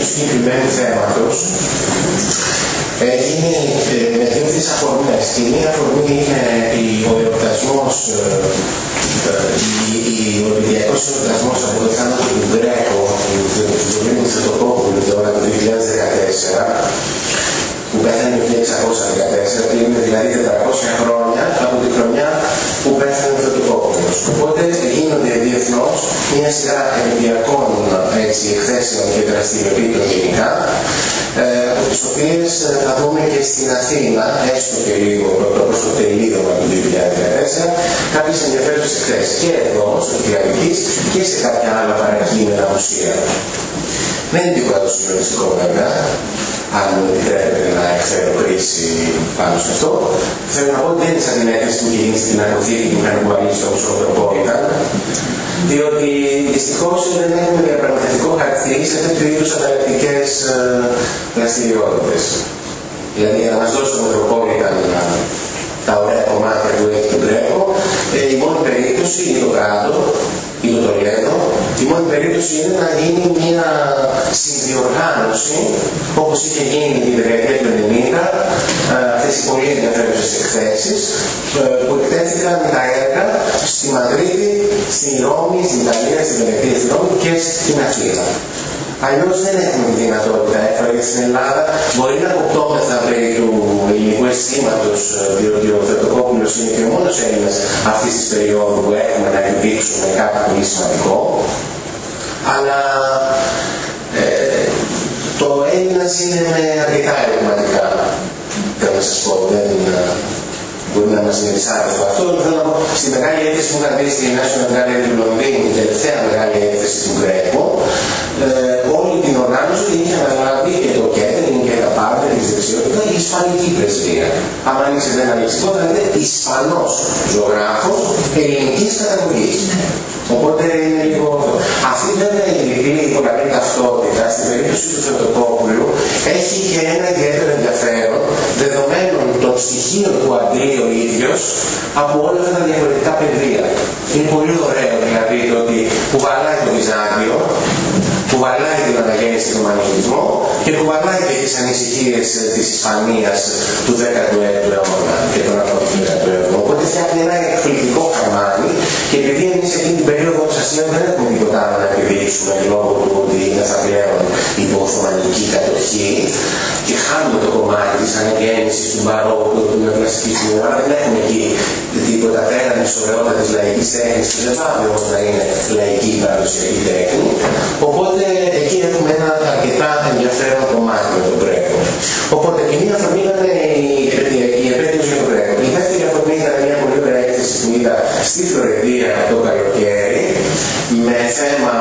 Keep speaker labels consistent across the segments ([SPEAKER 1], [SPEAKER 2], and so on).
[SPEAKER 1] του συγκεκριμένου θέματος έγινε με δύο-τρεις αφορμές. Η μία αφορμή είναι ο εορτασμός, ο Ολυμπιακός εορτασμός από το θάνατο του Γκρέκο, του Δομήνου Θεοτοκόπουλου τώρα το 2014, που πέθανε το 1614, και είναι δηλαδή 400 χρόνια από τη χρονιά που πέθανε ο Θεοτοκόπουλος. Οπότε γίνονται διεθνώς μια σειρά εμπειριακών εκθέσεων και δραστηριοτήτων γενικά, τις οποίες θα δούμε και στην Αθήνα, έστω και λίγο προς το τελείωμα του 2014, κάποιες ενδιαφέρουσες εκθέσεις και εδώ, στο Κυριαρχικής, και σε κάποια άλλα παρακείμενα μουσεία. Δεν είναι τίποτα το συγκλονιστικό βέβαια, αν μου επιτρέπετε να εκφέρω κρίση πάνω σε αυτό. Θέλω να πω ότι δεν είναι σαν την έκθεση που είχε γίνει στην Ακροθήκη που είχαν κουβαλήσει στο Μουσείο Μετροπόλιταν, διότι δυστυχώς δεν έχουμε διαπραγματευτικό χαρτί σε τέτοιου είδους ανταλλακτικές δραστηριότητες. Δηλαδή, να μας δώσει το Μετροπόλιταν τα ωραία κομμάτια που έχει τον Γκρέκο, η μόνη περίπτωση είναι το Πράντο ή το Τολέδο. Η μόνη περίπτωση είναι να γίνει μια συνδιοργάνωση, όπως είχε γίνει την δεκαετία του 90, αυτές οι πολύ ενδιαφέρουσες εκθέσεις που εκτέθηκαν τα έργα στη Μαδρίτη, στη Ρώμη, στην Ιταλία, στην Βενετία, στη Ρώμη και στην Αθήνα. Αλλιώς δεν έχουμε τη δυνατότητα, έφαγε στην Ελλάδα, μπορεί να κοπτώμεθα περί του ελληνικού αισθήματος, διότι ο Θεοτοκόπουλος είναι και ο μόνος Έλληνας αυτής της περίοδου που έχουμε να εκδείξουμε κάτι πολύ σημαντικό, αλλά το Έλληνας είναι με αρκετά ερωτηματικά, θέλω να σας πω, δεν μπορεί να μας συνειδησάρει αυτό. Θέλω να πω, στη μεγάλη έκθεση που είχα δει στη National Gallery του Λονδίνου, την τελευταία μεγάλη έκθεση του Γκρέκο, όλη την οργάνωση είχε αναλάβει και το catering και τα πάντα, τις δεξιότητα, η Ισπανική πρεσβεία. Αν ανοίξετε ένα λεξικό θα δείτε Ισπανός ζωγράφος ελληνικής καταγωγής. Οπότε είναι λίγο αυτό. Αυτή βέβαια η διπλή πολλαπλή ταυτότητα στην περίπτωση του Θεοτοκόπουλου έχει και ένα ιδιαίτερο ενδιαφέρον δεδομένων των στοιχείων που αντλεί ο ίδιος από όλα αυτά τα διαφορετικά πεδία. Είναι πολύ ωραίο δηλαδή το ότι κουβαλάει το Βυζάντιο, κουβαλάει την αναγέννηση του μανιχισμό και κουβαλάει και τις ανησυχίες της Ισπανίας του 16ου αιώνα και των αρχών του 19ου αιώνα. Οπότε φτιάχνει ένα εκπληκτικό καμάνι και επειδή εμείς εκείνη την περίοδο σας λέω δεν έχουμε τίποτα άλλο να επιδείξουμε λόγω του ότι είναι θα πλέον υπό Οθωμανική κατοχή και χάνουμε το κομμάτι της αναγέννησης του μπαρόκου, του νεοκλασικισμού, αλλά δεν έχουμε εκεί τίποτα πέραν της ωραιότητας της λαϊκής τέχνης, που δεν πάμε όμως να είναι λαϊκή παραδοσιακή τέχνη. Οπότε εκεί έχουμε ένα αρκετά ενδιαφέρον κομμάτι με τον Γκρέκο. Οπότε η μία αφορμή ήταν η επέτειος για τον Γκρέκο. Η δεύτερη αφορμή ήταν μια πολύ ωραία έκθεση που είδα στη Φλωρεντία το καλοκαίρι με θέμα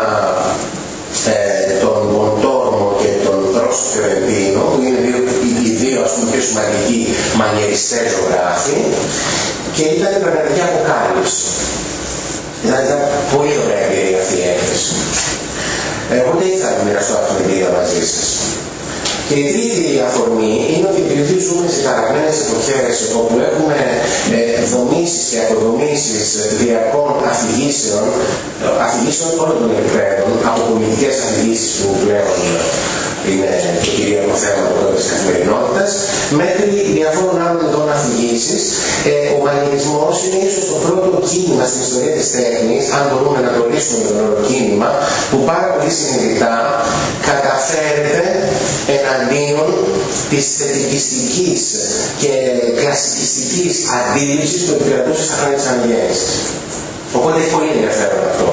[SPEAKER 1] τον Μοντόρμο και τον Ρώσο Φιωρεντίνο, που είναι οι δύο ας πούμε πιο σημαντικοί μανιεριστές ζωγράφοι, και ήταν η πραγματική αποκάλυψη. Ήταν πολύ ωραία εμπειρία αυτή η έκθεση. Οπότε ήθελα να μοιραστώ αυτή την εμπειρία μαζί σας. Και η τρίτη αφορμή είναι ότι επειδή ζούμε σε ταραγμένες εποχές όπου έχουμε δομήσεις και αποδομήσεις διαρκών αφηγήσεων όλων των επιπέδων, από πολιτικές αφηγήσεις που πλέον είναι το κυρίαρχο θέμα της καθημερινότητας, μέχρι διαφόρων άλλων ειδών αφηγήσεις, ο μανιερισμός είναι ίσως το πρώτο κίνημα στην ιστορία της τέχνης, αν μπορούμε να το ορίσουμε με τον όρο κίνημα, που πάρα πολύ συνειδητά καταφέρεται εναντίον της θετικιστικής και κλασικιστικής αντίληψης που επικρατούσε στα χρόνια της αναγέννησης. Οπότε έχει πολύ ενδιαφέρον αυτό.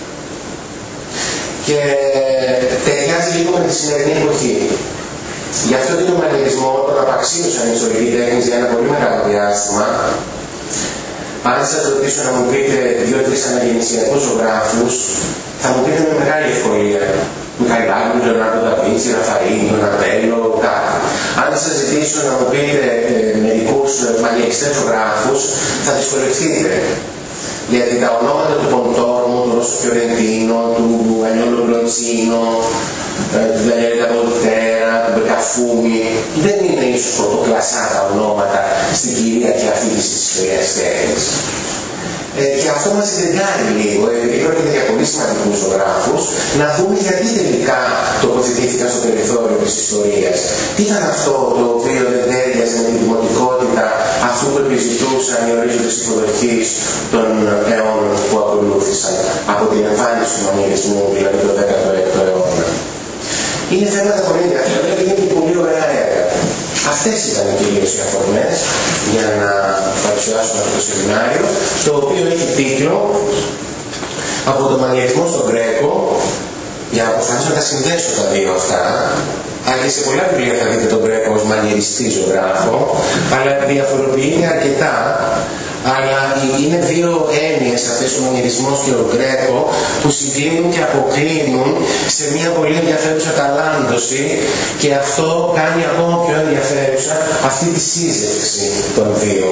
[SPEAKER 1] Και ταιριάζει λίγο με τη σημερινή εποχή. Γι' αυτό και τον μανιερισμό τον απαξίωσαν οι ιστορικοί τέχνης για ένα πολύ μεγάλο διάστημα. Αν σας ρωτήσω να μου πείτε 2-3 αναγεννησιακούς ζωγράφους, θα μου πείτε με μεγάλη ευκολία. Μιχαηλάκη, Λεωνάρντο ντα Βίντσι, Ραφαήλ, Ντονατέλο, κάτι. Αν σας ζητήσω να μου πείτε μερικούς μανιεριστές ζωγράφους, θα δυσκολευτείτε. Γιατί τα ονόματα του Ποντόρμου, του Ρώσο Φιωρεντίνο, του Ανιόλο Μπλοντσίνο, του Δανιέλη Βολτέρα, του Μπεκαφούμι, δεν είναι ίσως πρωτοκλασσά τα ονόματα στην κυρίαρχη αφήγηση της ιστορίας τέχνης. Και αυτό μας εντεγγάρει λίγο, επειδή πρόκειται για πολύ σημαντικούς ζωγράφους, να δούμε γιατί τελικά τοποθετήθηκαν στο περιθώριο της ιστορίας. Τι ήταν αυτό το οποίο δεν τέριαζε με την δημοτικότητα αυτού που επιζητούσαν οι ορίζοντες υποδοχής των αιώνων που ακολούθησαν από την εμφάνιση του μανιερισμού, δηλαδή το 16ο αιώνα. Είναι θέματα πολύ ενδιαφέροντα και είναι και πολύ ωραία έργα. Αυτές ήταν κυρίως οι αφορμές για να παρουσιάσουμε αυτό το σεμινάριο, το οποίο έχει τίτλο «Από το μανιερισμό στον Γκρέκο», για να προσπαθήσω να τα συνδέσω τα δύο αυτά. Αλλά σε πολλά βιβλία θα δείτε τον Γκρέκο ως μανιεριστή ζωγράφο, αλλά διαφοροποιείται αρκετά. Αλλά είναι δύο έννοιες αυτές, ο μανιερισμός και ο Γκρέκο, που συγκλίνουν και αποκλίνουν σε μια πολύ ενδιαφέρουσα ταλάντωση, και αυτό κάνει ακόμα πιο ενδιαφέρουσα αυτή τη σύζευξη των δύο.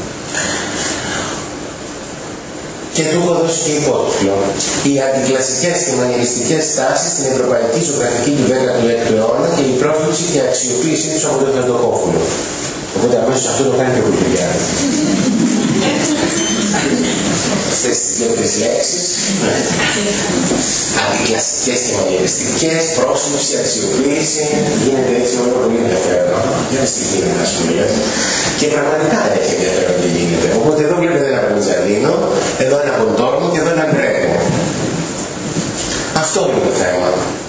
[SPEAKER 1] Και του έχω δώσει και υπότιτλο. Οι αντικλασικές και μανιεριστικές τάσεις στην ευρωπαϊκή ζωγραφική του 16ου αιώνα και η πρόσληψη και αξιοποίησή τους από τον Θεοτοκόπουλο. Οπότε αμέσως αυτό το κάνει και ο Κουλτουριάδης. Αυτές τις δύο-τρεις λέξεις, αντικλασικές και μανιεριστικές, πρόσληψη, αξιοποίηση, γίνεται έτσι όλο πολύ ενδιαφέρον. Για να στη γίνεται, ας πούμε. Και πραγματικά έχει ενδιαφέρον τι γίνεται. Οπότε εδώ βλέπετε ένα Ποντζαλίνο, εδώ ένα Κοντόρνο και εδώ ένα Γκρέκο. Αυτό είναι το θέμα.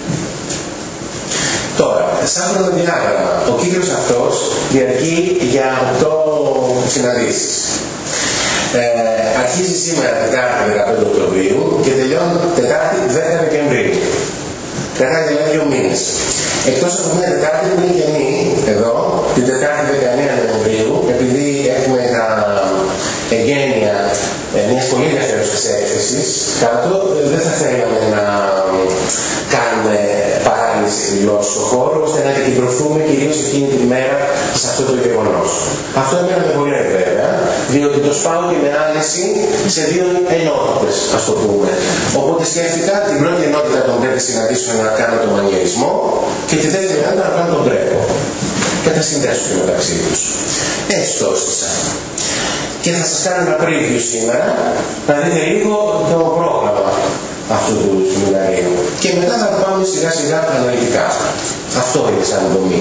[SPEAKER 1] Τώρα, σαν χρονοδιάγραμμα, ο κύκλος αυτός διαρκεί για 8 συναντήσεις. Αρχίζει σήμερα Τετάρτη 15 Οκτωβρίου και τελειώνει Τετάρτη 10 Δεκεμβρίου. Κρατάει δηλαδή 2 μήνες. Εκτός από μια Τετάρτη που είναι καινή εδώ, την Τετάρτη 19 Νοεμβρίου, επειδή έχουμε τα εγγένεια μιας πολύ ενδιαφέρουσας έκθεσης κάτω, δεν θα θέλαμε να κάνουμε παράλληλες εκδηλώσεις στον χώρο, ώστε να επικεντρωθούμε κυρίως εκείνη την ημέρα σε αυτό το γεγονός. Αυτό εμένα με βολεύει βέβαια, διότι το σπάω και με άνεση σε 2 ενότητες, ας το πούμε. Οπότε σκέφτηκα την πρώτη ενότητα των 5 συναντήσεων να κάνω τον μανιερισμό και τη δεύτερη ενότητα να κάνω τον Γκρέκο. Και θα συνδέσω και μεταξύ τους. Έτσι το έστησα. Και θα σας κάνω ένα preview σήμερα, να δείτε λίγο το πρόγραμμα αυτού του σεμιναρίου. Και μετά θα πάμε σιγά σιγά αναλυτικά. Αυτό είναι σαν δομή.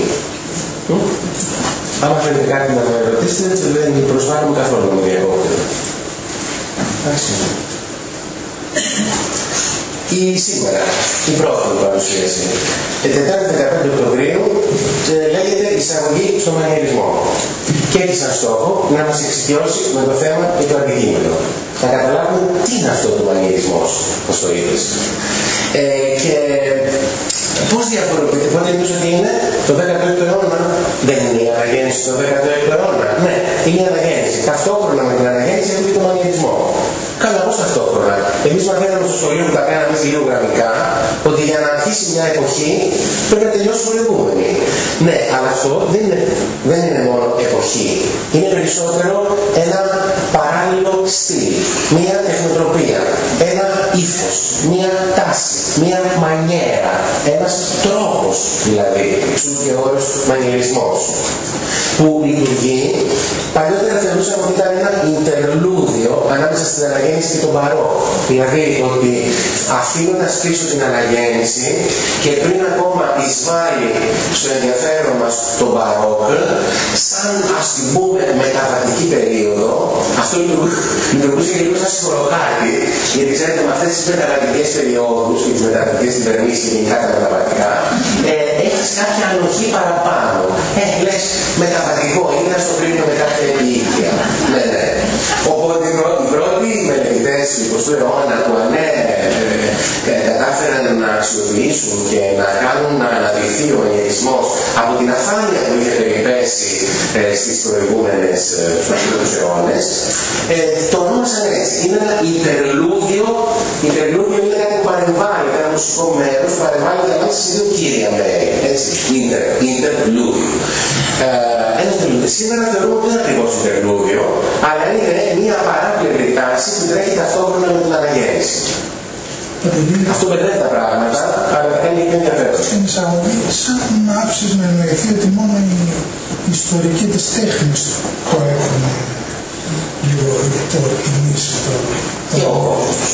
[SPEAKER 1] Άμα θέλετε κάτι να με ρωτήσετε, δεν προσβάλλουμε καθόλου με διακόπτω. Εντάξει. Σήμερα, η πρώτη παρουσίαση, Τετάρτη 15 Οκτωβρίου, λέγεται «Εισαγωγή στο μανιερισμό». Και έχει σαν στόχο να μας εξοικειώσει με το θέμα και το αντικείμενο. Να καταλάβουμε τι είναι αυτό το μανιερισμός, όπως το είπες. Και πώς διαφοροποιείται, πότε εμείς ότι είναι το 16ο αιώνα. Δεν είναι η αναγέννηση το 16ο αιώνα. Ναι, είναι η αναγέννηση. Ταυτόχρονα με την αναγέννηση έχουμε και τον μανιερισμό. Καλά, πώς ταυτόχρονα. Εμείς μαθαίναμε στο σχολείο που τα κάναμε λίγο γραμμικά, ότι για να αρχίσει μια εποχή πρέπει να τελειώσει η προηγούμενη. Ναι, αλλά αυτό δεν είναι μόνο εποχή. Είναι περισσότερο ένα παράλληλο στυλ, μια τεχνοτροπία, ένα ύφος, μια τάση, μια μανιέρα, ένας τρόπος δηλαδή, εξού και όρος μανιερισμός, που λειτουργεί. Παλιότερα θεωρούσαμε ότι ήταν ένα ιντερλούδιο ανάμεσα στην αναγέννηση και τον μπαρόκο. Δηλαδή ότι αφήνοντας πίσω την αναγέννηση και πριν ακόμα εισβάλλει στο ενδιαφέρον μας τον μπαρόκο, σαν ας την πούμε μεταβατική περίοδο, αυτό λειτουργούσε και λίγο σαν συγχωροκάτι, γιατί ξέρετε με αυτές τις μεταβατικές περιόδους και τις μεταβατικές κυβερνήσεις και γενικά τα μεταβατικά, έχεις κάποια ανοχή παραπάνω. Λες μεταβατικό, είναι να στο κρίνω με κάποια επίοικια. Ναι. Οπότε οι πρώτοι μελετητές του 20ου αιώνα που κατάφεραν να αξιοποιήσουν και να κάνουν να αναδειχθεί ο μανιερισμός από την αφάνεια που είχε περιπέσει στις προηγούμενες αιώνες, το ονόμασαν έτσι. Είναι ένα υπερλούδιο. Υπερλούδιο είναι κάτι που παρεμβάλλει, ένα μουσικό μέρος που παρεμβάλλει ανάμεσα σε 2 κύρια μέρη. Έτσι, υπερλούδιο. Σήμερα θεωρούμε ότι δεν είναι ακριβώς υπερλούδιο, αλλά είναι μια παράπλευρη τάση που τρέχει ταυτόχρονα με την αναγέννηση. Αυτό μπερδεύει τα πράγματα, αλλά είναι και ενδιαφέρον.
[SPEAKER 2] Στην εισαγωγή, σαν να άφησες να εννοηθεί ότι μόνο οι ιστορικοί της τέχνης το έχουν λίγο υποτιμήσει το κόστος.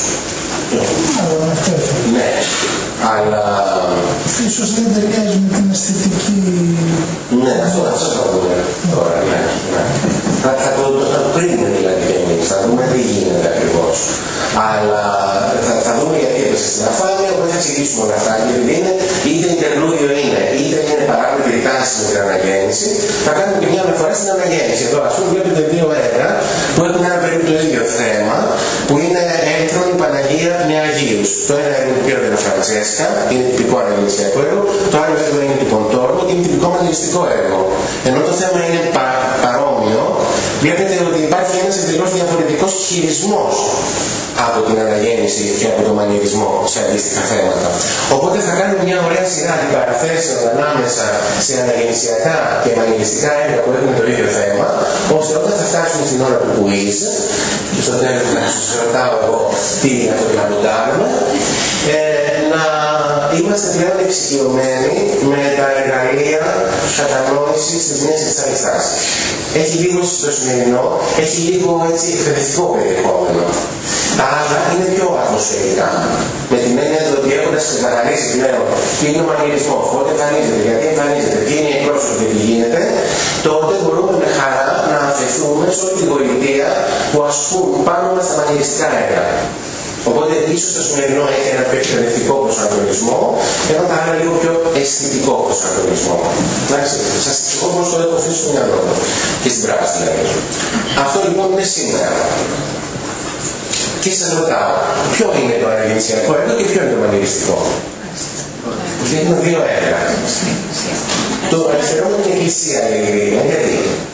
[SPEAKER 1] Ναι, αλλά...
[SPEAKER 2] Ίσως δεν ταιριάζει με την αισθητική...
[SPEAKER 1] Ναι, αυτό θα το δούμε τώρα, ναι. Θα το κρίνουμε δηλαδή και εμείς, θα δούμε τι γίνεται ακριβώς. Αλλά θα δούμε γιατί έπεσε στην αφάνεια, οπότε θα εξηγήσουμε όλα αυτά. Και επειδή είναι είτε interludio είναι, είτε είναι παράγωγη τάση με την αναγέννηση, θα κάνουμε και μια αναφορά στην αναγέννηση. Εδώ, ας πούμε, βλέπετε δύο έργα που έχουν ένα περίπου το ίδιο θέμα, που είναι Έλθρον, η Παναγία με Αγίους. Το ένα έργο του Πιέρο Ντελα Φραντσέσκα, είναι τυπικό αναγεννησιακό έργο, το άλλο έργο είναι του Ποντόρμο και είναι τυπικό μαγνηστικό έργο. Ενώ το θέμα είναι παρόμοιο, βλέπετε ότι υπάρχει ένας εντελώς διαφορετικός χειρισμός από την αναγέννηση και από τον μανιερισμό σε αντίστοιχα θέματα. Οπότε θα κάνουμε μια ωραία σειρά αντιπαραθέσεων ανάμεσα σε αναγεννησιακά και μανιεριστικά έργα που έχουν το ίδιο θέμα, ώστε όταν θα φτάσουμε στην ώρα του quiz, και στο τέλος να σας ρωτάω εγώ τι είναι αυτό το λαμποντάρμα, να είμαστε πλέον εξοικειωμένοι με τα εργαλεία κατανόησης της νέας και της άλλης τάσης. Έχει λίγο στο σημερινό, έχει λίγο έτσι εκπαιδευτικό περιεχόμενο. Τα άλλα είναι πιο ατμοσφαιρικά. Με την έννοια ότι έχοντας ξεκαθαρίσει πλέον τι είναι ο μανιερισμός, πότε εμφανίζεται, γιατί εμφανίζεται, τι είναι η εκπρόσωπη και τι γίνεται, τότε μπορούμε με χαρά να αφαιθούμε σε όλη την πολιτεία που ασκούν πάνω μας τα μανιεριστικά έργα. Οπότε ίσως το σημερινό έχει ένα πιο εκπαιδευτικό προσανατολισμό, ενώ τα άλλα λίγο πιο αισθητικό προσανατολισμό. Εντάξει, σας εξηγώ πώς το έχω αφήσει στο μυαλό μου και στην πράξη δηλαδή. Αυτό λοιπόν είναι σήμερα. Και σας ρωτάω, ποιο είναι το αναγεννησιακό έργο και ποιο είναι το μανιεριστικό. Είναι δύο έργα. Το αριστερό είναι η Εκκλησία, γιατί.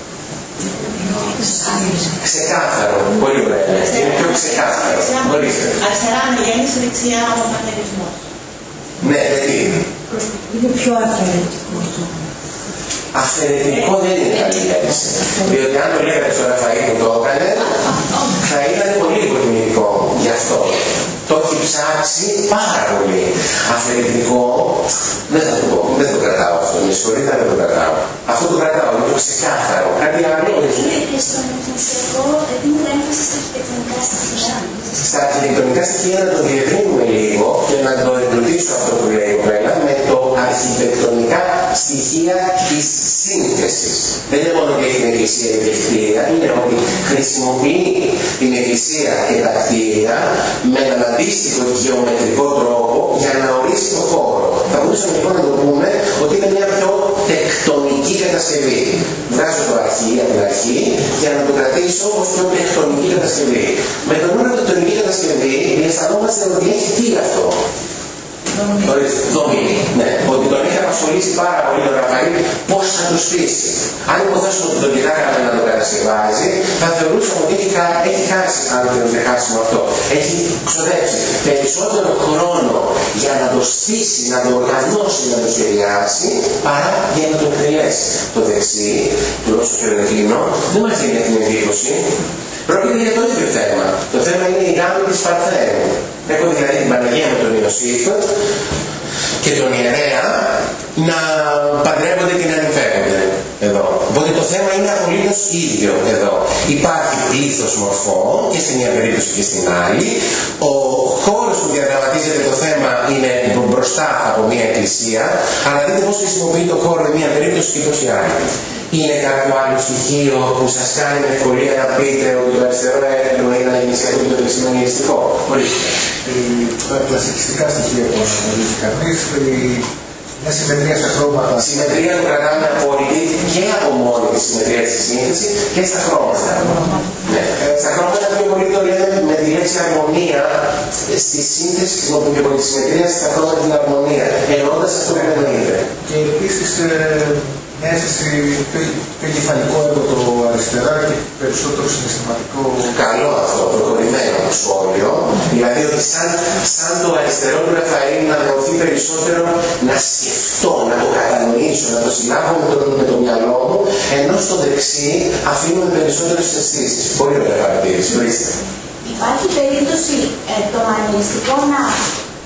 [SPEAKER 1] Ξεκάθαρο, πολύ ωραία. Είναι πιο ξεκάθαρο.
[SPEAKER 3] Αριστερά αναγέννηση, δεξιά ο μανιερισμός.
[SPEAKER 1] Ναι, γιατί.
[SPEAKER 4] Είναι πιο αφαιρετικό.
[SPEAKER 1] Αφαιρετικό δεν είναι καλή λέξη. Διότι αν το λέγατε στο Ραφαήλ που το έκανε, θα ήταν πολύ υποτιμητικό. Γι' αυτό το έχει ψάξει πάρα πολύ. Αφαιρετικό, δεν θα το πω, δεν το κρατάω αυτό. Με συγχωρείτε, δεν το κρατάω. Αυτό το κρατάω, είναι το ξεκάθαρο. Κάτι άλλο.
[SPEAKER 3] Και στο αναγεννησιακό δίνουμε έμφαση στα αρχιτεκτονικά στοιχεία.
[SPEAKER 1] Στα αρχιτεκτονικά στοιχεία να το διευρύνουμε λίγο και να το εμπλουτίσω αυτό που λέει ο Πέλα με το αρχιτεκτονικά στοιχεία της σύνθεσης. Δεν είναι μόνο ότι έχει την εκκλησία και τα κτίρια, είναι ότι χρησιμοποιεί την εκκλησία και τα κτίρια με έναν αντίστοιχο γεωμετρικό τρόπο για να ορίσει το χώρο. Θα μπορούσαμε λοιπόν να το πούμε ότι είναι μια πιο τεκτονική κατασκευή. Βγάζω το αρχή από την αρχή για να το κρατήσω ως πιο τεκτονική κατασκευή. Με τον όρο τεκτονική κατασκευή αισθανόμαστε ότι έχει τι αυτό. Δομή. Ναι, ότι τον έχει απασχολήσει πάρα πολύ τον Ραφαήλ πώς θα το στήσει. Αν υποθέσουμε ότι τον κοιτάγαμε να το κατασκευάζει, θα θεωρούσαμε ότι έχει χάσει, αν δεν είναι χάσιμο αυτό. Έχει ξοδέψει περισσότερο χρόνο για να το στήσει, να το οργανώσει, να το σχεδιάσει, παρά για να το εκτελέσει. Το δεξί, τουλάχιστον στο Φερεντίνο, δεν μας δίνει την εντύπωση. Πρόκειται για το ίδιο θέμα. Το θέμα είναι η γάμη της Παρθένου. Έχω δηλαδή την Παναγία με τον Ιωσήφ και τον ιερέα να παντρεύονται και να νηφεύονται εδώ. Οπότε το θέμα είναι απολύτως ίδιο εδώ. Υπάρχει πλήθος μορφών και στην μία περίπτωση και στην άλλη. Ο χώρος που διαδραματίζεται το θέμα είναι μπροστά από μία εκκλησία, αλλά δείτε πώς χρησιμοποιεί το χώρο η μία περίπτωση και πώς η άλλη. Είναι κάποιο άλλο στοιχείο που σας κάνει με ευκολία να πείτε ότι το αριστερό έργο είναι αναγεννησιακό και το δεξί μανιεριστικό?
[SPEAKER 5] Τα κλασικιστικά στοιχεία που αναλύθηκαν, μια συμμετρία στα χρώματα.
[SPEAKER 1] Συμμετρία το κρατάμε απόλυτη και από μόνη τη συμμετρία στη σύνθεση και στα χρώματα. Ναι. Στα χρώματα πιο πολύ το λέμε με τη λέξη αρμονία. Στη σύνθεση χρησιμοποιούμε πιο πολύ τη συμμετρία, στα χρώματα την αρμονία. Εννοώντας αυτό που εννοείται.
[SPEAKER 5] Και επίσης μια αίσθηση πιο κεφαλικό έργο το αριστερά και περισσότερο συναισθηματικό.
[SPEAKER 1] Καλό αυτό, προχωρημένο το σχόλιο. Δηλαδή ότι σαν το αριστερό του Ραφαήλ να δοθεί περισσότερο να σκεφτώ, να το κατανοήσω, να το συλλάβω με το μυαλό μου, ενώ στο δεξί αφήνουμε περισσότερες αισθήσεις. Πολύ ωραία παρατήρηση. Ορίστε.
[SPEAKER 3] Υπάρχει περίπτωση το μανιεριστικό να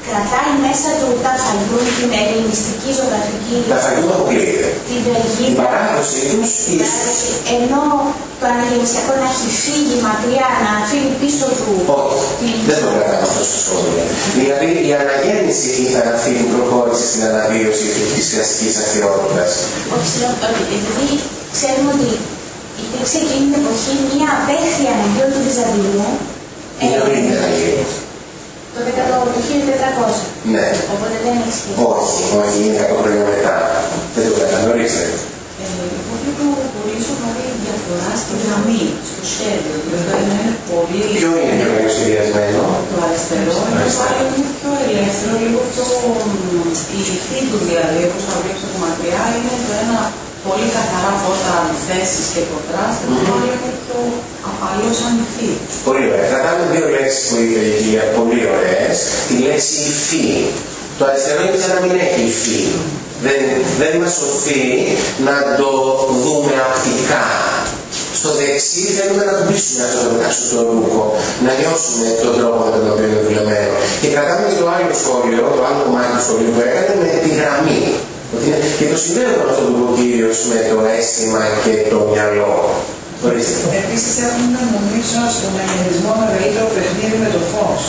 [SPEAKER 3] κρατάει μέσα του τα Φαγιούν, την ελληνιστική ζωγραφική.
[SPEAKER 1] Τα Φαγιούν αποκλείεται.
[SPEAKER 3] Την Βελγίδα.
[SPEAKER 1] Η παράδοση τους ίσως.
[SPEAKER 3] Ενώ το αναγεννησιακό να έχει φύγει μακριά, να αφήνει πίσω του.
[SPEAKER 1] Όχι, δεν το κρατάμε αυτό στο σχόλιο. Δηλαδή η αναγέννηση ήταν αυτή που προχώρησε στην αναβίωση της κλασικής αρχαιότητας.
[SPEAKER 3] Όχι, επειδή ξέρουμε ότι υπήρξε εκείνη την εποχή μια απέχθεια εναντίον του Βυζαντινού.
[SPEAKER 1] Είναι νωρίτερα λίγο.
[SPEAKER 3] Το 1400.
[SPEAKER 1] Ναι.
[SPEAKER 3] Οπότε δεν έχει σχέση.
[SPEAKER 1] Όχι, είναι 100 χρόνια μετά. Δεν το κρατάμε, ορίστε.
[SPEAKER 6] Εγώ βλέπω πολύ σοβαρή διαφορά στη γραμμή, στο σχέδιο. Δηλαδή είναι πολύ.
[SPEAKER 1] Ποιο είναι πιο καλοσχεδιασμένο?
[SPEAKER 6] Το αριστερό είναι πάλι πιο ελεύθερο, λίγο πιο. Η υφή του δηλαδή, όπως θα βλέπεις από μακριά, είναι το ένα πολύ καθαρά φώτα, αντιθέσεις και κοντράστ, το άλλο είναι πιο απαλώς ανοιχτή.
[SPEAKER 1] Πολύ ωραία. Κρατάμε δύο λέξεις που είπε η κυρία, πολύ ωραίες. Τη λέξη υφή. Το αριστερό είναι σαν να μην έχει υφή. Δεν μας σωθεί να το δούμε απτικά. Στο δεξί θέλουμε να κουμπίσουμε αυτό το μεταξύ στο ρούχο, να νιώσουμε τον τρόπο με τον οποίο είναι δουλεμένο. Και κρατάμε και το άλλο σχόλιο, το άλλο κομμάτι του σχολείου που έκανε με τη γραμμή. Και το συνδέω αυτό το κυρίως με το αίσθημα και το μυαλό.
[SPEAKER 6] Επίσης έχουμε νομίζω στον αγενισμό μεγαλύτερο παιχνίδι με το φως.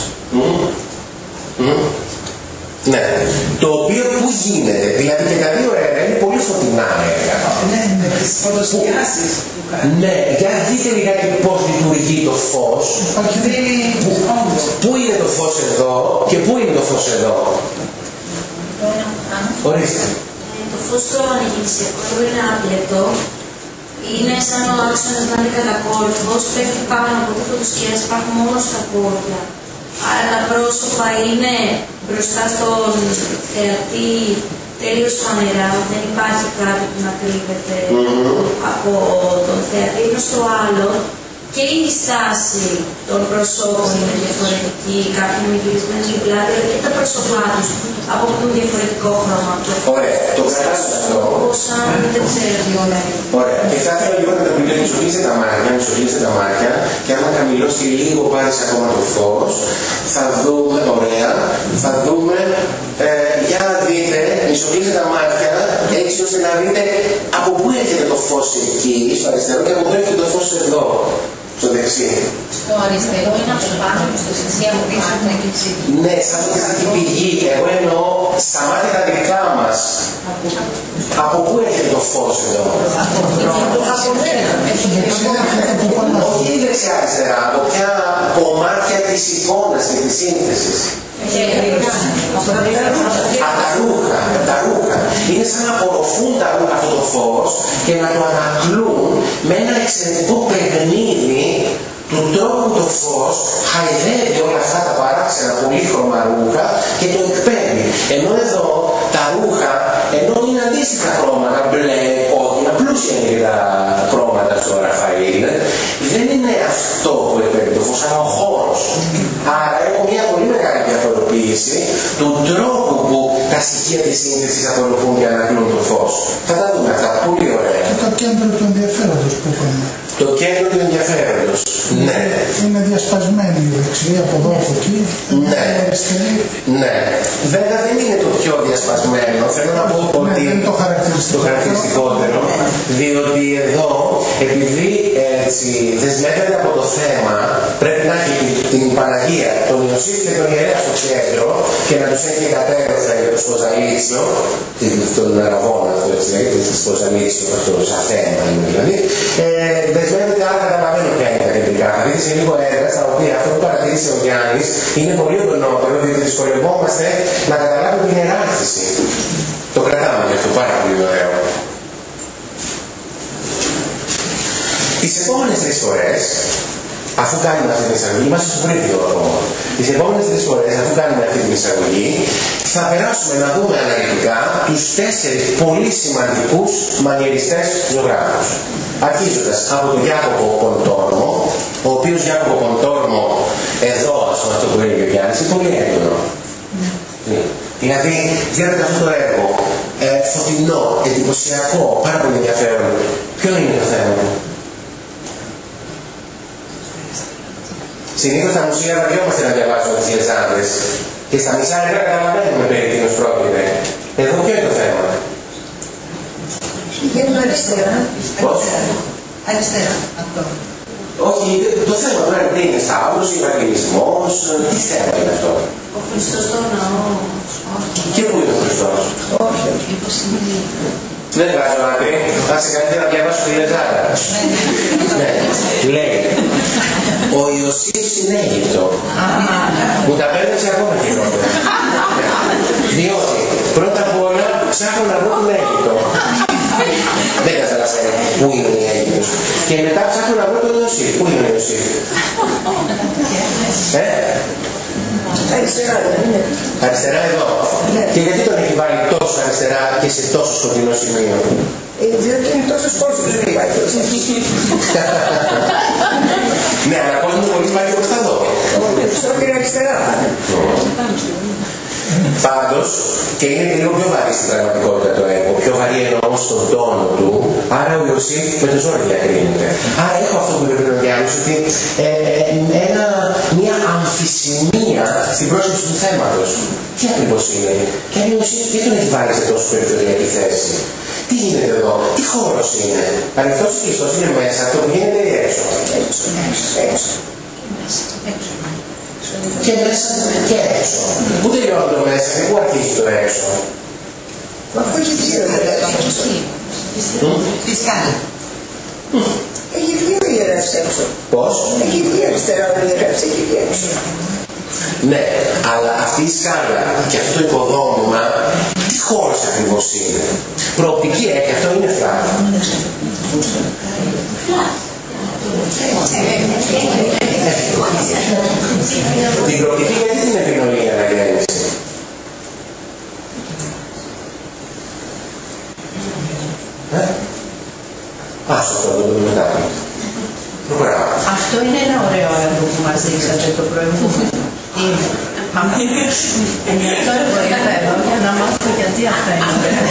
[SPEAKER 1] Ναι. Το οποίο που γίνεται, δηλαδή και τα δύο έργα είναι πολύ φωτεινά έργα.
[SPEAKER 6] Ναι, με τις φωτοσκιάσεις που κάνει.
[SPEAKER 1] Ναι, για δείτε λιγάκι πώς λειτουργεί το φως. Πού είναι το φως εδώ και πού είναι το φως εδώ. Ορίστε.
[SPEAKER 3] Το φως στο αναγεννησιακό είναι άπλετο. Είναι σαν ο άξονας να είναι κατακόρυφος, πέφτει πάνω από τη φωτοσκιάση, υπάρχουν μόνο στα πόδια. Άρα τα πρόσωπα είναι μπροστά στον θεατή τελείως φανερά, δεν υπάρχει κάτι που να κρύβεται από τον θεατή. Ενώ στο άλλο και η στάση των προσώπων είναι διαφορετική, κάποιοι είναι γυρισμένοι στην πλάτη, και τα πρόσωπά τους αποκτούν διαφορετικό χρώμα.
[SPEAKER 1] Ωραία, το κρατάς αυτό.
[SPEAKER 3] Σαν δεν ξέρω τι όλα είναι.
[SPEAKER 1] Ωραία, και θα ήθελα λίγο να το πει, μισοφλήσετε τα μάτια και άμα χαμηλώσει και λίγο πάρεις ακόμα το φως, θα δούμε, ωραία, θα δούμε, για να δείτε, μισοφλήσετε τα μάτια, έτσι ώστε να δείτε από πού έρχεται το φως εκεί, στο αριστερό, και από πού έρχεται το φως εδώ. Στο δεξί.
[SPEAKER 7] Στο αριστερό είναι από πάνω, στο δεξί από πίσω είναι εκεί.
[SPEAKER 1] Ναι, σαν το έχει πηγή. Εγώ εννοώ στα μάτια τα δικά μας. Από πού έρχεται το φως εδώ? Όχι δεξιά-αριστερά, από ποια κομμάτια της εικόνας και της σύνθεσης. Τα ρούχα. Είναι σαν να απορροφούν τα ρούχα αυτό το φως και να το ανακλούν με ένα εξαιρετικό παιχνίδι του τρόπου το φως χαϊδεύει όλα αυτά τα παράξενα πολύχρωμα ρούχα και το εκπέμπει. Ενώ εδώ τα ρούχα, ενώ είναι αντίστοιχα χρώματα, μπλε, κόκκινα, πλούσια είναι τα χρώματα στο Ραφαήλ, δεν είναι αυτό που εκπέμπει το φως, αλλά ο χώρος. Άρα έχω μια πολύ μεγάλη διαφοροποίηση του τρόπου που τα στοιχεία της σύνθεσης απορροφούν και ανακλούν το φως. Θα τα δούμε αυτά, πολύ ωραία.
[SPEAKER 2] Και το κέντρο του ενδιαφέροντος που είπαμε.
[SPEAKER 1] Το κέντρο του ενδιαφέροντος. Ναι.
[SPEAKER 2] Είναι διασπασμένη η δεξιά από εδώ από εκεί.
[SPEAKER 1] Ναι. Ναι. Βέβαια δεν είναι το πιο διασπασμένο. Θέλω να πω ότι
[SPEAKER 2] είναι το
[SPEAKER 1] χαρακτηριστικότερο, διότι εδώ, επειδή έτσι δεσμεύεται από το θέμα, πρέπει να έχει την Παναγία, τον Ιωσήφ και τον Ιερέα στο κέντρο και να τους έχει κατέρωθα για το Σποζαλίτσιο, τον Αραβόνα, αυτό έτσι λέγεται, το Σποζαλίτσιο, αυτό σαν θέμα είναι δηλαδή. Δεσμεύεται, άρα καταλαβαίνω ποια είναι τα κεντρικά. Θα δείτε σε λίγο έργα στα οποία αυτό που παρατηρήσει ο Γιάννης είναι πολύ οντονότερο, διότι δυσκολευόμαστε να καταλάβουμε την ιεράρχηση. Το κρατάμε γι' αυτό, πάρα πολύ ωραίο. Τις επόμενες τρεις φορές, αφού κάνουμε αυτή την εισαγωγή, είμαστε στο τρίτο ακόμα. Τις επόμενες τρεις φορές, αφού κάνουμε αυτή την εισαγωγή, θα περάσουμε να δούμε αναλυτικά τους 4 πολύ σημαντικούς μανιεριστές ζωγράφους. Αρχίζοντας από τον Γιάκοπο Κοντόρμο, ο οποίος Γιάκοπο Κοντόρμο, εδώ ας πούμε αυτό που έλεγε ο Γιάννης, είναι πολύ έντονο. Δηλαδή, βλέπετε αυτό το έργο, φωτεινό, εντυπωσιακό, πάρα πολύ ενδιαφέρον. Ποιο είναι το θέμα? Συνήθως στα μουσεία βαριόμαστε να διαβάζουμε τις λεζάνδες. Και στα μισά έργα καταλαβαίνουμε περί τίνος πρόκειται. Εδώ ποιο είναι το θέμα?
[SPEAKER 4] Για την αριστερά.
[SPEAKER 1] Πώς?
[SPEAKER 4] Αριστερά, αυτό.
[SPEAKER 1] Όχι, το θέμα τώρα είναι Σταύρος, Ευαγγελισμός, τι θέμα είναι αυτό?
[SPEAKER 3] Ο Χριστός στο ναό.
[SPEAKER 1] Και πού είναι ο Χριστός?
[SPEAKER 4] Όχι.
[SPEAKER 1] Δεν βγάζω άκρη, θα σε καλύτερα να διαβάσω τη Λεζάρα. Ναι, λέει, ο Ιωσήφ στην Αίγυπτο. Μου τα πέρασε ακόμα χειρότερα. Διότι πρώτα απ' όλα ψάχνω να βρω την Αίγυπτο. Δεν καταλαβαίνω πού είναι η Αίγυπτος. Και μετά ψάχνω να βρω τον Ιωσήφ. Πού είναι ο Ιωσήφ?
[SPEAKER 4] Αριστερά δεν είναι.
[SPEAKER 1] Αριστερά εδώ.
[SPEAKER 4] Ναι.
[SPEAKER 1] Και γιατί τον έχει βάλει τόσο αριστερά και σε τόσο σκοτεινό σημείο?
[SPEAKER 4] Διότι είναι τόσο σκόρπιος, δεν υπάρχει.
[SPEAKER 1] Ναι, αλλά πώς μου πολύ πάει προς τα δω.
[SPEAKER 4] Στο είναι αριστερά.
[SPEAKER 1] Πάντως, και είναι και λίγο πιο βαρύ στην πραγματικότητα το έργο, πιο βαρύ εννοώ στον τόνο του, άρα ο Ιωσήφ με το ζόρι διακρίνεται. Άρα έχω αυτό που είπε ο Γιάννης, ότι μια αμφισημία στην πρόσληψη του θέματος. Τι ακριβώς είναι? Και αν ο Ιωσήφ δεν τον έχει βάλει σε τόσο περιφερειακή θέση. Τι γίνεται εδώ, τι χώρος είναι? Ανοιχτός ο Χριστός είναι μέσα, αυτό που γίνεται ή έξω? Έξω. Και μέσα και έξω. Πού τελειώνει το μέσα και πού αρχίζει το έξω?
[SPEAKER 4] Αφού έχει βγει ο ιερεύς.
[SPEAKER 7] Τη σκάλα.
[SPEAKER 4] Έχει βγει ο ιερεύς έξω.
[SPEAKER 1] Πώς?
[SPEAKER 4] Έχει βγει αριστερά ο ιερεύς, έχει βγει έξω.
[SPEAKER 1] Ναι, αλλά αυτή η σκάλα και αυτό το υποδόμημα, τι χώρος ακριβώς είναι? Προοπτική έχει, αυτό είναι φλάτ. Την προοπτική γιατί την επινομία να γέννηση? Άσο αυτό το δούμε μετά. Προχωράμε.
[SPEAKER 7] Αυτό είναι ένα ωραίο έργο που μας δείξατε το προηγούμενο. Είναι. Αυτό εγώ ήρθα εδώ για να μάθω γιατί αυτά είναι ωραία.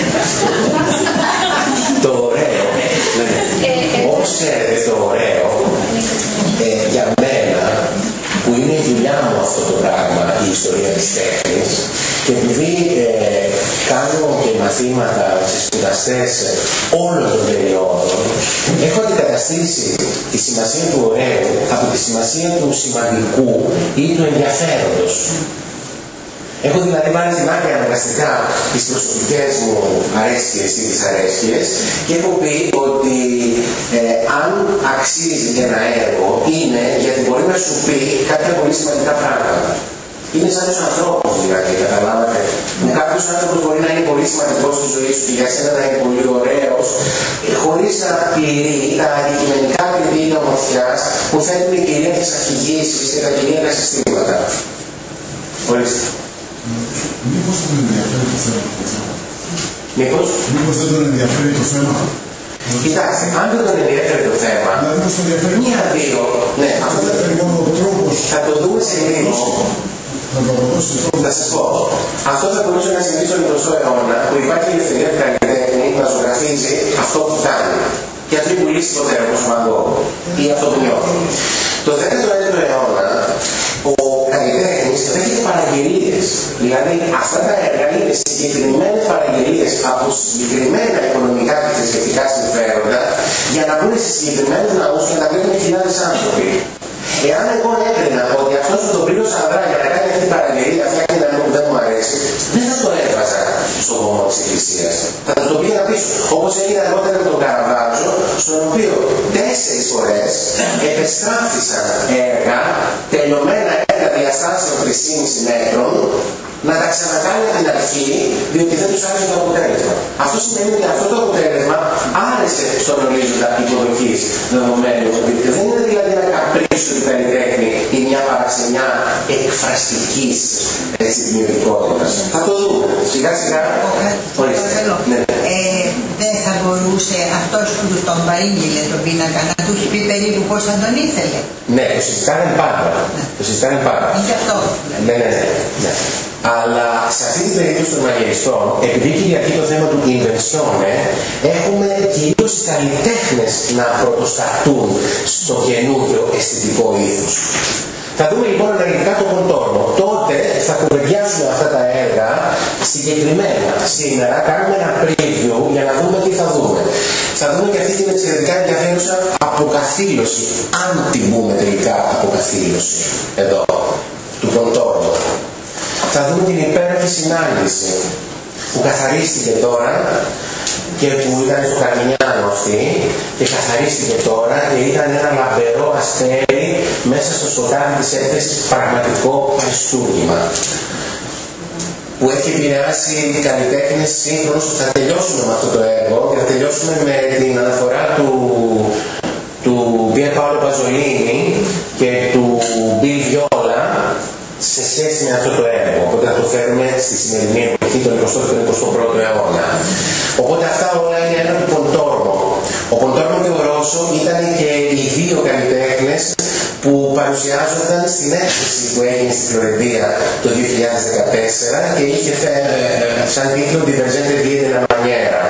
[SPEAKER 1] Το ωραίο, όπως ξέρετε το ωραίο, για μένα, που είναι η δουλειά μου αυτό το πράγμα, η ιστορία της τέχνης, και επειδή κάνω και μαθήματα σε σπουδαστές όλων των περιόδων, έχω αντικαταστήσει τη σημασία του ωραίου από τη σημασία του σημαντικού ή του ενδιαφέροντος. Έχω δηλαδή βάλει στην άκρη αναγκαστικά τις προσωπικές μου αρέσκειες ή δυσαρέσκειες και έχω πει ότι αν αξίζει ένα έργο είναι γιατί μπορεί να σου πει κάποια πολύ σημαντικά πράγματα. Είναι σαν τους ανθρώπους δηλαδή, καταλάβατε. Κάποιος άνθρωπος μπορεί να είναι πολύ σημαντικός στη ζωή σου και για σένα να είναι πολύ ωραίος, χωρίς να πληρεί τα αντικειμενικά κριτήρια ομορφιάς που θέτουν η κυρία της αφηγήσεις και τα κυρία συστήματα. Ορίστε.
[SPEAKER 8] Μήπως τον ενδιαφέρει το θέμα?
[SPEAKER 1] Μήπως
[SPEAKER 8] δεν τον ενδιαφέρει το θέμα?
[SPEAKER 1] Κοιτάξτε, αν δεν τον ενδιαφέρει το θέμα, μία-δύο, ναι, θα το δούμε σε λίγο. Θα σας πω, αυτό θα μπορούσε να συμβεί στον 20ο αιώνα που υπάρχει η ελευθερία του καλλιτέχνη να ζωγραφίζει αυτό που κάνει. Και αυτή που λύσει το θέμα, όπως Μαγκό, ή αυτό που νιώθει. Το 19ο αιώνα, ο καλλιτέχνης δέχεται παραγγελίες. Δηλαδή, αυτά τα έργα είναι συγκεκριμένες παραγγελίες από συγκεκριμένα οικονομικά και θρησκευτικά συμφέροντα για να μπουν σε συγκεκριμένους ναούς και να βλέπουν χιλιάδες άνθρωποι. Εάν εγώ έκρινα ότι αυτός που τον πλήρωσα αδρά για να κάνει αυτή την παραγγελία φτιάχνει ένα έργο που δεν μου αρέσει, δεν θα το έβαζα στο βωμό της Εκκλησίας. Θα το πήγαινα πίσω. Όπως έγινε αργότερα με τον Καραβάτζο, στον οποίο 4 φορές επεστράφησαν έργα, τελειωμένα έργα διαστάσεων 3,5 μέτρων, να τα ξανακάνει από την αρχή, διότι δεν τους άρεσε το αποτέλεσμα. Αυτό σημαίνει ότι αυτό το αποτέλεσμα άρεσε στον ορίζοντα υποδοχής δεδομένου. Δεν είναι δηλαδή ένα καπρίσιο του καλλιτέχνη ή μια παραξενιά εκφραστικής δημιουργικότητας. Θα το δούμε. Σιγά σιγά.
[SPEAKER 7] Ναι. Δεν θα μπορούσε αυτός που τον παρήγγειλε τον πίνακα να τους πει περίπου πώς θα τον ήθελε?
[SPEAKER 1] Ναι, το συζητάνε πάντα. Το συζητάνε πάντα.
[SPEAKER 7] Είναι αυτό.
[SPEAKER 1] Ναι. Αλλά σε αυτή την περίπτωση των μαγειριστών, επειδή κυριαρχεί το θέμα του invenzione, έχουμε κυρίως οι καλλιτέχνες να πρωτοστατούν στο καινούριο αισθητικό ήθος. Θα δούμε λοιπόν αναλυτικά το κοντόρμο. Τότε θα κουβεντιάσουμε αυτά τα έργα συγκεκριμένα. Σήμερα κάνουμε ένα preview για να δούμε τι θα δούμε. Θα δούμε και αυτή την εξαιρετικά ενδιαφέρουσα αποκαθήλωση, αν την πούμε τελικά αποκαθήλωση, εδώ, του κοντόρμου. Θα δούμε την υπέροχη συνάντηση που καθαρίστηκε τώρα και που ήταν στο Καρμινιάνο αυτή και καθαρίστηκε τώρα και ήταν ένα λαμπερό αστέρι μέσα στο σκοτάδι της έκθεσης, πραγματικό αριστούργημα που έχει επηρεάσει καλλιτέχνες σύγχρονους. Θα τελειώσουμε με αυτό το έργο και θα τελειώσουμε με την αναφορά του Πιer Paolo Pasolini και του Bill Viola σε σχέση με αυτό το έργο. Οπότε θα το φέρουμε στη σημερινή εποχή, τον 20ο και τον 21ο αιώνα. Οπότε αυτά όλα είναι ένα του Κοντόρμο. Ο Κοντόρμο και ο Ρώσο ήταν και οι δύο καλλιτέχνες που παρουσιάζονταν στην έκθεση που έγινε στη Φλωρεντία το 2014 και είχε σαν τίτλο «Divergente vie della maniera»,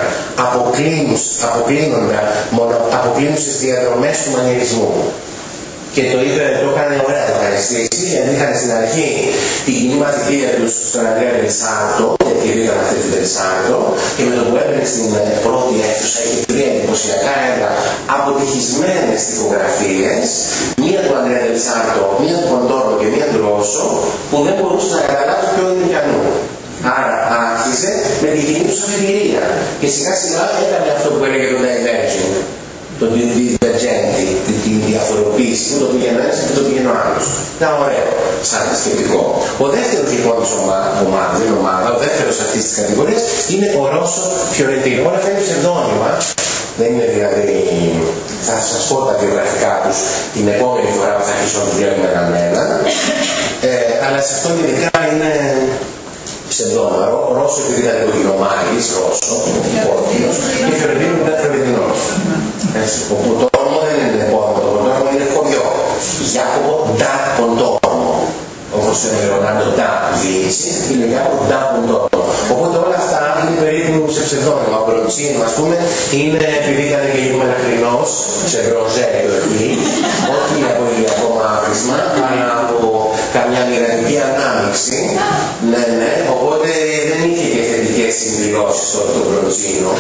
[SPEAKER 1] αποκλίνουσες διαδρομές του μανιερισμού. Και το έκανε ωραία το ευχαριστήσει, γιατί είχαν στην αρχή την κοινή μαθητεία τους στον Αντρέα Μπελσάρτο, γιατί ήταν αυτή την Μπελσάρτο, και με το που έμπαινε στην πρώτη αίθουσα είχε τρία εντυπωσιακά έργα αποτυχισμένες τοιχογραφίες, μία του Αντρέα Μπελσάρτο, μία του Κοντόρμο και μία του Ρώσο, που δεν μπορούσε να καταλάβει ποιο είναι πιανού. Άρα άρχιζε με την κοινή τους αφεντηρία και σιγά σιγά έκανε αυτό που έλεγε το Divergent. Το Divergenti, την διαφοροποίηση που το πήγαινε ένας και το πήγαινε ο άλλος. Ήταν ωραίο, σαν σκεπτικό. Ο δεύτερος λοιπόν της ομάδα, ο δεύτερος αυτής της κατηγορίας είναι ο Ρώσο Φιωρεντίνο. Όλα αυτά είναι ψευδόνυμα. Δεν είναι δηλαδή, θα σας πω τα βιογραφικά τους την επόμενη φορά που θα αρχίσω να τους βλέπουμε έναν. Αλλά σε αυτό ειδικά είναι ψευδόνυμα. Ο Ρώσο επειδή ήταν το Γινομάγης, Ρώσο, ο Πόρτιος, και Φιωρεντίνο ήταν Φιωρεντινός. Ο Κοντόρμο δεν είναι επόμενο, το Κοντόρμο είναι χωριό. Γιάκοπο Ντα Κοντόρμο. Όπως είναι ο Λεωνάρντο Ντα διοίκηση, είναι Γιάκοπο Ντα Κοντόρμο. Οπότε όλα αυτά είναι περίπου σε ψευδόνυμα. Ο Μπροτσίνο, ας πούμε, είναι επειδή ήταν και λίγο μελαχρινός, σε ροζέκο εκεί, όχι από ηλιακό μαύρισμα, αλλά από καμιά μοιρατική ανάμειξη. Ναι, ναι, οπότε δεν είχε και θετικές συμβιώσεις τότε το Μπροτσίνο.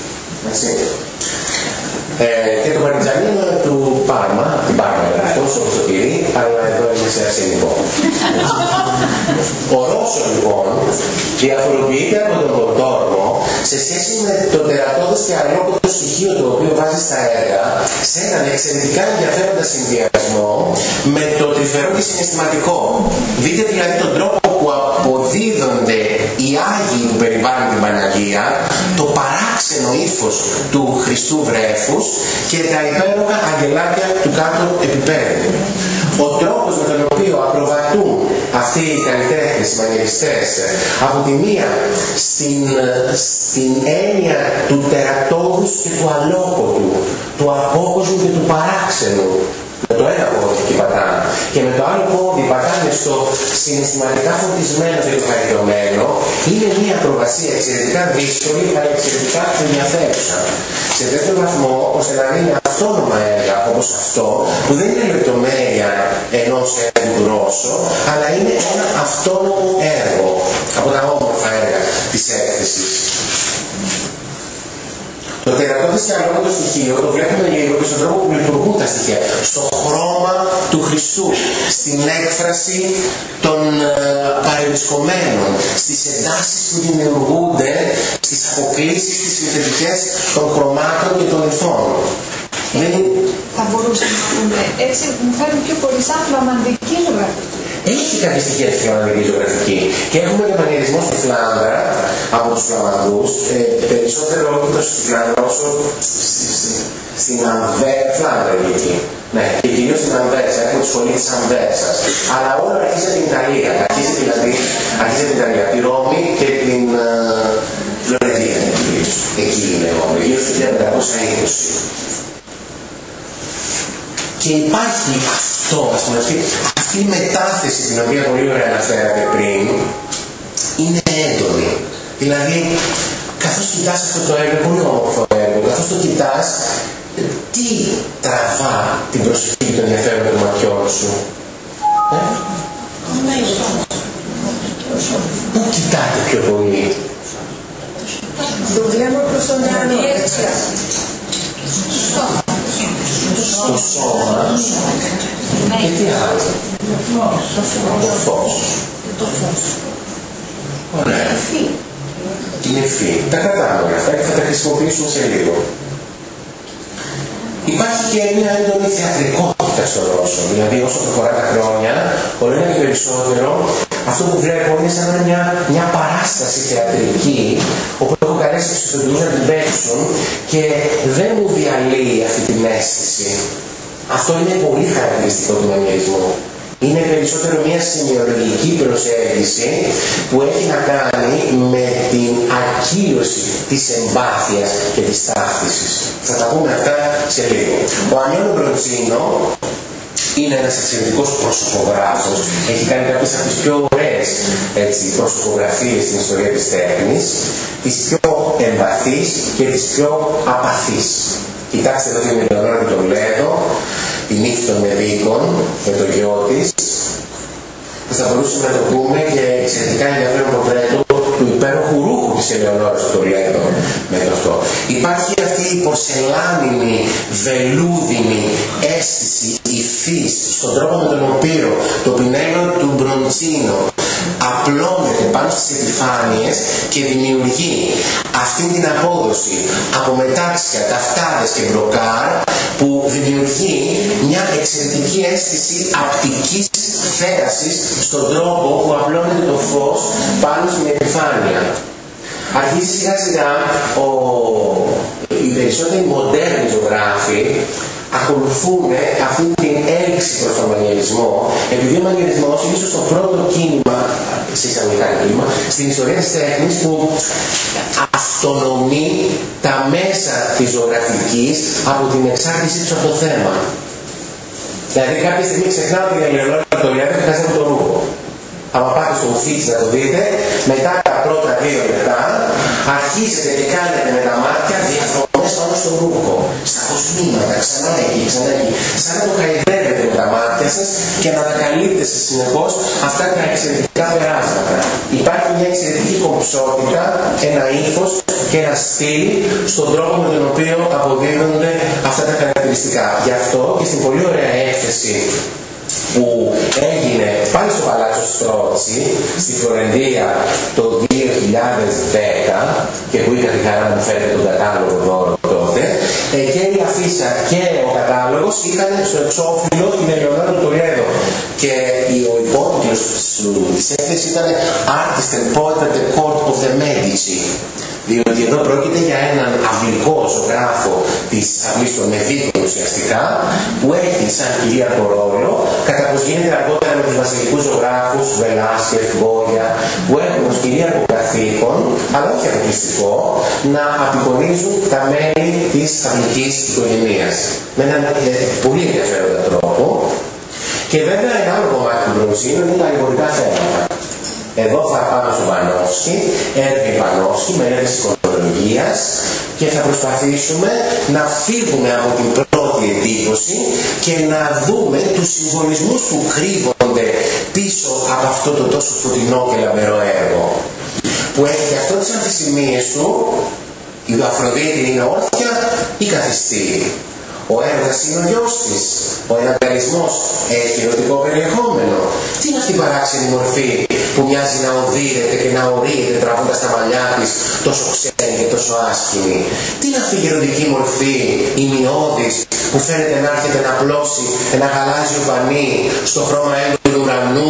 [SPEAKER 1] Και το Παριτζανίνο του Πάρμα, την Πάρμα αυτός, όπως το πήρε, αλλά εδώ είναι σε αρσενικό. Ο Ρώσο λοιπόν διαφοροποιείται από τον Κοντόρμο σε σχέση με το τερατώδες και αλόκοτο στοιχείο το οποίο βάζει στα έργα σε έναν εξαιρετικά ενδιαφέροντα συνδυασμό με το τρυφερό και συναισθηματικό. Δείτε δηλαδή τον τρόπο που αποδίδονται οι Άγιοι που περιβάλλουν την Παναγία, το παράξενο ύφος του Χριστού βρέφους και τα υπέροχα αγγελάκια του κάτω επίπεδου. Ο τρόπος με τον οποίο ακροβατούν αυτοί οι καλλιτέχνες, οι μανιεριστές, από τη μία στην έννοια του τερατώδους και του αλόκοτου, του απόκοσμου και του παράξενου. Με το ένα πόδι και πατάνε και με το άλλο πόδι πατάνε στο συναισθηματικά φωτισμένο και το χαριτωμένο, είναι μια ακροβασία εξαιρετικά δύσκολη αλλά εξαιρετικά ενδιαφέρουσα. Σε τέτοιο βαθμό ώστε να είναι αυτόνομα έργα όπως αυτό, που δεν είναι λεπτομέρεια ενός έργου του Ρώσο, αλλά είναι ένα αυτόνομο έργο από τα όμορφα έργα της έκθεσης. Το τερατώδες και αλόκοτο στοιχείο το βλέπουμε λίγο και στον τρόπο που λειτουργούν τα στοιχεία. Στο χρώμα του Χριστού, στην έκφραση των παρευρισκομένων, στις εντάσεις που δημιουργούνται, στις αποκλίσεις, στις συνθετικές των χρωμάτων και των ηθών.
[SPEAKER 9] Θα μπορούσαμε να πούμε, έτσι μου φέρνει πιο πολύ σαν φλαμανδική ζωγραφική.
[SPEAKER 1] Έχει κάποια στοιχεία στη φλαμανδική ζωγραφική και έχουμε και πανηγυρισμό στη Φλάνδρα από τους Φλαμανδούς, περισσότερο όχι τόσο στη Φλάνδρα όσο στην Φλάνδρα εκεί. Ναι, και κυρίως στην Αμβέρσα, έχουμε τη σχολή της Αμβέρσας. Αλλά όλα αρχίζει από την Ιταλία, αρχίζει δηλαδή από την Ιταλία, τη Ρώμη και την Φλωρεντία. Εκεί είναι η Ρώμη, γύρω στο 1520. Και υπάρχει αυτό, ας πούμε, αυτή η μετάθεση την οποία πολύ ωραία αναφέρατε πριν, είναι έντονη. Δηλαδή, καθώς κοιτάς αυτό το έργο, πολύ όμορφο έργο, καθώς το κοιτάς, τι τραβά την προσοχή και τον ενδιαφέρον των ματιών σου? Πού κοιτάτε πιο πολύ?
[SPEAKER 4] Το βλέμμα προς τον ουρανό.
[SPEAKER 1] Στο σώμα. Και τι άλλο? Το φως. Ωραία. Την ευφύ. Τα κρατάμε αυτά και θα τα χρησιμοποιήσουμε σε λίγο. Υπάρχει και μια έντονη θεατρικότητα στο Ρώσο. Δηλαδή, όσο προχωρά τα χρόνια, όλο ένα και περισσότερο, αυτό που βλέπω είναι σαν μια παράσταση θεατρική, όπου έχω καλέσει τους ηθοποιούς να την παίξουν και δεν μου διαλύει αυτή την αίσθηση. Αυτό είναι πολύ χαρακτηριστικό του μανιερισμού. Είναι περισσότερο μια σημειολογική προσέγγιση που έχει να κάνει με την ακύρωση της εμπάθειας και της ταύτισης. Θα τα πούμε αυτά σε λίγο. Ο Ανιώνιο Μπροντσίνο είναι ένας εξαιρετικός προσωπογράφος. Έχει κάνει κάποιες από τις πιο ωραίες προσωπογραφίες στην ιστορία της τέχνης, τις πιο εμπαθείς και τις πιο απαθείς. Κοιτάξτε εδώ την Ελεονόρα και τον Λέδο, τη νύχη των Μεδίκων, με το γιο της, που θα μπορούσαμε να το πούμε και εξαιρετικά ενδιαφέρον πορτρέτο του υπέροχου ρούχου της Ελεονόρας του Λέδο με το αυτό. Υπάρχει αυτή η πορσελάνινη, βελούδινη αίσθηση υφής στον τρόπο με τον οποίο το πινέλο του Μπροντσίνο απλώνεται πάνω στις επιφάνειες και δημιουργεί αυτή την απόδοση από μετάξια, ταυτάδες και μπροκάρ που δημιουργεί μια εξαιρετική αίσθηση απτικής θέασης στον τρόπο που απλώνεται το φως πάνω στην επιφάνεια. Αρχίζει σιγά σιγά οι περισσότεροι μοντέρνοι ζωγράφοι ακολουθούν αυτή την έλξη προς τον μανιερισμό, επειδή ο μανιερισμός είναι ίσως το πρώτο κίνημα, σε εισαγωγικά κίνημα, στην ιστορία της τέχνης που αυτονομεί τα μέσα της ζωγραφικής από την εξάρτησή τους από το θέμα. Δηλαδή κάποια στιγμή ξεχνάω την Ελεονόρα του Λέδο και χάσαμε το ρούχο. άμα πάτε στο ουφίτσι να το δείτε, μετά τα πρώτα 2 λεπτά αρχίζετε και κάνετε με τα μάτια διαφορές πάνω στο ρούχο, στα κοσμήματα, ξανά εκεί, σαν να το χαϊδεύετε με τα μάτια σας και να ανακαλύπτετε συνεχώς αυτά τα εξαιρετικά περάσματα. Υπάρχει μια εξαιρετική κομψότητα, ένα ύφος και ένα στυλ στον τρόπο με τον οποίο αποδίδονται αυτά τα χαρακτηριστικά. Γι' αυτό και στην πολύ ωραία έκθεση που έγινε πάλι στο Παλάτσο Στρότσι στη Φλωρεντία το 2010 και που είχα τη χαρά να μου φέρετε τον κατάλογο δώρο τότε, και η αφίσα και ο κατάλογος είχαν στο εξώφυλλο την Ελεονόρα του Τολέδο και ο υπότιτλος της έκθεσης ήταν Artist and Poet at the Court of the Medici, διότι εδώ πρόκειται για έναν αυλικό ζωγράφο της αυλής των Μεδίκων ουσιαστικά, που έχει σαν κυρίαρχο ρόλο, κατά πως γίνεται αργότερα με τους βασιλικούς ζωγράφους, Βελάσκεφ, Γκόγια, που έχουν ως κυρίαρχο καθήκον, αλλά όχι αποκλειστικό, να απεικονίζουν τα μέλη της αυλικής οικογενείας. Με έναν πολύ ενδιαφέροντα τρόπο. Και βέβαια ένα άλλο κομμάτι του Μπροντσίνο είναι τα αλληγορικά θέματα. Εδώ θα πάμε στο Πανόφσκι, έρθει Πανόφσκι, μελέτες οικονομίας και θα προσπαθήσουμε να φύγουμε από την πρώτη εντύπωση και να δούμε τους συμβολισμούς που κρύβονται πίσω από αυτό το τόσο φωτεινό και λαμπερό έργο. Που έχει και αυτό τις αμφισημίες του, η Αφροδίτη είναι όρθια ή καθιστή. Ο έρωτας είναι ο γιος της. Ο εναγκαλισμός έχει ερωτικό περιεχόμενο. Τι είναι αυτή η παράξενη μορφή που μοιάζει να οδύρεται και να ορίεται τραβώντας τα μαλλιά της τόσο ξένη και τόσο άσχημη. Τι είναι αυτή η γεροντική μορφή, η μειώδης, που φαίνεται να έρχεται να πλώσει ένα γαλάζιο πανί στο χρώμα έντονου του ουρανού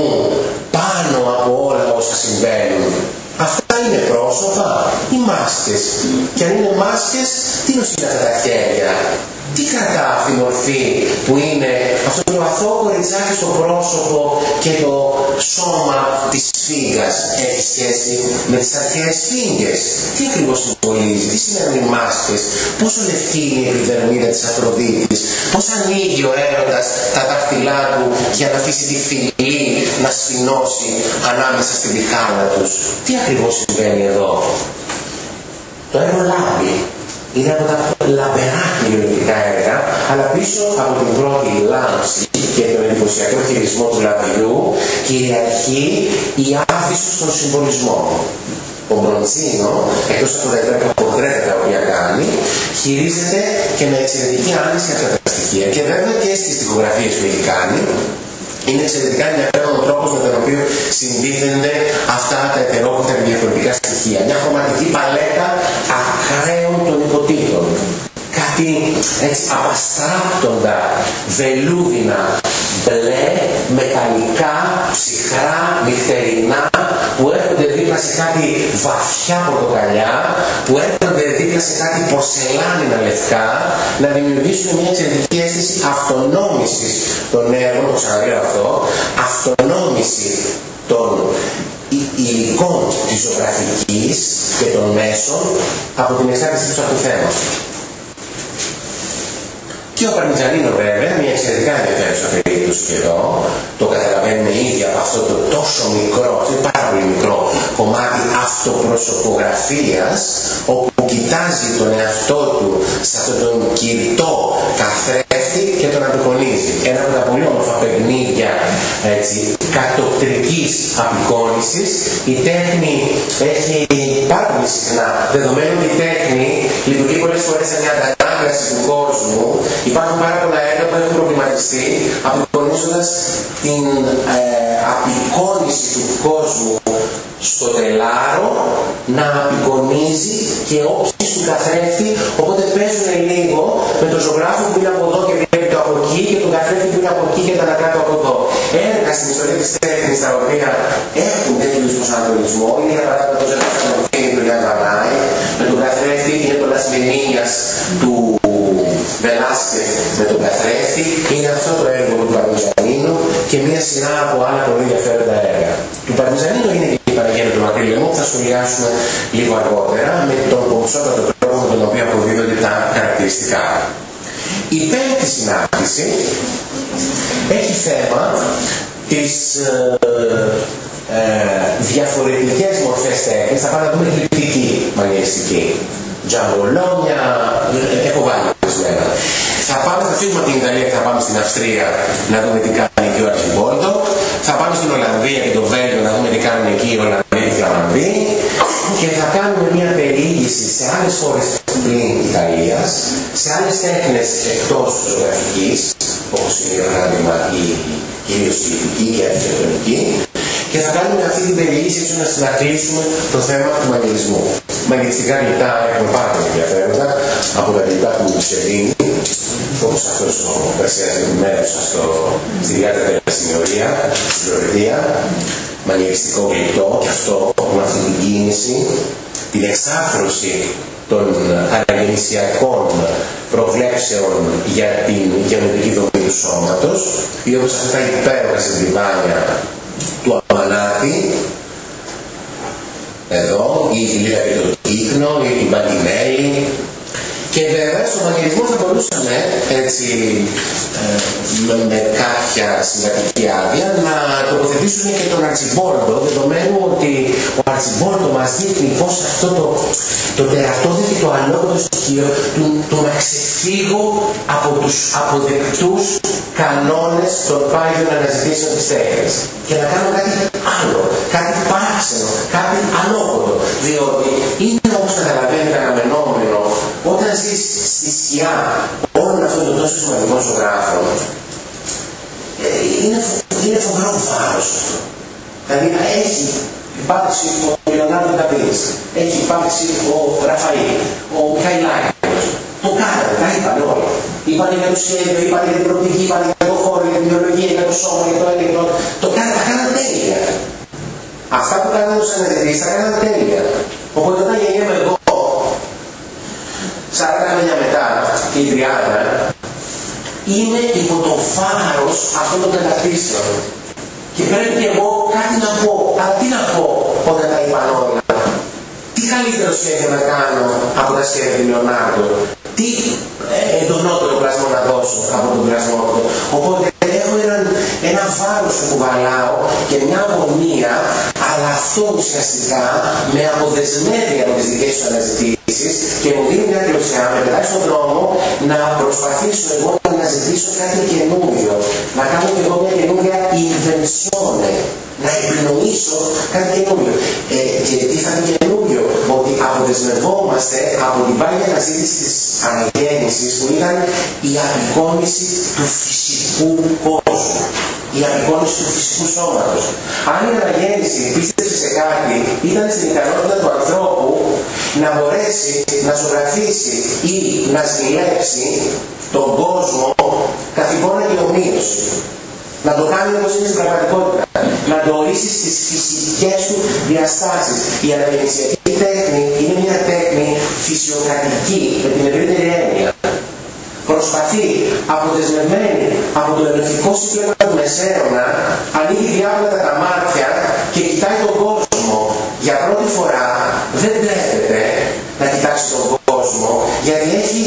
[SPEAKER 1] πάνω από όλα όσα συμβαίνουν. Αυτά είναι πρόσωπα ή μάσκες? Και αν είναι μάσκες, τι είναι αυτά τα χέρια? Τι κρατά αυτή η μορφή που είναι αυτό το αθώο κοριτσάκι στο πρόσωπο και το σώμα της σφίγγας? Έχει σχέση με τις αρχαίες σφίγγες? Τι ακριβώς συμβολίζει? Τι σημαίνουν οι μάσκες? Πόσο λευκή είναι η επιδερμίδα της Αφροδίτης? Πώς ανοίγει ο έρωτας τα δάχτυλά του για να αφήσει τη φυλή να σφινώσει ανάμεσα στην πιχάνα τους? Τι ακριβώς συμβαίνει εδώ? Το έργο λάμπει. Είναι από τα λαμπερά κυριολεκτικά έργα, αλλά πίσω από την πρώτη λάμψη και τον εντυπωσιακό χειρισμό του λαμπριού κυριαρχεί η άφηση στον συμβολισμό. Ο Μπροντσίνο, εκτός από τα πορτρέτα τα οποία κάνει, χειρίζεται και με εξαιρετική άνεση αυτά τα στοιχεία. Και βέβαια και στις τοιχογραφίες που έχει κάνει, είναι εξαιρετικά ενδιαφέρον ο τρόπος με τον οποίο συμπίθενται αυτά τα ετερόκουτα και διαφορετικά στοιχεία. Μια χρωματική παλέτα ακραίων των υποτίτων. Κάτι έτσι απαστράπτοντα, βελούδινα, μπλε, μεταλλικά, ψυχρά, νυχτερινά, που έρχονται δίπλα σε κάτι βαθιά πορτοκαλιά, που έρχονται δίπλα σε κάτι πορσελάνινα λευκά, να δημιουργήσουν μια εξαιρετική αίσθηση αυτονόμησης των έργων, το ξαναλέω αυτό, αυτονόμηση των υλικών της ζωγραφικής και των μέσων από την εξάρτησή τους από το θέμα. Και ο Παρμιζανίνο βέβαια, μια εξαιρετικά ενδιαφέρουσα περίπτωση και εδώ, το καταλαβαίνουμε ήδη από αυτό το τόσο μικρό, αυτό είναι πάρα πολύ μικρό κομμάτι αυτοπροσωπογραφίας, όπου κοιτάζει τον εαυτό του σε αυτόν τον κηρυτό καθρέφτη και τον απεικονίζει. Ένα από τα πολύ όμορφα παιχνίδια κατοπτρικής απεικόνησης. Η τέχνη έχει πάρα πολύ συχνά, δεδομένου ότι η τέχνη λειτουργεί πολλές φορές σε μια αντανάκλαση του κόσμου. Υπάρχουν πάρα πολλά έργα που έχουν προβληματιστεί απεικονίζοντας την απεικόνιση του κόσμου στο τελάρο να απεικονίζει και όψεις του καθρέφτη, οπότε παίζουν λίγο με τον ζωγράφο που είναι από εδώ και βλέπει το από εκεί και τον καθρέφτη που είναι από εκεί και τα ανακάτω από εδώ. Έργα στην ιστορία της τέχνης τα οποία έχουν τέτοιου προσανατολισμό είναι για παράδειγμα το Ζερβακανοφίνη του Γιάννη Βανάη, με τον καθρέφτη είναι το Λασμενίνιας του Βελάσκεφ με τον καθρέφτη, είναι αυτό το έργο του Παρμιζανίνου και μια σειρά από άλλα πολύ ενδιαφέροντα έργα. Του Παρμιζανίνου είναι και η Παναγία του Μακρύλεμου που θα σχολιάσουμε λίγο αργότερα με τον πομψότατο τρόπο με τον οποίο αποδίδονται τα χαρακτηριστικά. Η πέμπτη συνάντηση έχει θέμα τις διαφορετικές μορφές τέχνης. Θα πάμε να δούμε γλυπτική μανιεριστική. Τζαμπολόνια, έχω βάλει ορισμένα. Θα φύγουμε από την Ιταλία και θα πάμε στην Αυστρία να δούμε τι κάνει εκεί ο Αρχιμπόλτο. Θα πάμε στην Ολλανδία και το Βέλγιο να δούμε τι κάνουν εκεί οι Ολλανδοί και οι Φλαμανδοί. Και θα κάνουμε μια περιήγηση σε άλλες χώρες πλην Ιταλίας, σε άλλες τέχνες εκτός ζωγραφικής, όπως είναι για παράδειγμα κυρίως η λυπική και η αρχιτεκτονική. Και θα κάνουμε αυτή την περιήγηση έτσι ώστε να κλείσουμε το θέμα του μαγειρισμού. Μαγειριστικά γλυπτά έχουμε πάρα πολύ ενδιαφέροντα από τα γλυπτά του Μουσελίνη, όπως αυτός ο Περσέας ενημέρωσε στη διάρκεια της Περσινιωρία, στην Φλωρεντία. Μαγειριστικό γλυπτό και αυτό με αυτή την κίνηση, την εξάφρωση των αναγεννησιακών προβλέψεων για την γεωμετρική δομή του σώματος, ή όπως αυτά τα υπέροχα συντριβάνια του Αμανάτη, εδώ, ή τη Λίδα και το Κύκνο, ή την Παντινέλη. Και βέβαια στον μαγειρισμό θα μπορούσαμε έτσι με κάποια συμβατική άδεια να τοποθετήσουμε και τον Αρτσιμπόλτο, δεδομένου ότι ο Αρτσιμπόλτο μας δείχνει πως αυτό το τερατώδη και το αλόγωτο στοιχείο του να ξεφύγω από τους αποδεκτούς κανόνες των πάγιων αναζητήσεων της τέχνης και να κάνω κάτι άλλο, κάτι παράξενο, κάτι αλόγωτο, διότι είναι όπως καταλαβαίνετε αναμενόμενο όταν ζεις στη σκιά όλων αυτών των τόσο σημαντικών ζωγράφων, είναι φοβερό βάρος αυτό. Δηλαδή έχει υπάρξει ο Λεωνάρντο Νταβίντσι, έχει υπάρξει ο Ραφαήλ, ο Μικαηλάκης. Το κάνανε, τα είπαν όλοι. Είπαν για το σχέδιο, είπαν για την προοπτική, είπαν για το χώρο, για την βιολογία, για το σώμα, για το έλεγχο. Τα κάνανε τέλεια. Αυτά που κάνανε ως αναζητήσεις, τα κάνανε τέλεια. Οπότε όταν γεννιέμαι εγώ, 40 χρόνια μετά και 30, είμαι υπό το φάρος αυτών των κατακτήσεων. Και πρέπει και εγώ κάτι να πω. Αλλά τι να πω όταν τα είπαν όλα. Τι καλύτερο σχέδιο να κάνω από τα σχέδια του Λεωνάρντο. Τι εντονότερο πλασμό να δώσω από τον πλασμό του. Οπότε έχω ένα βάρος που κουβαλάω και μια αγωνία, αλλά αυτό ουσιαστικά με αποδεσμεύει από τις δικές του αναζητήσεις και μου δίνει μια γλωσσιά, με πετάει στον δρόμο να προσπαθήσω εγώ να ζητήσω κάτι καινούριο, να κάνω και εγώ μια καινούργια invenzione, να επινοήσω κάτι καινούριο. Και τι θα είναι καινούριο, ότι αποδεσμευόμαστε από την πάγια αναζήτηση της αναγέννησης που ήταν η απεικόνιση του φυσικού κόσμου. Η απεικόνιση του φυσικού σώματος. Αν η αναγέννηση πίστεψε σε κάτι, ήταν στην ικανότητα του ανθρώπου να μπορέσει να ζωγραφίσει ή να ζηλέψει τον κόσμο καθ' εικόνα και ομοίωση. Να το κάνει όπως είναι στην πραγματικότητα. Να το ορίσει στις φυσικές του διαστάσεις. Η αναγεννησιακή τέχνη είναι μια τέχνη φυσιοκρατική με την ευρύτερη έννοια. Προσπαθεί, αποδεσμευμένη από το ενοχικό σύμπλεγμα του Μεσαίωνα, ανοίγει διάβλατα τα μάτια και κοιτάει τον κόσμο. Για πρώτη φορά δεν τρέπεται να κοιτάξει τον κόσμο, γιατί έχει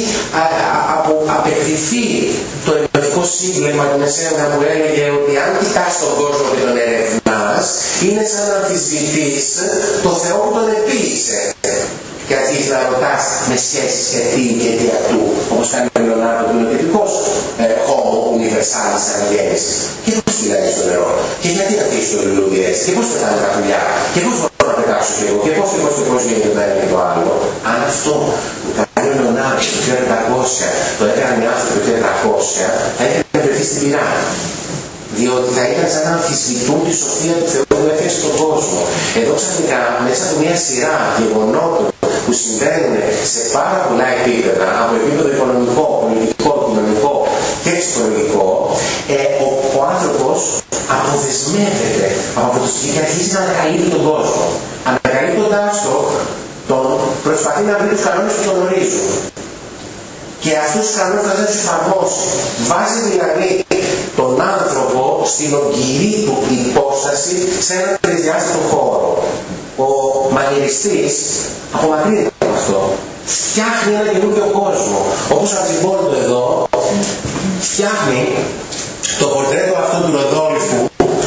[SPEAKER 1] απεκριθεί το ενοχικό σύμπλεγμα του Μεσαίωνα που έλεγε ότι αν κοιτάς τον κόσμο και τον ερευνάς, είναι σαν να αμφισβητείς το Θεό που τον επίησε. Και αρχίζει να ρωτάς με σχέσεις και τι και αιτιατού, όπως κάνει ο Λεωνάρντο που είναι ο τυπικός homo universalis αναγέννησης. Και πώς φυλάει στο νερό, και γιατί να κλείσει το λουλούδι έτσι, και πώς πετάνε τα πουλιά, και πώς μπορώ να πετάξω και εγώ, και πώς γίνεται το ένα και το άλλο. Αν αυτό που κάνει ο Λεωνάρντο το 1400 το έκαναν οι άνθρωποι το 400, θα έκανε να βρεθεί στην πυρά. Διότι θα ήταν σαν να αμφισβητούν τη σοφία του Θεού που έφερε στον κόσμο. Εδώ ξαφνικά, μέσα από μια σειρά γεγονότων που συμβαίνουν σε πάρα πολλά επίπεδα, από επίπεδο οικονομικό, πολιτικό, κοινωνικό και ψυχολογικό, ο άνθρωπος αποδεσμεύεται από το στοιχείο και αρχίζει να ανακαλύπτει τον κόσμο. Ανακαλύπτοντας τον προσπαθεί να βρει τους κανόνες που τον ορίζουν. Και αυτούς τους κανόνες θα τους εφαρμόσει. Βάζει δηλαδή τον άνθρωπο στην ογκυρή του υπόσταση σε έναν τρισδιάστατο χώρο. Ο μανιεριστής απομακρύνεται από αυτό. Φτιάχνει ένα καινούργιο κόσμο. Όπως ο Αρτσιμπόλντο εδώ φτιάχνει το πορτρέτο αυτού του Ροδόλφου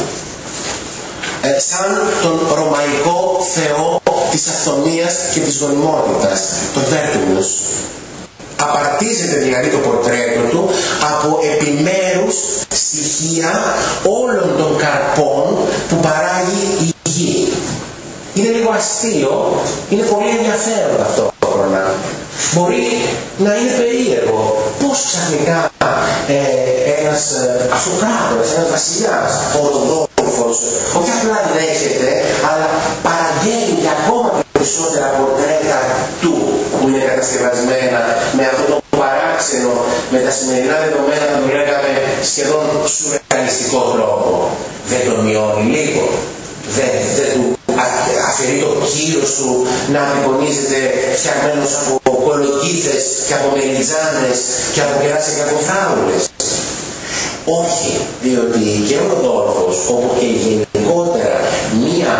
[SPEAKER 1] σαν τον ρωμαϊκό θεό της αυθονίας και της γονιμότητας, τον Βέρτουλος. Απαρτίζεται δηλαδή το πορτρέτο του από επιμέρους στοιχεία όλων των καρπών που παράγει η γη. Είναι λίγο αστείο, είναι πολύ ενδιαφέρον ταυτόχρονα. Μπορεί να είναι περίεργο πώς ξαφνικά ένας αυτοκράτορας, ένας βασιλιάς, ο Ροδόλφος, όχι απλά δέχεται, αλλά παραγγέλνει και ακόμα περισσότερα πορτρέτα του που είναι κατασκευασμένα με αυτό το παράξενο, με τα σημερινά δεδομένα που λέγαμε σχεδόν σουρεαλιστικό τρόπο. Δεν τον μειώνει λίγο, δεν του αφαιρεί το κύρος του να απεικονίζεται φτιαγμένος από κολοκύθες και από μελιτζάνες και από κεράσια και από φράουλες. Όχι, διότι και ο Ροδόλφος, όπου και γενικότερα μία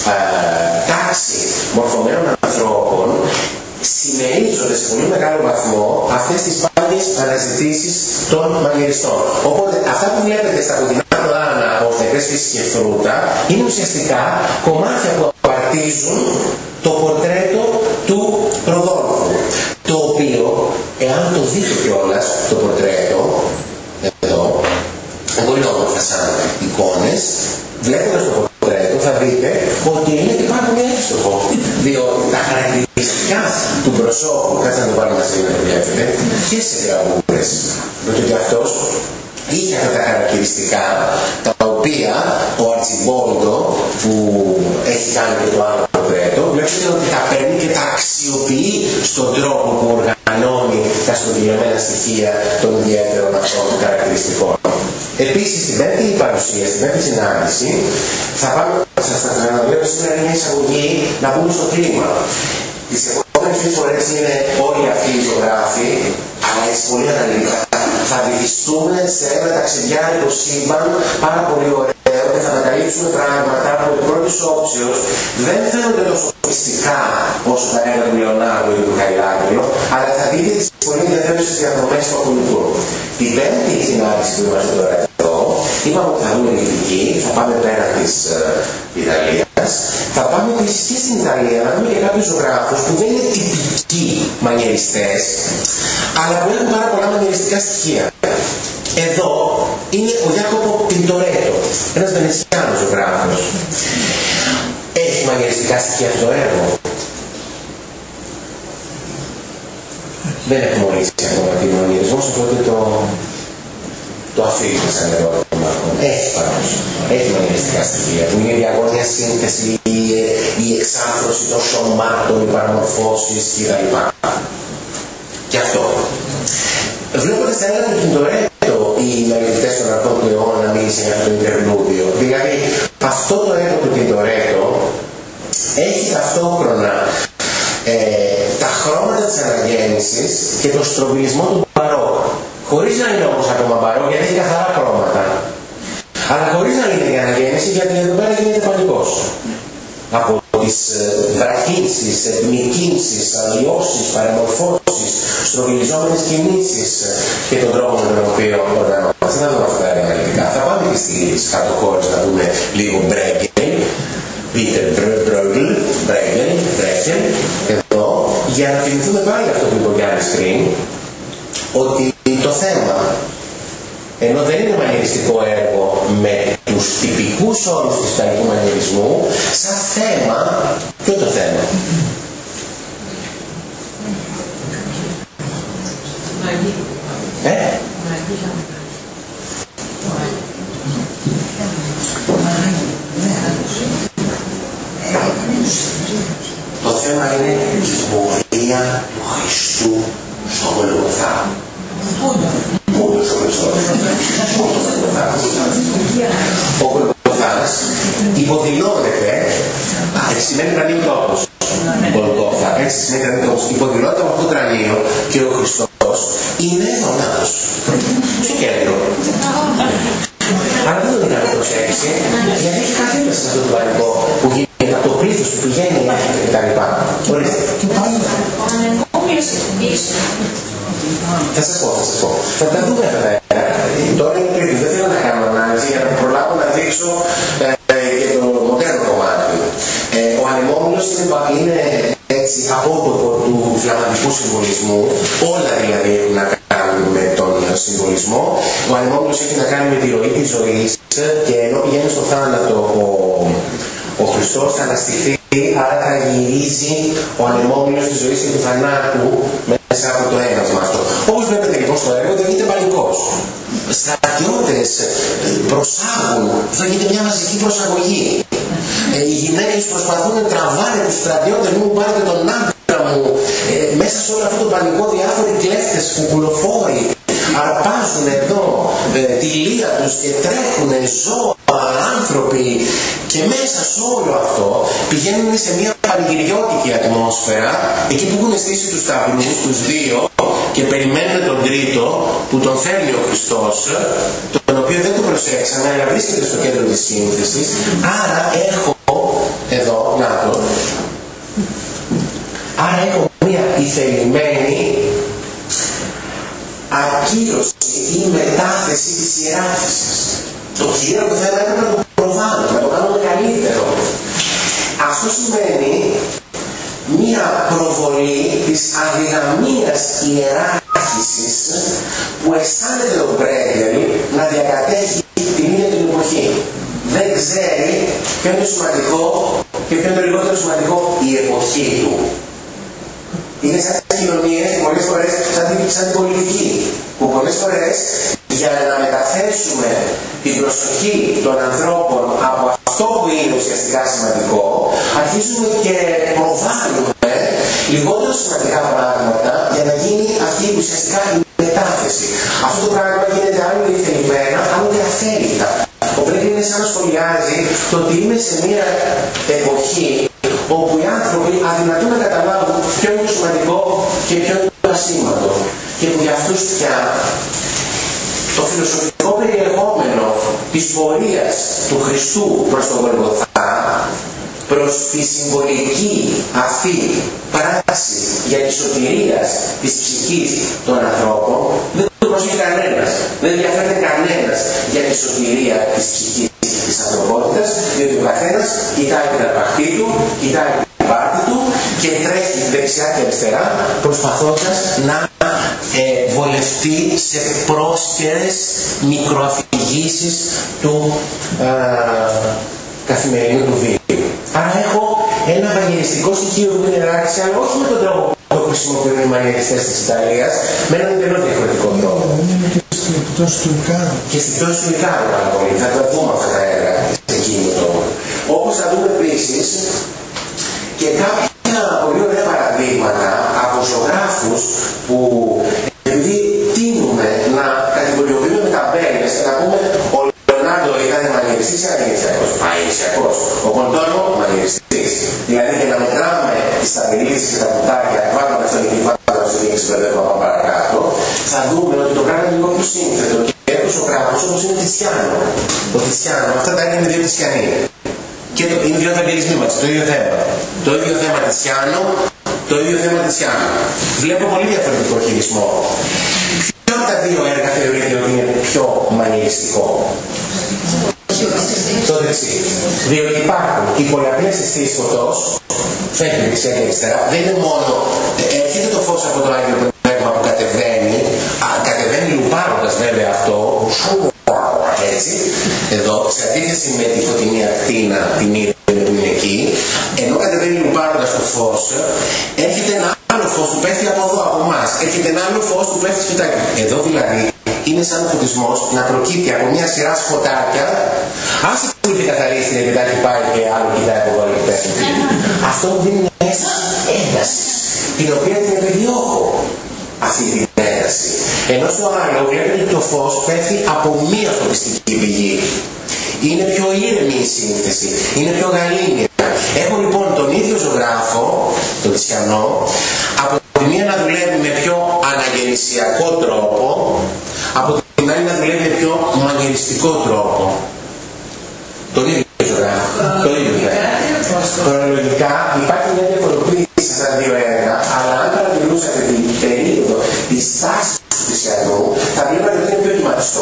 [SPEAKER 1] τάξη μορφωμένων ανθρώπων, συμμερίζονται σε πολύ μεγάλο βαθμό αυτές τις πάγιες αναζητήσεις των μανιεριστών. Οπότε αυτά που βλέπετε στα κοντινά πλάνα από νεκρές φύσεις και φρούτα είναι ουσιαστικά κομμάτια που απαρτίζουν το πορτρέτο του Ροδόλφου. Το οποίο, εάν το δείτε κιόλας το πορτρέτο, εδώ, πολύ όμορφα σαν εικόνες, βλέποντας το πορτρέτο θα δείτε ότι είναι και πάρα πολύ εύστοχο. Διότι τα χαρακτηριστικά του προσώπου, κάτσε να το βάλω μαζί να το βλέπετε, και σε γραμμούρες, διότι αυτός είχε αυτά τα χαρακτηριστικά, τα οποία ο Αρτσιμπόλντο που έχει κάνει και το άλλο πορτρέτο, βλέπετε ότι τα παίρνει και τα αξιοποιεί στον τρόπο που οργανώνει τα στοχευμένα στοιχεία των ιδιαίτερων αυτών χαρακτηριστικών. Επίσης, στην πέμπτη παρουσία, στην πέμπτη συνάντηση, θα πάμε, σας τα ξαναβλέπω σήμερα μια εισαγωγή να πούμε στο κλίμα. Τις επόμενες τρεις φορές είναι όλοι αυτοί οι ζωγράφοι, αλλά έτσι πολύ αναλυτικά. Θα βυθιστούμε σε ένα ταξιδιάρικο σύμπαν πάρα πολύ ωραίο και θα ανακαλύψουμε πράγματα που εκ πρώτης όψεως δεν φαίνονται τόσο μυστικά όσο τα έργα του Λεωνάρντο ή του Μιχαηλάνγκελο, αλλά θα δείτε τις πολύ ενδιαφέρουσες διαδρομές του ακολουθούν. Η πέμπτη συνάντηση που είμαστε τώρα εδώ είπαμε ότι θα δούμε ηλεκτρική, θα πάμε πέραν της Ιταλίας, θα πάμε επίσης και στην Ιταλία να δούμε και κάποιους ζωγράφους που δεν είναι τυπικοί μανιεριστές, αλλά που έχουν πάρα πολλά μανιεριστικά στοιχεία. Εδώ είναι ο Γιάκοπο Πιντορέτο, ένας Βενετσιάνος ζωγράφος. Έχει μανιεριστικά στοιχεία αυτό το έργο. Δεν έχουμε ορίσει ακόμα τι μανιερισμός, οπότε το αφήνουμε σαν ερώτημα. Έχει πάντως. Έχει μανιεριστικά στοιχεία που είναι η διαγώνια σύνθεση, η εξάρθρωση των σωμάτων, οι παραμορφώσεις κτλ. Και αυτό. Βλέποντας τα έργα του Πιντορέτο, οι μελετητές των αρχών του αιώνα μίλησαν για αυτό το Ιντερλούδιο. Δηλαδή, αυτό το έργο του Πιντορέτο έχει ταυτόχρονα τα χρώματα της αναγέννησης και τον στροβιλισμό του μπαρόκ. Χωρίς να είναι όμως ακόμα μπαρόκ, γιατί έχει καθαρά χρώματα. Αλλά χωρίς να είναι η αναγέννηση, γιατί εδώ πέρα γίνεται πανικός. Από τις βραχύνσεις, μυκύνσεις, αλλοιώσεις, παραμορφώσεις, στρογγυλιζόμενες κινήσεις και τον τρόπο με τον οποίο οργανώνεται. Δεν θα δούμε αυτά τα αναλυτικά. Θα πάμε και στις κάτω χώρες να δούμε λίγο Μπρέγκελ, Πίτερ Μπρέγκελ, εδώ, για να θυμηθούμε πάλι αυτό που είπε ο Γιάννης πριν, ότι το θέμα, ενώ δεν είναι μανιεριστικό έργο με τους τυπικούς όρους του ιταλικού μανιερισμού, σαν θέμα, ποιο είναι το θέμα? Το θέμα είναι η πορεία του Χριστού στον Γολγοθά. Πού είναι ο Χριστός? Ο Γολγοθάς υποδηλώνεται, έτσι σημαίνει κρανίου τόπος. Γολγοθά, έτσι σημαίνει κρανίου τόπος. Υποδηλώνεται από αυτό το κρανίο και ο Χριστός είναι δονάτος. Στο κέντρο. Αλλά δεν τον είχαμε προσέξει, γιατί έχει καθένα σε αυτό το πανικό που γίνεται από το πλήθος που πηγαίνει και τα λοιπά. Ορίστε. Θα σας πω. Θα τα δούμε αυτά τα έργα. Τώρα είναι πλήθος. Δεν θέλω να κάνω ανάλυση για να προλάβω να δείξω και το μοντέρνο κομμάτι. Ο Ανεμόμυλος είναι έτσι απότοπο του φλαμαντικού συμβολισμού. Όλα δηλαδή έχουν να κάνουν με τον συμβολισμό. Ο Ανεμόμυλος έχει να κάνει με τη ροή της ζωής και ενώ πηγαίνει στο θάνατο ο Χριστός θα αναστηθεί, άρα θα γυρίζει ο ανεμόμυλος της ζωής και του θανάτου μέσα από το έναυσμα αυτό. Όπως βλέπετε λοιπόν στο έργο δεν γίνεται πανικός. Στρατιώτες προσάγουν, θα γίνεται μια μαζική προσαγωγή. Οι γυναίκες προσπαθούν να τραβάνε τους στρατιώτες, μην μου πάρετε τον άντρα μου. Μέσα σε όλο αυτό το πανικό διάφοροι κλέφτες, κουκουλοφόροι αρπάζουν εδώ τη λία τους και τρέχουν ζώα, άνθρωποι, και μέσα σε όλο αυτό πηγαίνουν σε μια πανηγυριώτικη ατμόσφαιρα, εκεί που έχουν στήσει τους σταυρούς, τους δύο, και περιμένουν τον τρίτο που τον φέρνει ο Χριστός, τον οποίο δεν το προσέξαμε, αλλά βρίσκεται στο κέντρο της σύνθεσης. Άρα έχω εδώ, να το, άρα έχω μια ηθελημένη ακύρωση ή μετάθεση της ιεράρχησης. Το κυρίαρχο θέμα είναι να το προβάλλουμε, να το κάνουμε καλύτερο. Αυτό σημαίνει μία προβολή της αδυναμίας ιεράρχησης που αισθάνεται ο Μπρέγκελ να διακατέχει την ίδια την εποχή. Δεν ξέρει ποιο είναι το σημαντικό και ποιο είναι το λιγότερο σημαντικό, η εποχή του. Είναι σαν τις κοινωνίες και πολλές φορές σαν την πολιτική, που πολλές φορές για να μεταθέσουμε την προσοχή των ανθρώπων από αυτό που είναι ουσιαστικά σημαντικό, αρχίζουμε και προβάλλουμε λιγότερο σημαντικά πράγματα για να γίνει αυτή ουσιαστικά η μετάθεση. Αυτό το πράγμα γίνεται άλλο ηθελημένα, άλλο και αθέλητα. Ο Μπρέγκελ είναι σαν να σχολιάζει το ότι είμαι σε μια εποχή όπου οι άνθρωποι αδυνατούν να καταλάβουν ποιο είναι το σημαντικό και ποιο είναι το ασήμαντο. Και που για αυτούς πια το φιλοσοφικό περιεχόμενο της πορείας του Χριστού προς τον Γολγοθά, προς τη συμβολική αυτή πράξη για τη σωτηρία της ψυχής των ανθρώπων, δεν το το προσέχει κανένας. Δεν ενδιαφέρεται κανένας για τη σωτηρία της ψυχής της ανθρωπότητας, διότι ο καθένας κοιτάει την αρπαχτή του, κοιτάει την πάρτη του και τρέχει δεξιά και αριστερά προσπαθώντας να βολευτεί σε πρόσκαιρες μικροαφηγήσεις του καθημερινού του βίου. Άρα έχω ένα βαγγελιστικό στοιχείο που είναι ελάχιστη, αλλά όχι με τον τρόπο που το χρησιμοποιούν οι μανιεριστές της Ιταλίας, με έναν εντελώς διαφορετικό τρόπο.
[SPEAKER 2] Και στην πτώση του Ικάρου.
[SPEAKER 1] Και στην πτώση του Ικάρου πάρα πολύ. Θα το δούμε αυτά τα έργα σε εκείνο το. Όπως θα δούμε επίσης και κάποια πολύ ωραία παραδείγματα από ζωγράφους που επειδή τείνουμε να κατηγοριοποιούμε με ταμπέλες και να πούμε ο Λεωνάρντο ήταν μανιεριστής ή αναγεννησιακός. Μανιεριστιακός. Ο Κοντόνο μανιεριστής. Δηλαδή για να μετράμε τις ταμπελίες και τα κουτάκια, βάλουμε στον εγκυπάτο στην νίκη συμπερδεύουμε από παρακάτω, θα δούμε ότι το πράγμα είναι λίγο πιο σύνθετο. Και ο ζωγράφος όπως είναι Τισιάνο. Ο Τισιάνο, αυτά τα έργα είναι δύο Τισιανοί. Και είναι δύο ευαγγελισμοί μας, το ίδιο θέμα. Το ίδιο θέμα Τισιάνο, το ίδιο θέμα Τισιάνο. Βλέπω πολύ διαφορετικό χειρισμό. Ποιο από τα δύο έργα θεωρείται ότι είναι πιο μανιεριστικό? Το δεξί. Διότι υπάρχουν οι πολλαπλές αισθήσεις φωτός, φεύγει δεξιά και αριστερά, δεν είναι μόνο, έρχεται το φως από το Άγιο Πνεύμα που κατεβαίνει λουπάροντας βέβαια αυτό, έτσι, εδώ, σε αντίθεση με τη φωτεινή ακτίνα, την ήρεμη που είναι εκεί, ενώ κατεβαίνει λουπάροντας το φως, έρχεται ένα άλλο φως που πέφτει από εδώ, από εμάς, έρχεται ένα άλλο φως που πέφτει στο τάκι. Εδώ δηλαδή είναι σαν ο φωτισμός να προκύπτει από μια σειρά σκοτάκια, άσε που ήρθε καθαρίστηκε και τα έχει πάει και άλλο κοιτάει από εδώ και πέφτει. Αυτό μου δίνει μια αίσθηση έντασης, την οποία την επιδιώκω αυτή την ένταση. Ενώ στο άλλο βλέπετε ότι το φως πέφτει από μία φωτιστική πηγή. Είναι πιο ήρεμη η σύνθεση, είναι πιο γαλήνια. Έχω λοιπόν τον ίδιο ζωγράφο, τον Τισιανό, από τη μία να δουλεύει με πιο αναγεννησιακό τρόπο, από την άλλη να δουλεύει με πιο μανιεριστικό τρόπο. Τον ίδιο ζωγράφο, το ίδιο θέμα. Χρονολογικά υπάρχει μια διαφοροποίηση στα δύο έργα, αλλά αν παρατηρούσατε την περίοδο της τάσης του Τισιανού, θα βλέπατε ότι είναι πιο κυματιστό.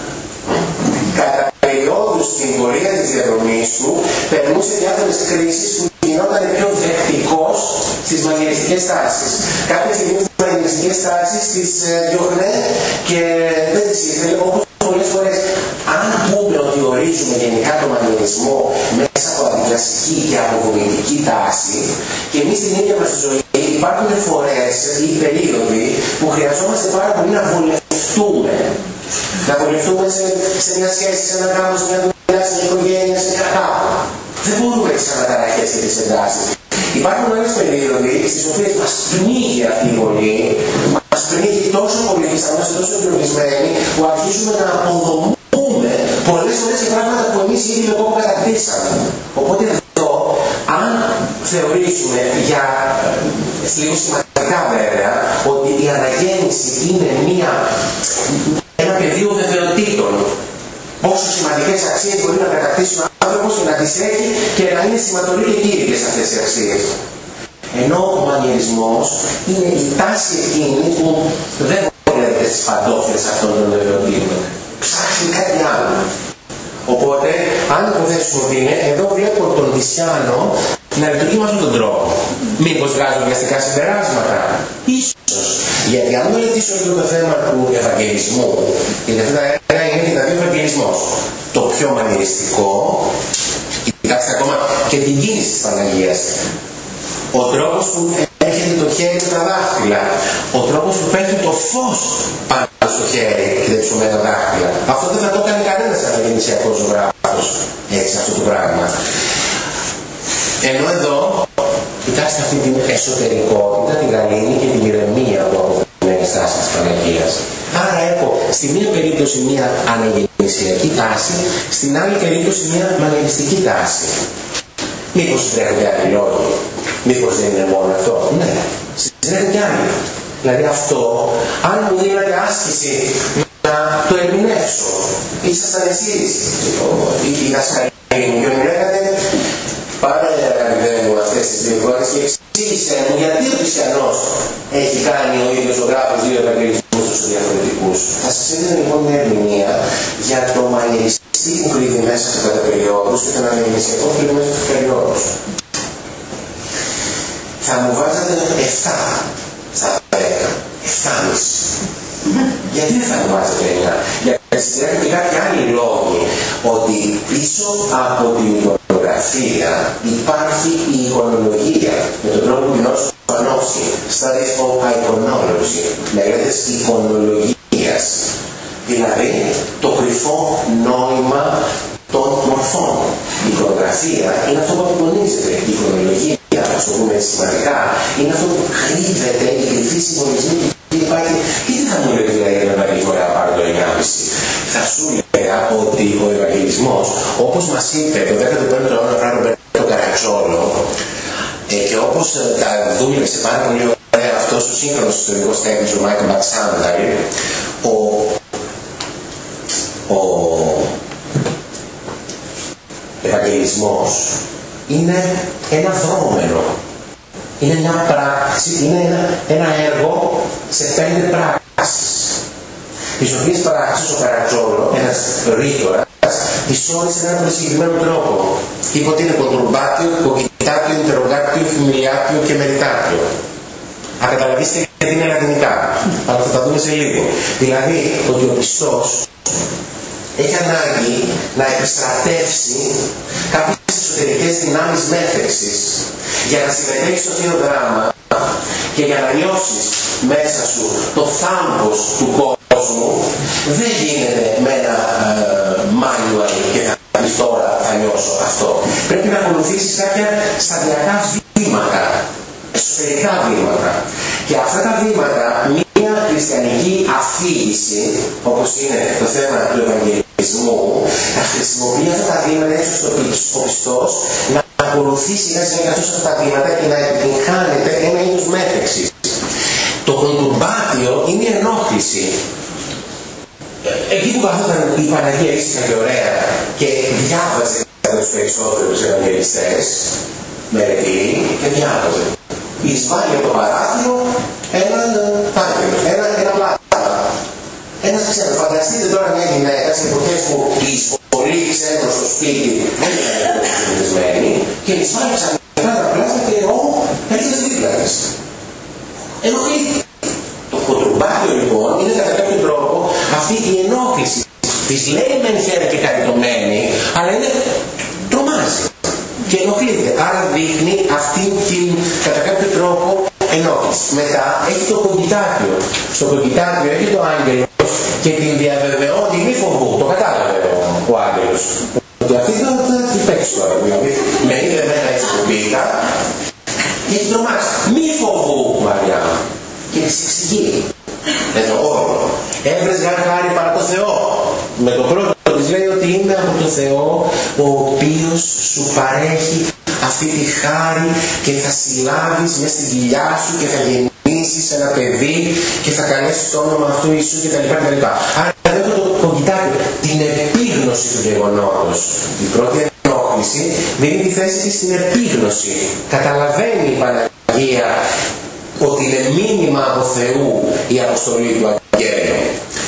[SPEAKER 1] Κατά περιόδους στην πορεία της διαδρομής του, περνούσε διάφορες κρίσεις που γινόταν πιο δεκτικός στις μανιεριστικές τάσεις. Κάποια στιγμή στις μανιεριστικές τάσεις τις διώχνε και δεν τις ήθελε, όπως πολλές φορές. Αν πούμε ότι ορίζουμε γενικά τον μανιερισμό μέσα από αντικλασική και αποβολητική τάση, και εμείς στην ίδια μας ζωή υπάρχουν φορές ή περίοδοι που χρειαζόμαστε πάρα πολύ να βολευτούμε. Να βολευτούμε σε μια σχέση, σε ένα γάμο, σε μια δουλειά, σε μια οικογένεια, σε κάπου. Δεν μπορούμε τις αναταραχές και τις εντάσεις. Υπάρχουν άλλες περίοδοι στις οποίες μας πνίγει αυτή η βολή, μας πνίγει τόσο πολύ και θα είμαστε τόσο εμπλουτισμένοι που αρχίζουμε να αποδομούμε πολλές φορές και πράγματα που εμείς ήδη με κόπο κατακτήσαμε. Οπότε εδώ, αν θεωρήσουμε για λίγο σημαντικά βέβαια ότι η αναγέννηση είναι ένα πεδίο βεβαιοτήτων, πόσο σημαντικές αξίες μπορεί να κατακτήσει ο άνθρωπος και να τις έχει και να είναι σηματολοί και κύριες αυτές οι αξίες. Ενώ ο μανιερισμός είναι η τάση εκείνη που δεν βολεύεται στις παντόφλες αυτών των βεβαιοτήτων. Ψάχνει κάτι άλλο. Οπότε, αν υποθέσουμε ότι είναι, εδώ βλέπω τον Τισιάνο να λειτουργεί με αυτόν τον τρόπο. Μήπως βγάζω βιαστικά συμπεράσματα? Ίσως. Γιατί αν μελετήσω αυτό το θέμα του ευαγγελισμού, γιατί αυτά τα έργα είναι και τα δύο ευαγγελισμός. Το πιο μανιεριστικό, κοιτάξτε ακόμα και την κίνηση της Παναγίας. Ο τρόπος που έρχεται το χέρι με τα δάχτυλα. Ο τρόπος που πέφτει το φως πάνω στο χέρι και τα υψωμένα δάχτυλα. Αυτό δεν θα το κάνει κανένας αναγεννησιακός ζωγράφος. Έτσι αυτό το πράγμα. Ενώ εδώ, κοιτάξτε αυτή την εσωτερικότητα, την γαλήνη και την ηρεμία που αποδεικνύει η στάση της Παναγίας. Άρα έχω στη μία περίπτωση μία αναγεννησιακή τάση, στην άλλη περίπτωση μία μανιεριστική τάση. Μήπως συντρέχονται άλλοι λόγοι? Μήπως δεν είναι μόνο αυτό? Ναι, συντρέχονται κι άλλοι. Δηλαδή αυτό, αν μου δίνατε άσκηση να το ερμηνεύσω, ήσασταν εσείς οι δασκαλοί μου και μου λέγατε πάρε αγαπητέ μου αυτές τις δύο εικόνες και εξήγησέ μου γιατί ο Τισιανός έχει κάνει ο ίδιος ο γράφος δύο ευαγγελισμούς τόσο διαφορετικούς. Θα σας έδινε λοιπόν μια ερμηνεία για το μανιεριστή που κρύβει μέσα σε αυτά τα περιόδους και τον ανεμιστικό που κρύβει μέσα στους περιόδους. Θα μου βάζατε 7 στα 10, 7,5. Γιατί δεν θα μου βάζετε 9? Γιατί και κάποιοι άλλοι λόγοι ότι πίσω από την εικονογραφία υπάρχει η εικονολογία με τον τρόπο που γινόταν στο Πανόφσκι, Studies of Iconology, μελέτες εικονολογίας, δηλαδή το κρυφό νόημα των μορφών. Η εικονογραφία είναι αυτό που απεικονίζεται, η εικονολογία, ας το πούμε σημαντικά, είναι αυτό που κρύβεται, η κρυφή συμβολισμή που υπάρχει. Και τι θα μου λέγεις για τον Ευαγγελισμό για να πάρω το 9,5? Θα σου λέγα ότι ο Ευαγγελισμός, όπως μας είπε το 15ο αιώνα ο Ρομπέρτο Καρατσόλο, και όπως τα δούλεψε πάρα πολύ ωραία αυτός ο σύγχρονος ιστορικός τέχνης, ο Μάικλ Μπαξάνταρη, ο Ευαγγελισμός είναι ένα δρόμενο, είναι μια πράξη, είναι ένα έργο σε 5 πράξεις, τις οποίες πράξεις ο Καρατζόλο, ένας ρήτορας, τις όρισε με έναν συγκεκριμένο τρόπο. Είπε ότι είναι κοντρουμπάτιο, κοκκιτάτιο, ιντερογκάτιο, φιμιλιάτιο και μεριτάτιο. Αν καταλαβείτε γιατί είναι λατινικά, αλλά θα τα δούμε σε λίγο. Δηλαδή ότι ο πιστός έχει ανάγκη να επιστρατεύσει κάποιες εσωτερικές δυνάμεις μέθεξης για να συμμετέχει στο θείο δράμα και για να νιώσεις μέσα σου το θάμπος του κόσμου. Δεν γίνεται με ένα manual και θα πεις τώρα θα νιώσω αυτό. Πρέπει να ακολουθήσεις κάποια σταδιακά βήματα, εσωτερικά βήματα. Και αυτά τα βήματα, μία χριστιανική αφήγηση, όπως είναι το θέμα του Ευαγγελισμού, θα χρησιμοποιεί αυτά τα βήματα έτσι ώστε ο πιστός να ακολουθήσει σιγά-σιγά αυτά τα βήματα και να επιτυγχάνεται ένα είδος μέθεξης. Το κοντουρμπάτιο είναι η ενόχληση. Εκεί που καθόταν η Παναγία ήσυχα και ωραία και διάβαζε τους περισσότερους Ευαγγελιστές, μερικοί, και διάβαζε. Εισβάλλει από το παράθυρο έναν άγγελο, ένα πλάτα. Ένας ξέρω, φανταστείτε τώρα μια γυναίκα σε εποχές που η εισβολή ξέρω στο σπίτι δεν ήταν εξοπλισμένη και εισβάλλει ξανά τα πλάτα και έρχεται δίπλα της. Ενοχλείται. Το κοντρουμπάτιο λοιπόν είναι κατά κάποιο τρόπο αυτή η ενόχληση. Της λέει μεν χαίρε και χαριτωμένη, αλλά είναι τρομάζει και ενοχλείται. Άρα δείχνει αυτή την κατά κάποιο τρόπο ενόχληση. Μετά έχει το κογκιτάτιο. Στο κογκιτάτιο έχει το άγγελο και την διαβεβαιώνει μη φοβού. Το κατάλαβε ο άγγελος. Ότι αυτή θα την παίξει τώρα. Δηλαδή με είδε μένα έτσι που πήγα και έχει τρομάξει. Μη φοβού Μαριά. Και της εξηγεί με το όρο. Έβρεσγαν χάρη παρά το Θεό. Με το πρώτο της λέει ότι είναι από το Θεό ο οποίος σου παρέχει αυτή τη χάρη και θα συλλάβεις μέσα στη κοιλιά σου και θα γεννήσεις ένα παιδί και θα καλέσεις το όνομα αυτού Ιησού κτλ. Άρα εδώ το κογκιτάκι, την επίγνωση του γεγονότος. Η πρώτη ενόχληση δίνει τη θέση της στην επίγνωση. Καταλαβαίνει η Παναγία ότι είναι μήνυμα από Θεού η αποστολή του Αγγέλου.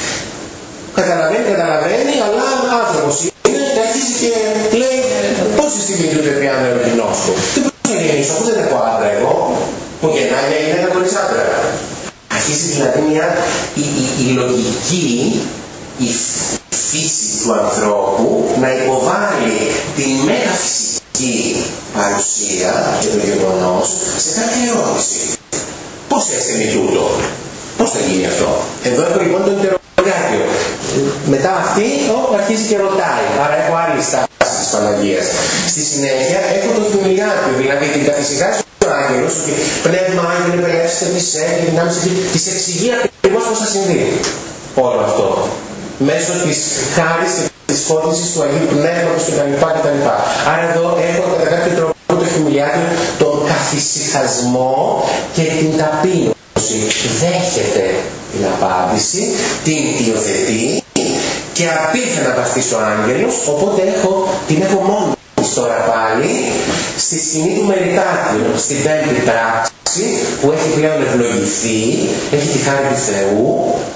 [SPEAKER 1] Καταλαβαίνει, αλλά άνθρωπος είναι και αρχίζει και λέει πόση στιγμή του πρέπει να είναι ο κοινός του. Τι πώς θα γεννήσω, αφού δεν έχω άντρα εγώ, που γεννάει μια γυναίκα χωρίς άντρα. Αρχίζει δηλαδή η λογική, η φύση του ανθρώπου να υποβάλει τη μεταφυσική παρουσία και το γεγονός σε κάποια ερώτηση. Πώς έστειλε τούτο, πώς θα γίνει αυτό. Εδώ έχω λοιπόν το ιντερογάτιο. Μετά αυτή αρχίζει και ρωτάει, άρα έχω άλλη στάση της Παναγίας. Στη συνέχεια έχω το χιμιλιάτιο, δηλαδή την καθησυχάζει του άγγελος, ότι πνεύμα άγγελε πελεύσετε της και δυνάμεις της εξηγεί ακριβώς πώς θα συμβεί όλο αυτό. Μέσω της χάρης και της φώτισης του Αγίου Πνεύματος κτλ. Άρα εδώ έχω κατά κάποιο τρόπο το χιμιλιάτιο, τον καθησυχασμό και την ταπείνωση. Δέχεται την απάντηση, την υιοθετεί και απίθανα βαστής ο άγγελος, οπότε την έχω μόνη τώρα πάλι στη σκηνή του Μεριτάτιου, στην πέμπτη πράξη που έχει πλέον ευλογηθεί, έχει τη χάρη του Θεού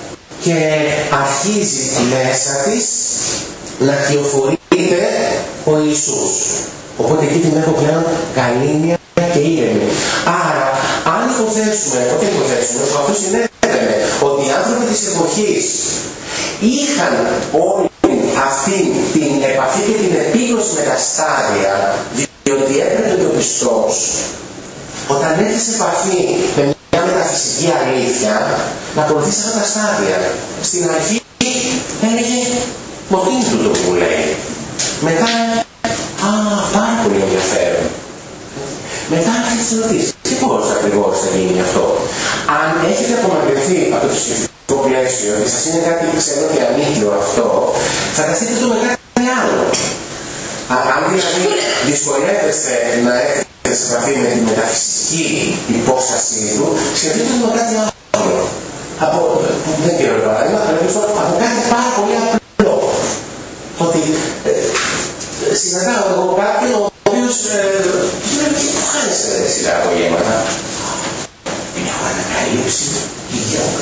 [SPEAKER 1] και αρχίζει μέσα της να κυοφορείται ο Ιησούς. Οπότε εκεί την έχω πλέον γαλήνια και ήρεμη. Άρα, αν υποθέσουμε ότι αυτό συνέβαινε, ότι οι άνθρωποι της εποχής είχαν όλη αυτή την επαφή και την επίγνωση με τα στάδια, διότι έπρεπε ο πιστός, όταν έρθει σε επαφή με μια μεταφυσική αλήθεια, να ακολουθήσει αυτά τα στάδια. Στην αρχή έλεγε μοτίν του το που λέει. Μετά, πάρα πολύ ενδιαφέρον. Μετά άρχισε τις ερωτήσεις. Τι πώς ακριβώς θα γίνει αυτό? Αν έχετε απομακρυνθεί από το σκεφτικό πλαίσιο και σας είναι κάτι που ξέρω ότι ανήκειο αυτό, φανταστείτε το με κάτι άλλο. Αν δηλαδή δυσκολεύεστε να έρθετε σε επαφή με τη μεταφυσική υπόστασή του, σκεφτείτε το με κάτι άλλο. Δεν ξέρω παράδειγμα, από κάτι πάρα πολύ απλό. Ότι συναντάω εγώ κάποιον ο οποίος που χάνεσαι σειρά απογεύματα. Είναι έχω ανακαλύψει η γιόγκα.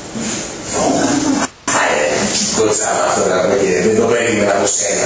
[SPEAKER 1] Κορτσάμε αυτό και δεν το περίμενα από σένα.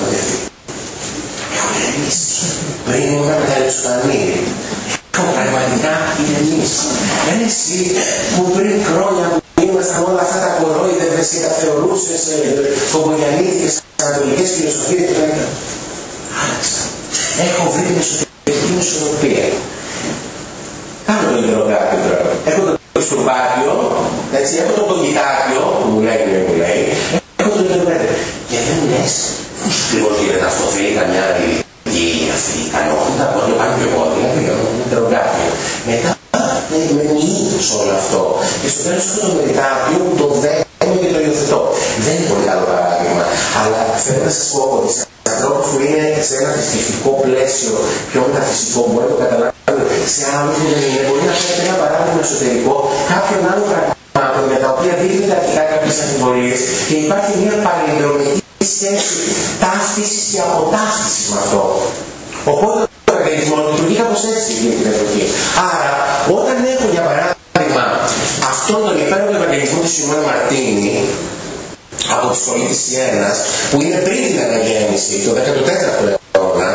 [SPEAKER 1] Έχω ηρεμήσει. Πριν ήμουν μετάλληψη του ανήρη. Έχω πραγματικά ηρεμήσει. Εσύ που πριν χρόνια που ήμασταν όλα αυτά τα κορόιδευες και τα θεωρούσες κομπογιανίτικες ανατολικές φιλοσοφίες και τα λοιπά. Άλλαξα. Έχω βρει την εσωτερική μου ισορροπία. Κάνω το υδρογράφιο τώρα. Έχω το στουρμπάτιο, έτσι, έχω το κογιτάτιο που μου λέει, έχω το υδρογράφιο. Και δεν μου λες, πώς ακριβώς γίνεται αυτό, θέλει καμιά ειδική αυτή η ικανότητα, μπορεί να κάνει πιο πόδι, το υδρογράφιο. Μετά με μοιεί σε όλο αυτό. Και στο τέλος έχω το μεριτάτιο που το δέχομαι και το υιοθετώ. Δεν είναι πολύ καλό παράδειγμα, αλλά θέλω να σας πω ότι σε ανθρώπους που είναι σε ένα θρησκευτικό πλαίσιο πιο μεταφυσικό, μπορεί να το καταλάβουν, σε άλλους που δεν είναι, μπορεί να φέρετε ένα παράδειγμα εσωτερικό κάποιων άλλων πραγμάτων για τα οποία δείχνει αρχικά κάποιες αμφιβολίες και υπάρχει μια παλινδρομική σχέση ταύτισης και αποτάφτισης με αυτό. Οπότε ο ευαγγελισμός λειτουργεί κάπως έτσι εκείνη την εποχή. Άρα, όταν έχω για παράδειγμα αυτόν τον υπέροχο ευαγγελισμό του Σιμών Μαρτίνη από τη σχολή της Σιένας, που είναι πριν την αναγέννηση, το 14ο αιώνα,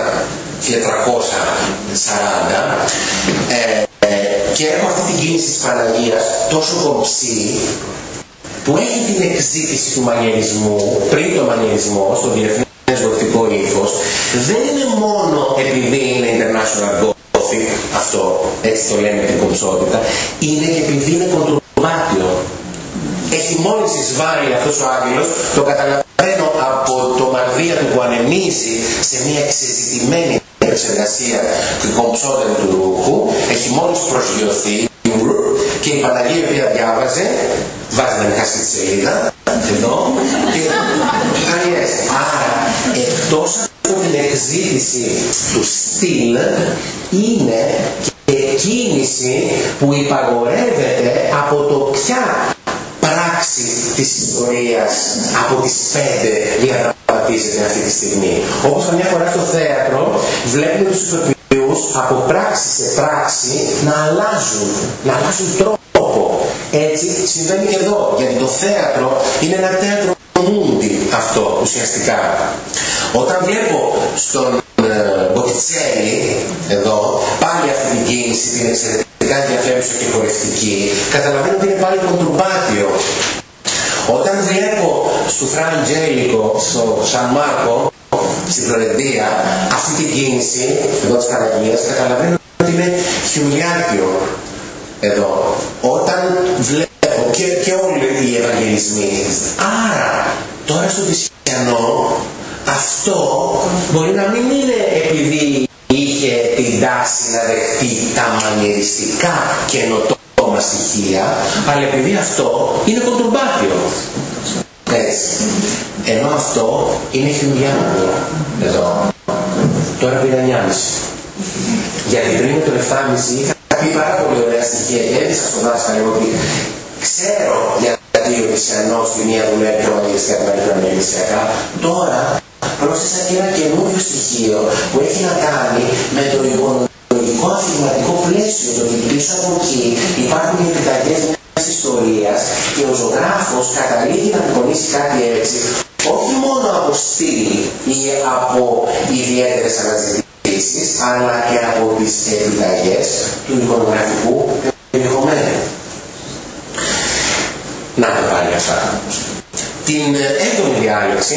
[SPEAKER 1] 1340, και έχω αυτή την κίνηση της Παναγίας τόσο κομψή, που έχει την εκζήτηση του μανιερισμού, πριν το μανιερισμό, στον διεθνές γορθικό ύφος, δεν είναι μόνο επειδή είναι international gothic, αυτό, έτσι το λέμε την κομψότητα, είναι και επειδή είναι κοντουρμάτιο. Έχει μόλις εισβάλει αυτός ο άγγελος, το καταλαβαίνω από το μαρδία του που ανεμίζει σε μια εξεζητημένη επεξεργασία του κομψότερου του ρούχου, έχει μόλις προσγειωθεί και η Παναγία η οποία διάβαζε, βάζει να μικράσει τη σελίδα, εδώ, και κάνει έτσι. Άρα, εκτός από την εκζήτηση του στυλ, είναι και κίνηση που υπαγορεύεται από το ποια πράξη της ιστορίας από τις 5 διαδραματίζεται αυτή τη στιγμή. Όπως καμιά φορά στο θέατρο βλέπουμε τους ηθοποιούς από πράξη σε πράξη να αλλάζουν τρόπο. Έτσι συμβαίνει και εδώ, γιατί το θέατρο είναι ένα θέατρο μούντι αυτό ουσιαστικά. Όταν βλέπω στον Μποτιτσέλη εδώ πάλι αυτή την κίνηση, την εξαιρετικά ενδιαφέρουσα και χορευτική, καταλαβαίνω ότι είναι πάλι κοντρουμπάτιο. Όταν βλέπω στο Fra Angelico, στο Σαν Μάρκο, στην Φλωρεντία, αυτή την κίνηση εδώ της Παναγίας, καταλαβαίνω ότι είναι χιουμιλιάρκιο εδώ. Όταν βλέπω και όλοι οι Ευαγγελισμοί. Άρα, τώρα στο Τισιανό, αυτό μπορεί να μην είναι επειδή είχε την τάση να δεχτεί τα μανιεριστικά καινοτόμα στοιχεία, αλλά επειδή αυτό είναι κοντουρμπάτιο. Έτσι. Ενώ αυτό είναι χιουμιλιάνο εδώ. Τώρα πήρα 9,5. Γιατί πριν με το 7,5 είχα πει πάρα πολύ ωραία στοιχεία και έδειξα στον δάσκαλο ότι ξέρω γιατί ο Τισιανός στη μία δουλεύει πιο μανιεριστικά και πιο μανιεριστικά. Τώρα πρόσθεσα και ένα καινούριο στοιχείο που έχει να κάνει με το οικονομικό αφηγηματικό πλαίσιο, το ότι πίσω από εκεί υπάρχουν οι επιταγές ιστορίας και ο ζωγράφος καταλήγει να απεικονίσει κάτι έτσι, όχι μόνο από στυλ ή από ιδιαίτερες αναζητήσεις, αλλά και από τις επιταγές του εικονογραφικού περιεχομένου. Να το πάλι αυτά. Την έβδομη διάλεξη,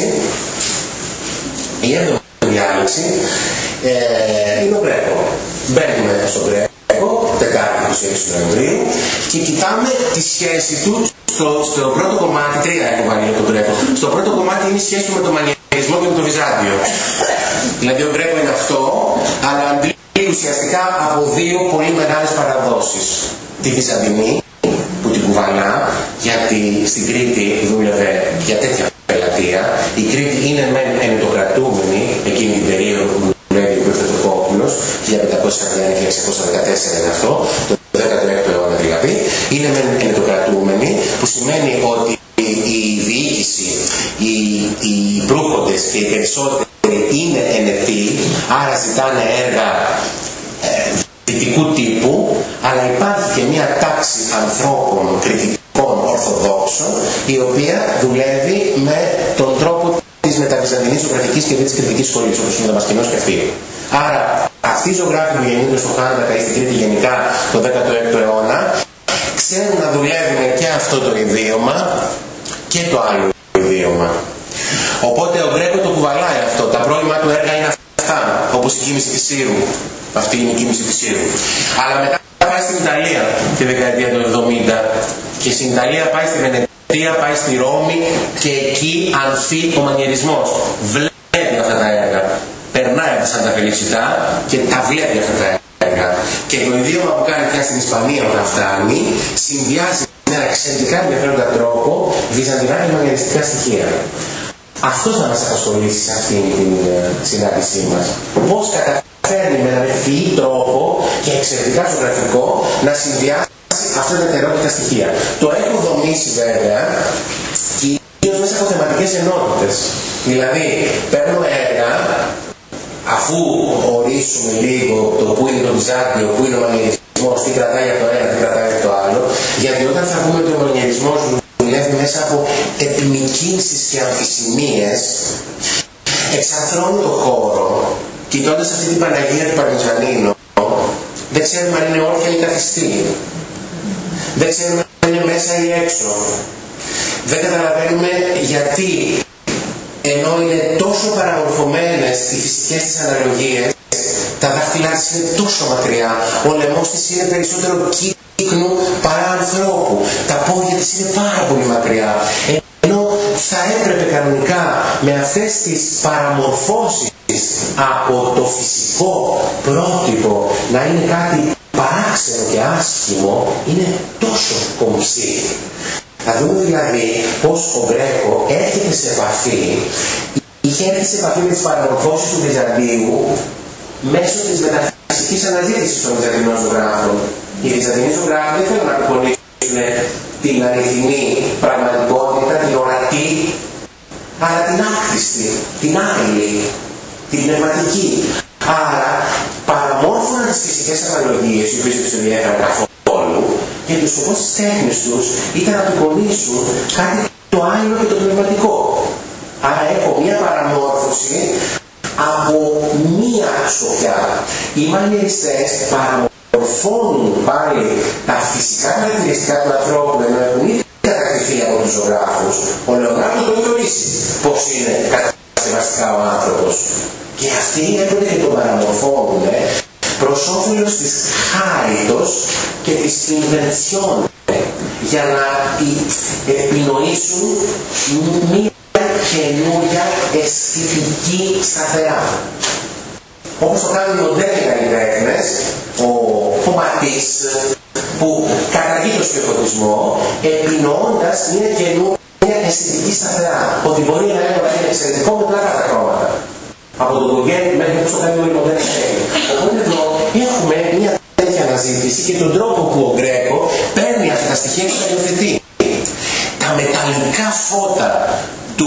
[SPEAKER 1] η έβδομη διάλεξη είναι ο Γκρέκο. Μπαίνουμε στο Γκρέκο, Τετάρτη 26 Νοεμβρίου, και κοιτάμε τη σχέση του στο πρώτο κομμάτι, 3 έχω βάλει για τον Γκρέκο. Στο πρώτο κομμάτι είναι η σχέση του με τον μανιερισμό και με το Βυζάντιο. Δηλαδή ο Γκρέκο είναι αυτό, αλλά αντλεί ουσιαστικά από δύο πολύ μεγάλες παραδόσεις. Τη Βυζαντινή, που την κουβαλά, γιατί στην Κρήτη δούλευε για τέτοια πελατεία. Η Κρήτη είναι μεν ενετοκρατούμενη εκείνη την περίοδο που δουλεύει ο Κωνσταντινόπουλος, 1541 και 614 είναι αυτό, το 16ο αιώνα δηλαδή. Είναι μεν ενετοκρατούμενη, που σημαίνει ότι η διοίκηση, οι προύχοντες και οι περισσότεροι είναι ενετοί, άρα ζητάνε έργα δυτικού τύπου, αλλά υπάρχει και μια τάξη ανθρώπων κριτικών ορθοδόξων, η οποία δουλεύει με τον τρόπο της μεταβυζαντινής ζωγραφικής και της κριτικής σχολής, όπως είναι ο Δαμασκηνός και αυτοί. Άρα αυτοί οι ζωγράφοι που γεννούνται στο Χάνδακα ή στην Κρήτη γενικά το 16ο αιώνα, ξέρουν να δουλεύουν και αυτό το ιδίωμα και το άλλο ιδίωμα. Οπότε ο Γκρέκο το κουβαλάει αυτό. Τα πρώιμα του έργα είναι αυτά, όπως η κοίμηση της Σύρου. Αυτή είναι η κοίμηση της Σύρου. Αλλά μετά πάει στην Ιταλία τη δεκαετία του 70 και στην Ιταλία πάει στη Βενετία, πάει στη Ρώμη και εκεί ανθεί ο μανιερισμός. Βλέπει αυτά τα έργα. Περνάει από τα Σάντα Φελισιτά και τα βλέπει αυτά τα έργα. Και το ιδίωμα που κάνει πια στην Ισπανία όταν φτάνει συνδυάζει με ένα εξαιρετικά ενδιαφέροντα τρόπο βυζαντινά και μανιεριστικά στοιχεία. Αυτό θα μας απασχολήσει σε αυτήν την συνάντησή μας. Πώς καταφέρνει με έναν ευφυή τρόπο και εξαιρετικά ζωγραφικό να συνδυάσει αυτά τα τεράστια στοιχεία. Το έχω δομήσει βέβαια κυρίως μέσα από θεματικές ενότητες. Δηλαδή παίρνω έργα, αφού ορίσουμε λίγο το που είναι το Βυζάντιο, που είναι ο μανιερισμός, τι κρατάει από το ένα, τι κρατάει από το άλλο, γιατί όταν θα πούμε ότι ο μανιερισμός δουλεύει μέσα από επιμικρύνσεις και αμφισημίες, εξαρθρώνει το χώρο, κοιτώντας αυτή την Παναγία του Παρμιζανίνο, δεν ξέρουμε αν είναι όρθια ή καθιστή. Δεν ξέρουμε αν είναι μέσα ή έξω. Δεν καταλαβαίνουμε γιατί, ενώ είναι τόσο παραμορφωμένες οι φυσικές της αναλογίες, τα δάχτυλά της είναι τόσο μακριά, ο λαιμός της είναι περισσότερο κύκνου παρά ανθρώπου, τα πόδια της είναι πάρα πολύ μακριά, ενώ θα έπρεπε κανονικά με αυτές τις παραμορφώσεις από το φυσικό πρότυπο να είναι κάτι παράξενο και άσχημο, είναι τόσο κομψή. Θα δούμε δηλαδή πως ο Γκρέκο έρχεται σε επαφή, είχε έρθει σε επαφή με τις παραμορφώσεις του Βυζαντίου μέσω της μεταφυσικής αναζήτησης των Βυζαντινών ζωγράφων. Οι Βυζαντινοί ζωγράφοι δεν θέλουν να απεικονίσουν την αληθινή πραγματικότητα, την ορατή, αλλά την άκτιστη, την άειλη, την πνευματική. Άρα παραμόρφωναν τις φυσικές αναλογίες, οι οποίες δεν τους ενδιαφέραν καθόλου, και το σκοπός της τέχνης τους ήταν να απεικονίσουν κάτι το άειλο και το πνευματικό. Άρα έχω μία παραμόρφωση από μία σκοπιά. Οι μανιεριστές παραμορφώνουν πάλι τα φυσικά χαρακτηριστικά του ανθρώπου, ενώ έχουν ήδη κατακριθεί από τους ζωγράφους. Ο Λεωνάρντο το έχει ορίσει πώς είναι κατασκευαστικά ο άνθρωπος. Και αυτοί έπρεπε και τον παραμορφώνουν προς όφελος της χάριτος και της invention, για να επινοήσουν μία καινούρια αισθητική σταθερά. Όπως το κάνουν οι μοντέρνοι καλλιτέχνες, ο Ματίς, που καταργεί το σκεφωτισμό, επινοώντας μία καινούρια αισθητική σταθερά. Ότι μπορεί ένα έργο να είναι εξαιρετικό με πλάκα τα χρώματα. Από τον Γκογέν μέχρι πώς το κάνει όλοι οι μοντέρνοι τέχνη. Οπότε εδώ έχουμε μία τέτοια αναζήτηση και τον τρόπο που ο Γκρέκο παίρνει αυτά τα στοιχεία και τα υιοθετεί. Τα μεταλλικά φώτα του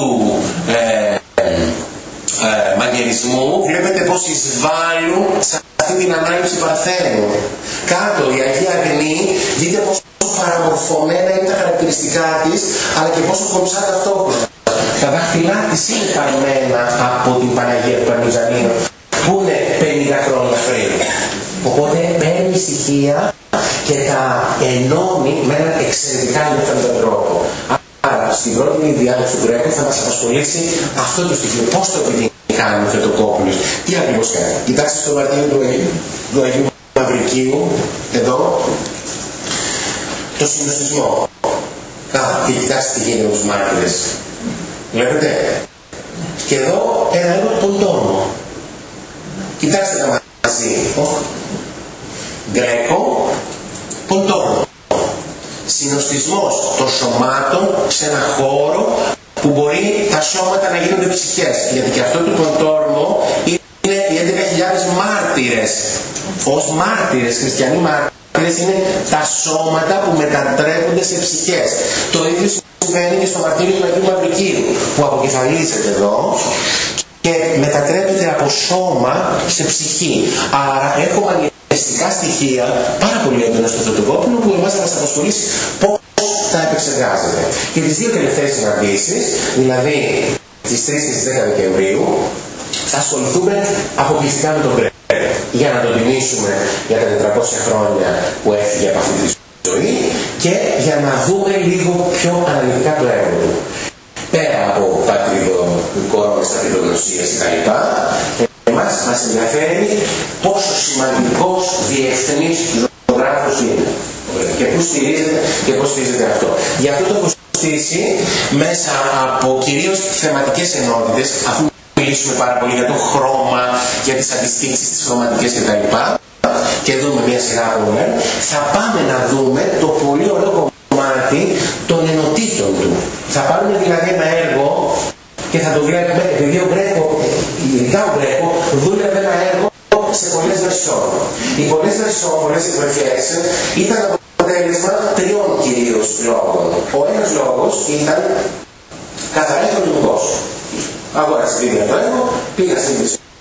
[SPEAKER 1] μανιερισμού βλέπετε πως εισβάλλουν σε αυτή την ανάληψη Παρθένου. Κάτω η Αγία Αγνή, δείτε πως παραμορφωμένα είναι τα χαρακτηριστικά της, αλλά και πόσο κομψά ταυτόχρονα. Τα δάχτυλά της είναι παρμένα από την Παναγία του Παρμιζανίου, που είναι 50 χρόνια πριν. Οπότε παίρνει στοιχεία και τα ενώνει με έναν εξαιρετικά ενδιαφέροντα τρόπο. Άρα, στην πρώτη διάλεξη του Γκρέκο θα μας απασχολήσει αυτό το στοιχείο. Πώς το επιτυχάνει ο Θεοτοκόπουλος, τι ακριβώς κάνει. Κοιτάξτε στο μαρτύριο του Αγίου Μαυρικίου, εδώ, το συνοστισμό. Και κοιτάξτε τι γίνεται με τους μάρτυρες. Βλέπετε. Και εδώ ένα έργο τον τόνο. Κοιτάξτε τα μαζί. Γκρέκο, τον τόνο. Συνοστισμός των σωμάτων σε ένα χώρο που μπορεί τα σώματα να γίνονται ψυχές. Γιατί και αυτό το κοντόρμο είναι οι 11.000 μάρτυρες. Ως μάρτυρες, χριστιανοί μάρτυρες, είναι τα σώματα που μετατρέπονται σε ψυχές. Το ίδιο συμβαίνει και στο μαρτύριο του Αγίου Μαυρικίου, που αποκεφαλίζεται εδώ και μετατρέπεται από σώμα σε ψυχή. Άρα έχουμε μανιεστικά στοιχεία πάρα πολύ έντονα στο Θεοτοκόπουλο, που εμάς θα μας απασχολήσει πώς τα επεξεργάζεται. Και τις δύο τελευταίες συναντήσεις, δηλαδή τις 3 και τις 10 Δεκεμβρίου, θα ασχοληθούμε αποκλειστικά με τον Γκρέκο, για να τον τιμήσουμε για τα 400 χρόνια που έφυγε από αυτή τη ζωή και για να δούμε λίγο πιο αναλυτικά το έργο του. Πέρα από πατριδοκόρμες, πατριδογνωσίες κτλ. Εμάς μας ενδιαφέρει πόσο σημαντικός διεθνής ζωγράφος είναι και πού στηρίζεται και πώς στηρίζεται αυτό. Γι' αυτό το έχω στήσει μέσα από κυρίως θεματικές ενότητες, αφού μιλήσουμε πάρα πολύ για το χρώμα, για τις αντιστοίξεις, τις χρωματικές κτλ. Και δούμε μια σειρά από μέρη, θα πάμε να δούμε το πολύ ωραίο κομμάτι των ενωτήτων του. Θα πάρουμε δηλαδή ένα έργο και θα το βλέπουμε, επειδή ο Γκρέκο, ειδικά ο Γκρέκο, δούλευε ένα έργο σε πολλές βερσιόν. Οι πολλές βερσιόν, πολλές εκδοχές, ήταν αποτέλεσμα 3 κυρίως λόγων. Ο ένας λόγος ήταν καθαρά οικονομικός. Αγόρασε δίδυα το έργο, πήγα στην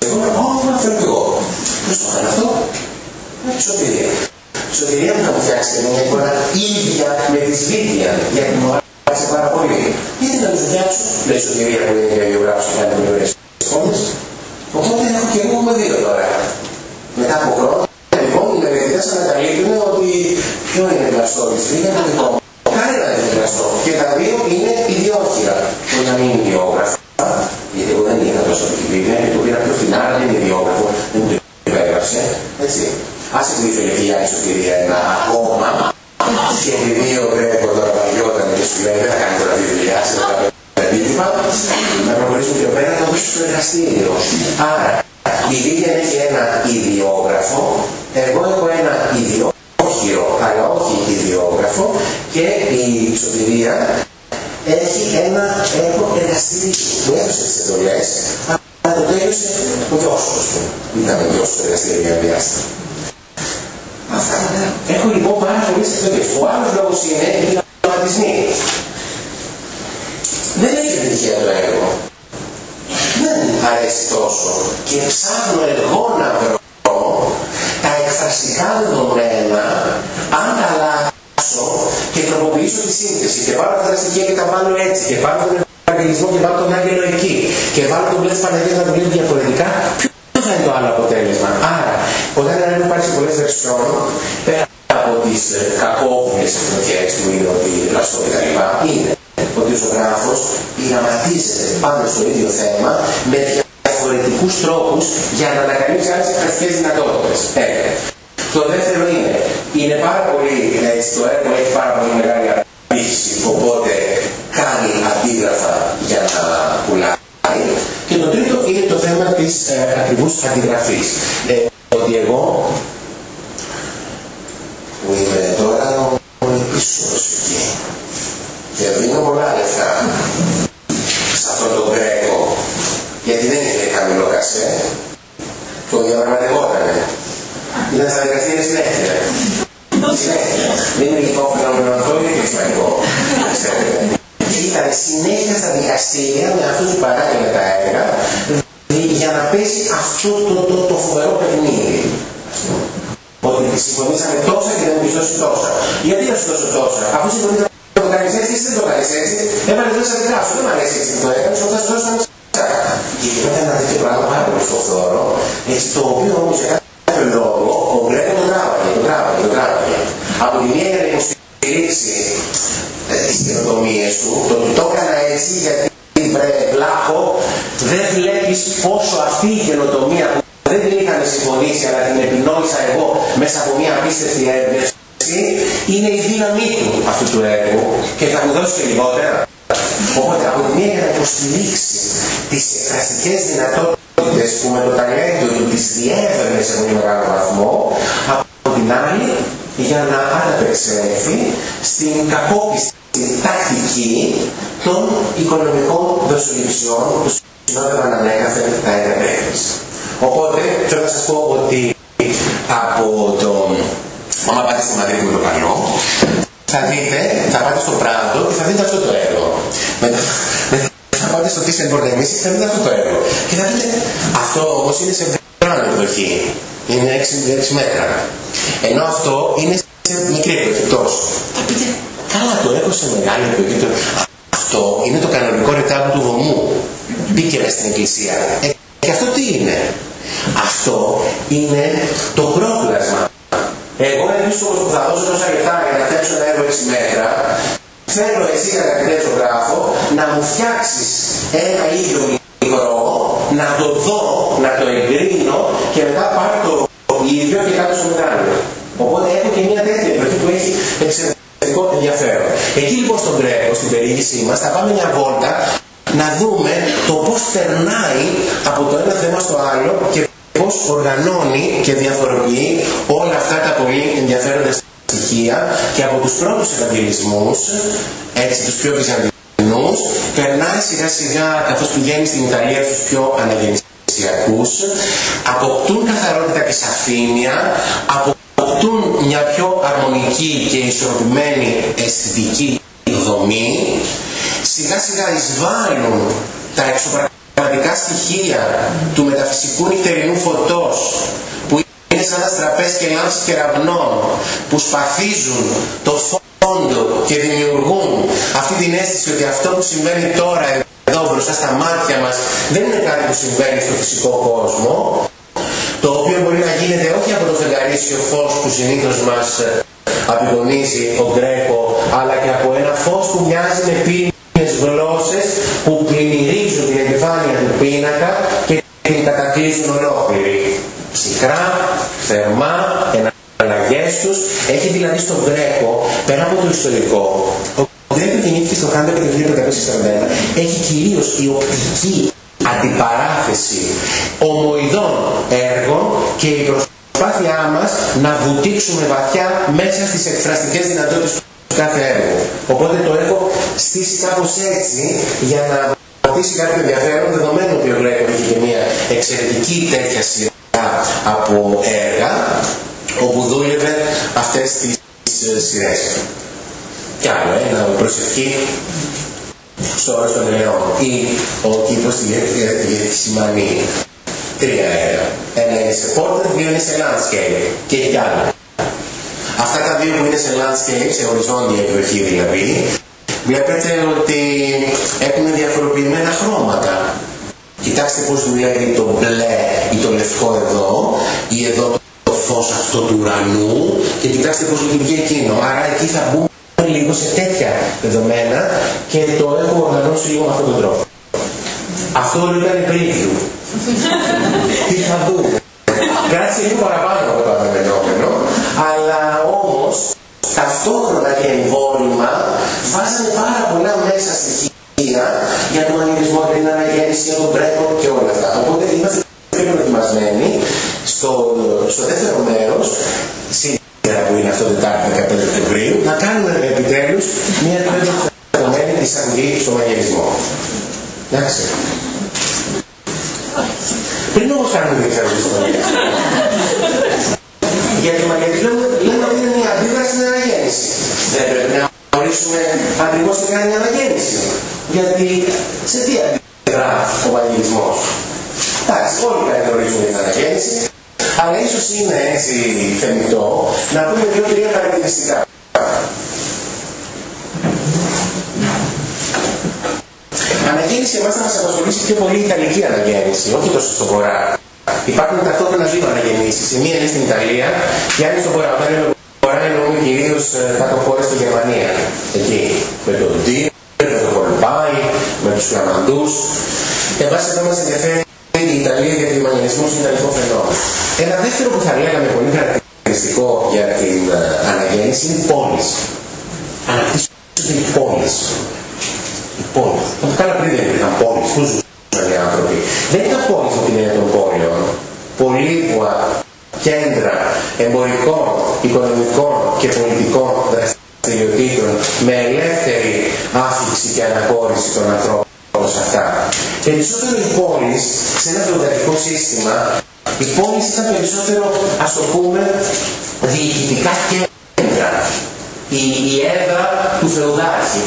[SPEAKER 1] θέλω και εγώ. Πώς το κάνω αυτό? Σωτηρία. Σωτηρία μου θα μου φτιάξετε μια εικόνα ίδια με τη Σβήτια, γιατί μου άρεσε πάρα πολύ. Γιατί να τους φτιάξω, λέει Σωτηρία που είναι για βιογράφους και κάνει με ωραίες εικόνες. Οπότε έχω και εγώ με 2 τώρα. Μετά από χρόνο, λοιπόν, οι μελετητές ανακαλύπτουν ότι ποιο είναι πλαστό της Σβήτια και το δικό μου. Κανένα δεν είναι πλαστό. Και τα 2 είναι ιδιόχειρα. Μπορεί να μην είναι ιδιόγραφα. Γιατί εγώ δεν είχα τόσο από τη Βίβλια, γιατί το πήρα πιο φθηνά, αλλά δεν είναι ιδιόγραφο, δεν μου το υπέγραψε. Έτσι. Άσε που ήθελε και η Άγια Σωτηρία ένα ακόμα, και επειδή ο Γκρέκο τώρα παλιόταν και σου λέει δεν θα κάνει τώρα βιβλία, σε τα αντίτυπα, να προχωρήσουμε πιο πέρα, να το δώσουμε στο εργαστήριο. Άρα, η Βίβλια έχει ένα ιδιόγραφο, εγώ έχω ένα ιδιόχειρο, αλλά όχι ιδιόγραφο, και η Σωτηρία έχει ένα έργο εργαστήριο που έδωσε τις εντολές, αλλά το τέλειωσε ο Γιώσκος του. Ήταν ο Γιώσκος στο εργαστήριο για διάστημα. Αυτά. Έχω λοιπόν πάρα πολλές εκδοχές. Ο άλλος λόγος είναι οι γραμματισμοί. Δεν έχει επιτυχία το έργο. Δεν αρέσει τόσο. Και ψάχνω εγώ να βρω τα εκφραστικά δεδομένα, αν τα αλλάξω και τροποποιήσω τη σύνθεση και πάρω τα στοιχεία και τα βάλω έτσι και πάρω τον Ευαγγελισμό και βάλω τον Άγγελο εκεί και βάλω τον μπλε της Παναγίας να το βλέπει διαφορετικά, ποιο θα είναι το άλλο αποτέλεσμα? Άρα, όταν ένα έργο υπάρχει σε πολλές βερσιόν, πέρα από τις κακόβουλες εκδοχές του είναι ότι πλαστό κτλ. Είναι ότι ο ζωγράφος πειραματίζεται πάνω στο ίδιο θέμα με διαφορετικούς τρόπους για να ανακαλύψει άλλες εκφραστικές δυνατότητες. Το δεύτερο είναι πάρα πολύ, έτσι, το έργο έχει πάρα πολύ μεγάλη απήχηση, οπότε κάνει αντίγραφα για να πουλάει. Και το τρίτο είναι το θέμα της ακριβούς αντιγραφής. Ότι εγώ, που είμαι τώρα ο επίσημος εκεί, και δίνω πολλά λεφτά σε αυτόν τον Γκρέκο, γιατί δεν είχε χαμηλό κασέ, το διαπραγματευότανε. Ήταν στα δικαστήρια συνέχεια. Συνέχεια. Δεν είναι λοιπόν φαινόμενο και κλεισματικό. Ήταν συνέχεια στα δικαστήρια με αυτούς που παράγανε τα έργα για να πέσει αυτό το φοβερό παιχνίδι. Ότι ότι συμφωνήσαμε τόσα και δεν μου δώσει τόσα. Γιατί να σου δώσω τόσα, αφού συμφωνήσαμε να το κάνεις έτσι, δεν το κάνεις έτσι, έβαλε εδώ σαν γράφω, δεν μου αρέσει έτσι που το έκανες, θα σου δώσω ένα ψάκα. Και γινόταν ένα τέτοιο πράγμα πάρα πολύ στο φθόρο, έτσι το οποίο όμως για κάποιο λόγο ο Γκρέκο τον τράβαγε. Από τη μία για να υποστηρίξει τις καινοτομίες του, το ότι το έκανα έτσι γιατί βρε βλάχο, δεν βλέπεις πόσο αυτή η καινοτομία που δεν την είχαμε συμφωνήσει αλλά την επινόησα εγώ μέσα από μια απίστευτη έμπνευση είναι η δύναμή του αυτού του έργου και θα μου δώσει και λιγότερα. Οπότε από τη μία για να υποστηρίξει τις εκφραστικές δυνατότητες που με το ταλέντο του τις διέβαινε σε πολύ μεγάλο βαθμό, από την άλλη για να ανταπεξέλθει στην κακόπιστη τακτική των οικονομικών δοσοληψιών που συνόδευαν ανέκαθεν τα έργα τέχνης. Οπότε θέλω να σας πω ότι από τον... Άμα πάτε στη Μαδρίτη με το καλό, θα πάτε στο Πράντο και θα δείτε αυτό το έργο. Μετά θα πάτε στο Τίσσελμπορντ και θα δείτε αυτό το έργο. Και θα δείτε, αυτό όμως είναι σε μεγάλη εκδοχή. Είναι 6 μέτρα. Ενώ αυτό είναι σε μικρή εκδοχή τόσο. Θα πείτε, καλά το έχω σε μεγάλη εκδοχή. Αυτό είναι το κανονικό ρετάμπλ του βωμού. Μπήκε μες στην εκκλησία. Και αυτό τι είναι? Αυτό είναι το πρόπλασμα. Εγώ εμείς όμως που θα δώσω τόσα λεπτά για να φτιάξω ένα έργο 6 μέτρα, θέλω εσύ αγαπητέ ζωγράφο να μου φτιάξεις ένα ίδιο μικρό, να το δω, να το εγκρίνω και μετά πάρω το ίδιο και κάτω στο μεγάλο. Οπότε έχω και μια τέτοια εκδοχή που έχει εξαιρετικό ενδιαφέρον. Εκεί λοιπόν στον Γκρέκο, στην περιήγησή μας, θα πάμε μια βόλτα να δούμε το πώς περνάει από το ένα θέμα στο άλλο και πώς οργανώνει και διαφοροποιεί όλα αυτά τα πολύ ενδιαφέροντα στοιχεία και από τους πρώτους ευαγγελισμούς, έτσι τους πιο βυζαντινούς, περνάει σιγά σιγά καθώς πηγαίνει στην Ιταλία στους πιο αναγεννησιακούς, αποκτούν καθαρότητα και σαφήνεια, αποκτούν μια πιο αρμονική και ισορροπημένη αισθητική δομή, σιγά σιγά εισβάλλουν τα εξωπραγματικά στοιχεία του μεταφυσικού νυχτερινού φωτός που είναι σαν αστραπές και λάμψεις κεραυνών που σπαθίζουν το φόντο και δημιουργούν αυτή την αίσθηση ότι αυτό που συμβαίνει τώρα εδώ μπροστά στα μάτια μας δεν είναι κάτι που συμβαίνει στο φυσικό κόσμο, το οποίο μπορεί να γίνεται όχι από το φεγγαρίσιο φως που συνήθως μας απεικονίζει ο Γκρέκο, αλλά και από ένα φως που μοιάζει με πύρινες γλώσσες που πλημμυρίζουν την επιφάνεια του πίνακα και την κατακλείζουν ολόκληρη. Ψυχρά, θερμά, εναλλαγές τους. Έχει δηλαδή στον Γκρέκο, πέρα από το ιστορικό, ο Γκρέκο γεννήθηκε στο Χάμπεργκ το 1541, έχει κυρίως η οπτική αντιπαράθεση ομοειδών έργων και η προσπάθειά μας να βουτήξουμε βαθιά μέσα στις εκφραστικές δυνατότητες του κάθε έργου. Οπότε το έχω στήσει κάπως έτσι για να αποκτήσει κάποιο ενδιαφέρον, δεδομένου ότι ο Γκρέκο είχε και μια εξαιρετική τέτοια σειρά από έργα όπου δούλευε αυτές τις σειρές. Κι άλλο, ένα προσευχή στο όρος των ελαιών ή ο κήπος στη Γεθσιμανή. 3 έργα. Ένα είναι σε portrait, 2 είναι σε landscape και έχει κι άλλο. Αυτά τα 2 που είναι σε landscape, σε οριζόντια εκδοχή δηλαδή, βλέπετε ότι έχουν διαφοροποιημένα χρώματα. Κοιτάξτε πώς δουλεύει το μπλε ή το λευκό εδώ ή εδώ το φως αυτό του ουρανού και κοιτάξτε πώς λειτουργεί εκείνο. Άρα εκεί θα μπούμε λίγο σε τέτοια δεδομένα και το έχω οργανώσει λίγο με αυτόν τον τρόπο. Αυτό όλο ήταν preview. Τι θα δούμε. Κράτησε λίγο παραπάνω από το αναμενόμενο, αλλά όμως ταυτόχρονα και εμβόλυμα βάζανε πάρα πολλά μέσα στοιχεία για τον μανιερισμό και την αναγέννηση, για τον Γκρέκο και όλα αυτά. Οπότε είμαστε πιο προετοιμασμένοι στο δεύτερο μέρος, σήμερα που είναι αυτό το Τετάρτη 15 Οκτωβρίου, να κάνουμε επιτέλους μια δεδομένη εισαγωγή στο μανιερισμό. Εντάξει. Πριν όμως κάνουμε την εξαρτησία στο μαγειρισμό. Γιατί ο μαγειρισμό λέμε ότι είναι μια αντίδραση στην αναγέννηση. Δεν πρέπει να ορίσουμε ακριβώς τι κάνει η αναγέννηση. Γιατί σε τι αντιδρά ο μαγειρισμός. Εντάξει, όλοι πρέπει να ορίσουμε την αναγέννηση, Αλλά ίσως είναι έτσι θεμιτό να πούμε 2-3 χαρακτηριστικά. Αναγέννηση εμάς θα μας απασχολήσει πιο πολύ η Ιταλική αναγέννηση, όχι τόσο στο Βορρά. Υπάρχουν ταυτόχρονα δύο αναγεννήσεις. Η μία είναι στην Ιταλία, η άλλη στο Βορρά. Όταν είναι Βορρά εννοούμε κυρίως κάτω χώρες στη Γερμανία. Εκεί, με τον Ντίο, με τον Κολμπάι, με τους Φλαμαντούς. Εν πάση εδώ μας ενδιαφέρει η Ιταλία γιατί ο μαγενισμός είναι ιταλικό φαινόμενο. Ένα δεύτερο που θα λέγαμε πολύ χαρακτηριστικό για την αναγέννηση είναι οι πόλεις. Αναπτύσσονται οι πόλεις. Οι πόλεις. Από καλά πριν δεν υπήρχαν πόλεις. Πού ζούσαν οι άνθρωποι. Δεν ήταν πόλεις από την έννοια των πόλεων. Πολύβουα κέντρα εμπορικών, οικονομικών και πολιτικών δραστηριοτήτων με ελεύθερη άφηξη και αναχώρηση των ανθρώπων σε αυτά. Περισσότερο οι πόλεις, σε ένα φεουδαλικό σύστημα, οι πόλεις ήταν περισσότερο, ας το πούμε, διοικητικά κέντρα. Η έδρα του φεουδάρχη,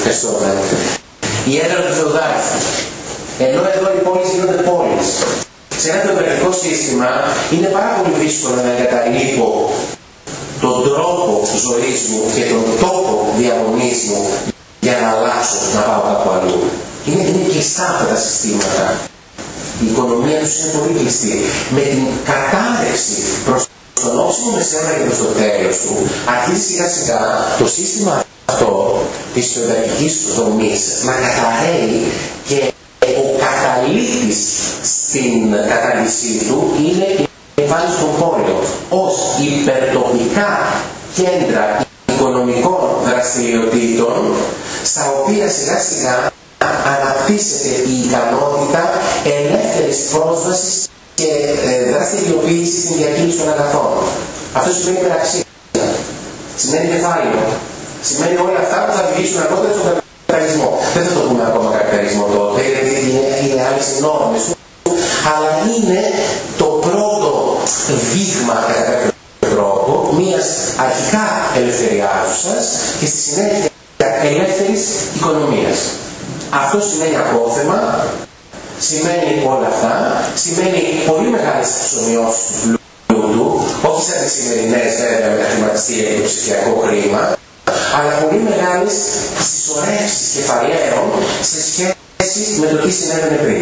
[SPEAKER 1] η έδρα του φεουδάρχη. Ενώ εδώ οι πόλεις γίνονται πόλεις. Σε ένα φεουδαλικό σύστημα είναι πάρα πολύ δύσκολο να εγκαταλείπω τον τρόπο ζωής μου και τον τόπο διαμονής μου για να αλλάξω, να πάω κάπου αλλού. Είναι κλειστά αυτά τα συστήματα. Η οικονομία τους είναι πολύ κλειστή. Με την κατάρρευση προς τον όψιμο μεσαίωνα και προς το τέλος του, αρχίζει σιγά σιγά το σύστημα αυτό της φεουδαλικής δομής να καταρρέει και ο καταλήτης στην κατάλυσή του είναι η εμφάνιση των πόλεων ως υπερτοπικά κέντρα οικονομικών δραστηριοτήτων στα οποία σιγά σιγά αναπτύσσεται η ικανότητα ελεύθερης πρόσβασης και δραστηριοποίησης στην διακίνηση των αγαθών. Αυτό σημαίνει υπεραξία, σημαίνει κεφάλαιο, σημαίνει όλα αυτά που θα οδηγήσουν αργότερα στον καπιταλισμό. Δεν θα το πούμε ακόμα καπιταλισμό τότε, γιατί είναι άλλες νόρμες του, αλλά είναι το πρώτο δείγμα κατά κάποιο τρόπο μιας αρχικά ελευθεριάζουσας και στη συνέχεια ελεύθερης οικονομίας. Αυτό σημαίνει απόθεμα, σημαίνει όλα αυτά, σημαίνει πολύ μεγάλες εξομοιώσεις του πλούτου, όχι σαν τις σημερινές βέβαια με τα χρηματιστήρια και το ψηφιακό χρήμα, αλλά πολύ μεγάλες συσσωρεύσεις κεφαλαίων σε σχέση με το τι συνέβαινε πριν.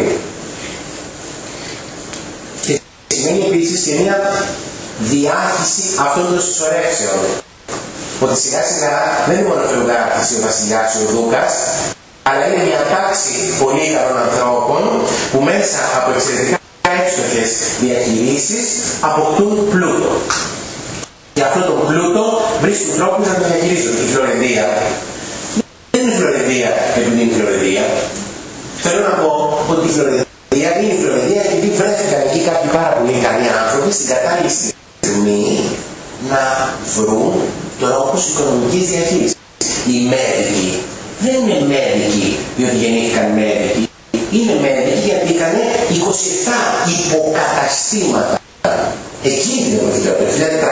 [SPEAKER 1] Και σημαίνει επίσης και μια διάχυση αυτών των συσσωρεύσεων. Ότι σιγά σιγά δεν είναι μόνο ο φεουδάρχης ή ο βασιλιάς ή ο δούκας, αλλά είναι μια τάξη πολύ ικανών ανθρώπων που μέσα από εξαιρετικά εύστοχες διαχειρίσεις αποκτούν πλούτο. Και αυτό το πλούτο βρίσκουν τρόπους να το διαχειρίζονται. Η Φλωρεντία δεν είναι η Φλωρεντία επειδή είναι η Φλωρεντία. Θέλω να πω ότι η Φλωρεντία είναι η Φλωρεντία επειδή βρέθηκαν εκεί κάποιοι πάρα πολύ ικανοί άνθρωποι στην κατάλληλη στιγμή να βρουν τρόπους οικονομικής διαχείρισης. Οι Μέδικοι δεν είναι Μέδικοι διότι γεννήθηκαν Μέδικοι. Είναι Μέδικοι γιατί είχαν 27 υποκαταστήματα. Εκείνη την εποχή, το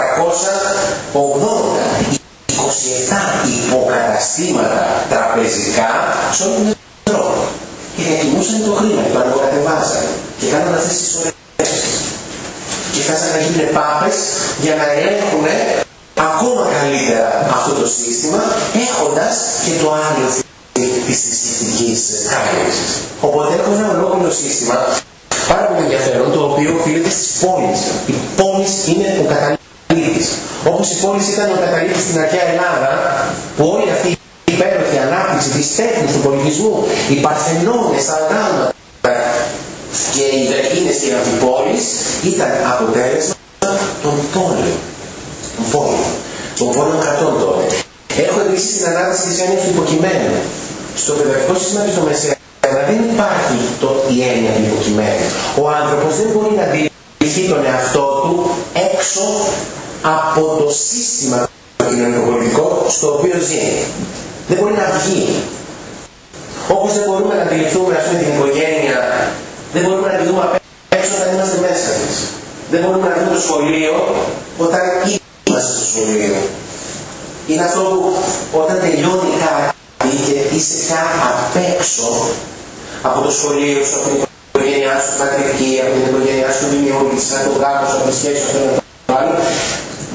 [SPEAKER 1] 1480, 27 υποκαταστήματα τραπεζικά σε όλη την Ευρώπη. Και διακινούσαν το χρήμα και το ανακατεβάζαν. Και κάναν αυτές τις ωρές. Και φτάσαν να γίνουν πάπες για να ελέγχουν ακόμα καλύτερα αυτό το σύστημα, έχοντας και το άλλο της θρησκευτικής κάλυψης. Οπότε έχουμε ένα ολόκληρο σύστημα πάρα πολύ ενδιαφέρον, το οποίο οφείλεται στις πόλεις. Οι πόλεις είναι ο καταλήτης. Όπως οι πόλεις ήταν ο καταλήτης στην αρχαία Ελλάδα, που όλη αυτή η υπέροχη ανάπτυξη της τέχνης, του πολιτισμού, οι Παρθενώνες, τα γράμματα και οι Δρακίνες και οι Αμφιπόλεις ήταν αποτέλεσμα των πόλεων. Των πόλεων κρατών τότε. Έχω επίσης την ανάδυση της έννοιας του υποκειμένου. Στο παιδαγωγικό σύστημα και στο μεσαίωνα δεν υπάρχει η έννοια του υποκειμένου. Ο άνθρωπος δεν μπορεί να αντιληφθεί τον εαυτό του έξω από το σύστημα το κοινωνικοπολιτικό στο οποίο ζει. Δεν μπορεί να βγει. Όπως δεν μπορούμε να αντιληφθούμε την οικογένεια, δεν μπορούμε να τη δούμε απ' έξω όταν είμαστε μέσα της. Δεν μπορούμε να δούμε το σχολείο όταν είμαστε στο σχολείο. Είναι αυτό που όταν τελειώνει κάτι και είσαι πια απ' έξω από το σχολείο σου, από την οικογένειά σου, την πατρική, από την οικογένειά σου, την μειούλη, από τον γάμο σου, από τη σχέση σου,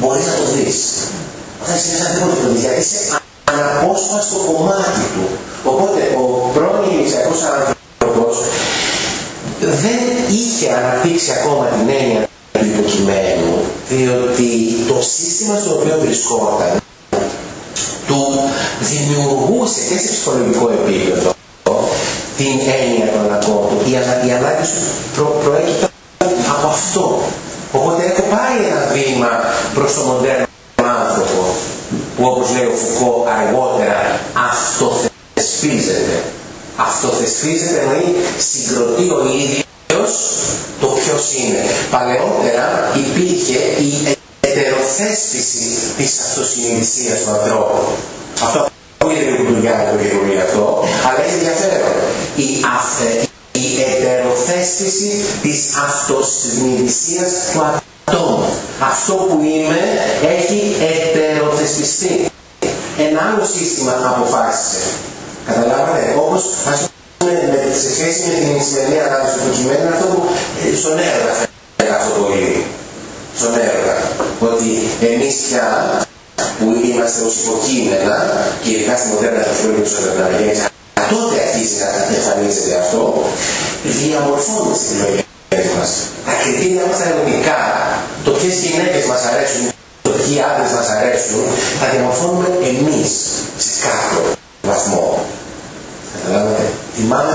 [SPEAKER 1] μπορείς να το δεις. Όταν είσαι μέσα δεν μπορείς να το δεις, γιατί είσαι αναπόσπαστο κομμάτι του. Οπότε ο πρώην ηλικιακός άνθρωπος δεν είχε αναπτύξει ακόμα την έννοια του υποκειμένου, διότι το σύστημα στο οποίο βρισκόταν του δημιουργούσε και σε ψυχολογικό επίπεδο την έννοια των αναγκών του. Η ανάγκη του προέκυπταν από αυτό. Οπότε έχω πάει ένα βήμα προς το μοντέρνο άνθρωπο, που όπως λέει ο Φουκώ αργότερα αυτοθεσπίζεται. Αυτοθεσπίζεται εννοεί συγκροτεί ο ίδιος το ποιος είναι. Παλαιότερα υπήρχε η ετεροθέσπιση της αυτοσυνειδησίας του ανθρώπου. Αυτό είναι λίγο κουτουλιάδικο και πολύ αυτό, αλλά έχει ενδιαφέρον. Η ετεροθέσπιση της αυτοσυνειδησίας του ατόμου. Αυτό που είμαι έχει ετεροθεσπιστεί. Ένα άλλο σύστημα αποφάσισε. Καταλάβατε, όπως ας πούμε σε σχέση με την σημερινή ανάλυση του κειμένου, αυτό που στον έρωτα φαίνεται αυτό πολύ. Στον έρωτα. Ότι εμείς πια που είμαστε ως υποκείμενα, και ειδικά στη μοντέρνα sociology του Σανταναγέννης, τότε αρχίζει να εμφανίζεται αυτό, διαμορφώνουμε τις επιλογές μας. Τα κριτήρια μας τα ερωτικά, το ποιες γυναίκες μας αρέσουν, το ποιοι άντρες μας αρέσουν, θα διαμορφώνουμε εμείς σε κάποιο βαθμό. Καταλάβατε, θυμάμαι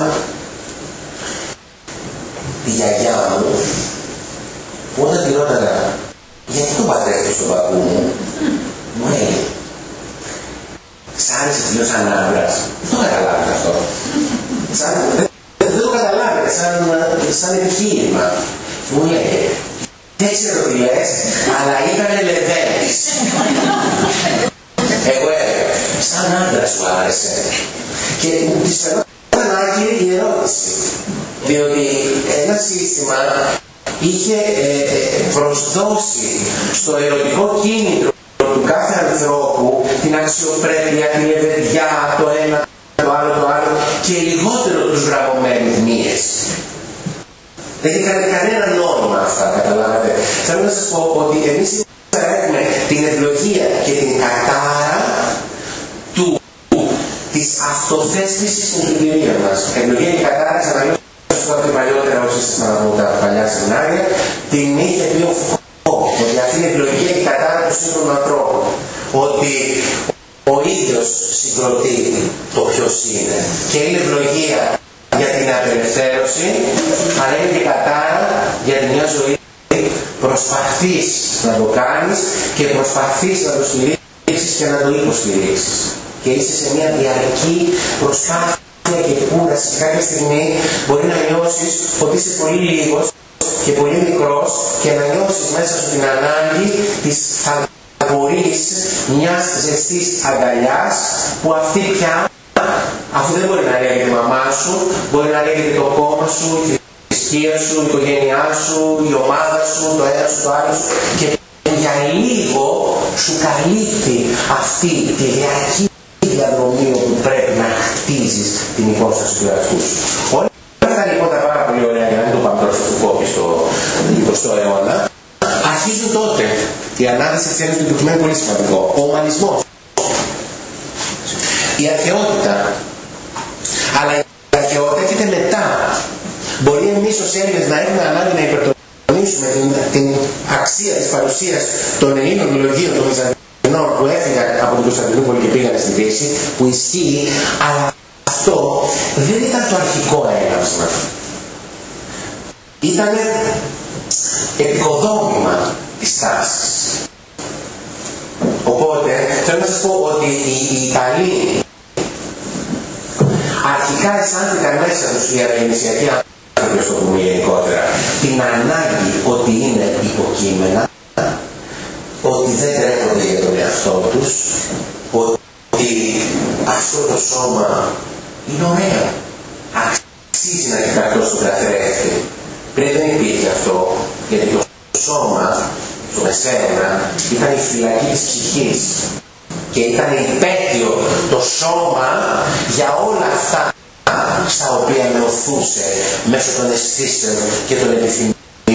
[SPEAKER 1] τη γιαγιά μου, που όταν τη ρώταγα γιατί τον παντρεύτηκε στον παππού μου έλεγε «Σ' άρεσε πιο σαν άντρας». Δεν το καταλάβαινε αυτό. Δεν το καταλάβαινε σαν επιχείρημα. Μου λέει «Δεν ξέρω τι λες, αλλά ήταν λεβέντης». Εγώ έλεγα «Σαν άντρας σου άρεσε». Και της φαινόταν άκυρη η ερώτηση. Διότι ένα σύστημα είχε προσδώσει στο ερωτικό κίνητρο του κάθε ανθρώπου την αξιοπρέπεια, την ευεδιά, το ένα, το άλλο και λιγότερο τους βραβωμένους μύες. Δεν είχε κανένα νόημα αυτά, καταλάβατε. Θέλω να σας πω ότι εμείς έχουμε την ευλογία και την κατάρα της αυτοθέσπισης στην εμπειρία μας. Ευλογία και κατάρα, ξαναλέω και παλιότερα όσοι ήσασταν από τα παλιά σεμινάρια, την είχε πει ο Φουκώ, ότι αυτή είναι η ευλογία και κατάρα του σύγχρονου ανθρώπου. Ότι ο ίδιος συγκροτεί το ποιος είναι. Και είναι ευλογία για την απελευθέρωση, αλλά είναι και κατάρα για μια ζωή προσπαθείς να το κάνεις και προσπαθείς να το στηρίξεις και να το υποστηρίξεις. Και είσαι σε μια διαρκή προσπάθεια και κούραση. Κάποια στιγμή μπορεί να νιώσεις ότι είσαι πολύ λίγος και πολύ μικρός και να νιώσεις μέσα σου την ανάγκη της θαλπορής μιας ζεστής αγκαλιάς, που αυτή πια, αφού δεν μπορεί να λέγεται η μαμά σου, μπορεί να λέγεται το κόμμα σου, η θρησκεία σου, η οικογένειά σου, η ομάδα σου, το ένα σου, το άλλο σου, και για λίγο σου καλύπτει αυτή τη διαρκή διαδρομή όπου πρέπει να χτίζεις την υπόσταση του εαυτού σου. Όλα αυτά λοιπόν τα πάρα πολύ ωραία, για να μην το πάμε τώρα στο Φουκώ στο 20ο αιώνα, αρχίζουν τότε. Η ανάδυση της έννοιας του υποκειμένου είναι πολύ σημαντικό. Ο ομανισμός, η αρχαιότητα, αλλά η αρχαιότητα έρχεται μετά. Μπορεί εμείς ως Έλληνες να έχουμε ανάγκη να υπερτονίσουμε την αξία της παρουσίας των Ελλήνων λογίων, των Βυζαντινών που έφυγαν από την Κωνσταντινούπολη και πήγαν στη Δύση, που ισχύει, αλλά αυτό δεν ήταν το αρχικό έναυσμα. Ήταν επικοδόμημα της τάσης. Οπότε θέλω να σας πω ότι οι Ιταλοί αρχικά αισθάνθηκαν μέσα τους οι αναγεννησιακοί άνθρωποι, στο πούμε γενικότερα, την ανάγκη ότι είναι υποκείμενα, ότι δεν τρέχονται για τον εαυτό τους, ότι αυτό το σώμα είναι ωραίο, αξίζει να κοιταχτώ στον καθρέφτη. Πριν δεν υπήρχε αυτό, γιατί το σώμα, το μεσαίωνα, ήταν η φυλακή της ψυχής και ήταν υπέτειο το σώμα για όλα αυτά στα οποία με οθούσε μέσω των αισθήσεων και των επιθυμιών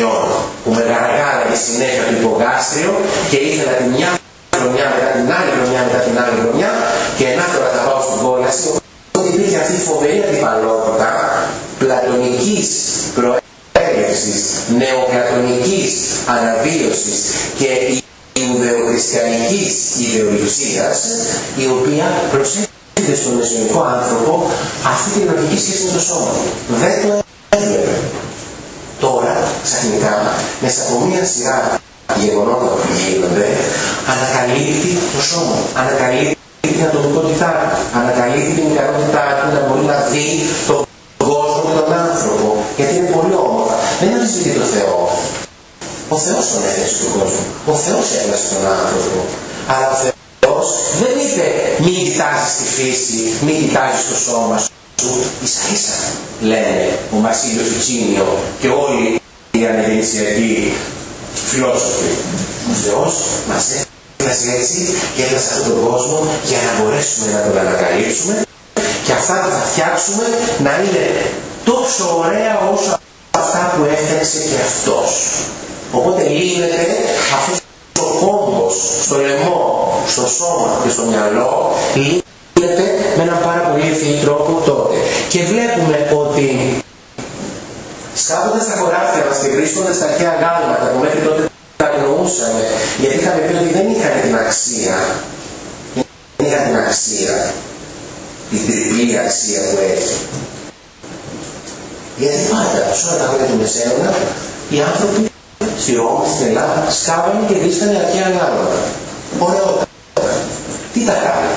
[SPEAKER 1] ασθενειών που με γαργάραγε συνέχεια το υπογάστριο και ήθελα τη μια χρονιά μετά την άλλη χρονιά μετά την άλλη χρονιά και τώρα θα πάω στην κόλαση. Οπότε υπήρχε αυτή η φοβερή αντιπαλότητα πλατωνικής προέλευσης, νεοπλατωνικής αναβίωσης και ιουδεοχριστιανικής ιδεολειψίας, η οποία προσέφερε στον μεσαιωνικό άνθρωπο αυτή τη λογική σχέση με το σώμα. Δεν το έβλεπε. Τώρα, ξαφνικά, μέσα από μία σειρά γεγονότα που γίνονται, ανακαλύπτει το σώμα, ανακαλύπτει την ατομικότητά του, ανακαλύπτει την ικανότητά του να μπορεί να δει τον κόσμο και τον άνθρωπο. Γιατί είναι πολύ όμορφα. Δεν αμφισβητεί το Θεό. Ο Θεός τον έθεσε στον κόσμο. Ο Θεός έβγασε τον άνθρωπο. Αλλά ο Θεός δεν είπε μη κοιτάζεις τη φύση, μη κοιτάζεις το σώμα σου. Ίσα ίσα, λένε ο Μαρσίλιο Φιτσίνιο και όλοι οι ανεγεννησιακοί φιλόσοφοι. Ο Θεός μας έφτασε έτσι και έφτασε αυτόν τον κόσμο για να μπορέσουμε να τον ανακαλύψουμε και αυτά που θα φτιάξουμε να είναι τόσο ωραία όσο αυτά που έφτιαξε και αυτός. Οπότε λύνεται αυτός ο κόμπος στο λαιμό, στο σώμα και στο μυαλό, λύνεται με έναν πάρα πολύ ευθύ τρόπο τότε. Και βλέπουμε ότι σκάβοντας τα χωράφια μας και βρίσκοντας τα αρχαία γάλματα που μέχρι τότε τα αγνοούσαμε, γιατί είχαμε πει ότι δεν είχαν την αξία, δεν είχαν την αξία, την τριπλή αξία που έχει. Γιατί πάντα, σε όλα τα χρόνια του Μεσαίωνα, οι άνθρωποι στη Ρώμη, στην Ελλάδα, σκάβανε και βρίσκανε αρχαία γάλματα. Ωραιότατα. Τι τα κάνανε?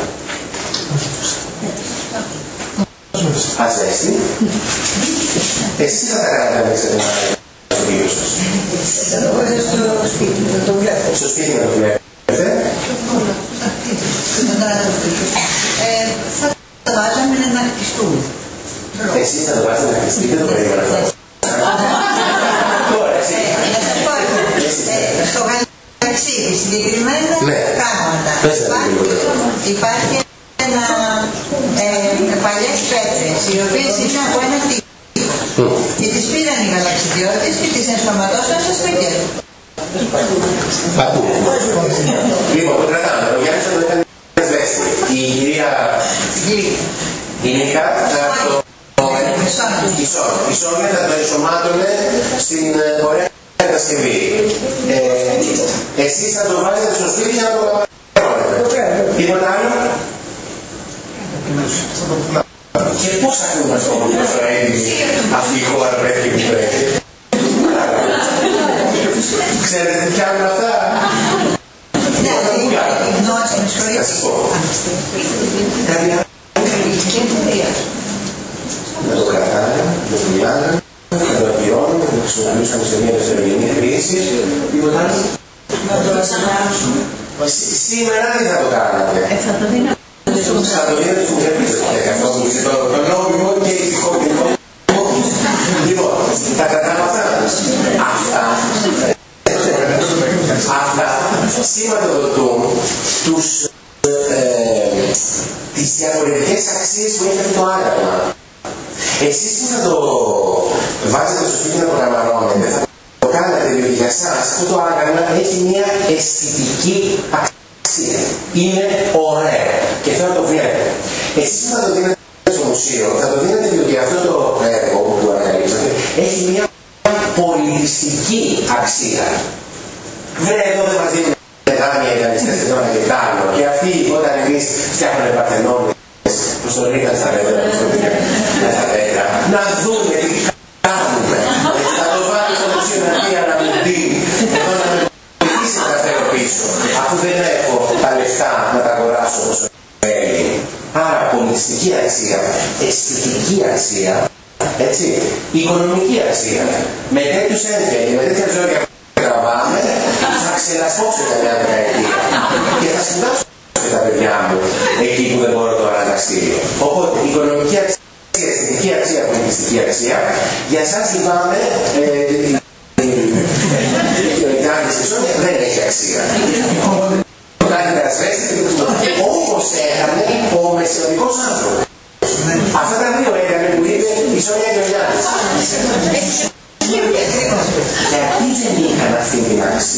[SPEAKER 1] Αζέστη. Εσείς τι θα τα κάνετε να δείξετε στο σπίτι σας?
[SPEAKER 7] Στο σπίτι, να το βλέπω.
[SPEAKER 1] Στο σπίτι να το βλέπετε.
[SPEAKER 7] Θα το βάζαμε να χτιστούμε.
[SPEAKER 1] Εσείς θα το βάζετε να χτιστείτε, δεν το περίμενα αυτό. Τώρα, εσύ.
[SPEAKER 7] Στο Γαλαξίδι συγκεκριμένα πράγματα. Υπάρχει παλιές πέτρες, οι οποίες είναι από ένα τείχο. Και τις πήραν οι γαλαξιδιώτες και τις ενσωματώσαν στο στρογγέλο.
[SPEAKER 1] Παππού. Λοιπόν, το κρατάμε. Ο Γιάννης θα το έκανε σβέστη. Η κυρία Νίκα θα το... Η Σόνια θα το ενσωμάτωνε στην ωραία κατασκευή. Εσείς θα το βάλετε στο σπίτι για να το καταφέρετε. Τίποτα άλλο? Και πώς ακούμε αυτό που τόσο έντιμη αυτή η χώρα πρέπει και πρέπει? Ξέρετε τι κάνουν αυτά? Θα σας πω. Κάτι άλλο? Να το κρατάνε, να το πουλάνε, να το ακυρώνουν, να το χρησιμοποιούσαν σε μια δευτερογενή χρήση. Τίποτα άλλο?
[SPEAKER 6] Να το εξανάρρωσουν.
[SPEAKER 1] Σήμερα τι θα το κάνατε?
[SPEAKER 7] Θα το δίνω.
[SPEAKER 1] Θα το δίνετε στους μουσικούς και αυτό που είναι το νόμιμο και ηθικότυπο. Λοιπόν, τα κρατάμε αυτά σηματοδοτούν τις διαφορετικές αξίες που έχει αυτό το άγαλμα. Εσείς που θα το βάζετε στο σπίτι να το καμαρώνετε, θα το κάνετε διότι για σας αυτό το άγαλμα έχει μια αισθητική αξία. Είναι ωραίο και θέλω να το βλέπετε. Εσείς που θα το δίνετε στο μουσείο, θα το δίνετε διότι αυτό το έργο που ανακαλύψατε έχει μια πολιτιστική αξία. Βέβαια εδώ δεν μας δίνουν δάνεια οι δανειστές και τώρα και τ' άλλο. Και αυτοί όταν εμείς φτιάχνουμε παρθενώνες προς το ρίχναν στα πέτρα, να δούμε τι κάνουμε. Θα το βάλει στο μουσείο να πει αναμειντή, εδώ να με βοηθήσει να τα φέρω πίσω, αφού δεν έχω τα λεφτά να τα αγοράσω όπως θέλει. Άρα πολιτιστική αξία, αισθητική αξία, έτσι, οικονομική αξία. Με τέτοιους ένθια και με τέτοια ζώρια που τραβάμε, θα ξελασπώσω καμιά δεκαετία και θα σπουδάσω τα παιδιά μου εκεί που δεν μπορώ το αναγκαστήριο. Οπότε, οικονομική αξία, αισθητική αξία, πολιτιστική αξία, για εσάς λυπάμαι, η Γιάννη στη Σόνια δεν έχει αξία. Το κάνει τα σβέστη όπως έκανε ο μεσαιωνικός άνθρωπος. Αυτά τα δύο έκανε που είπε η Σόνια και ο Γιάννης.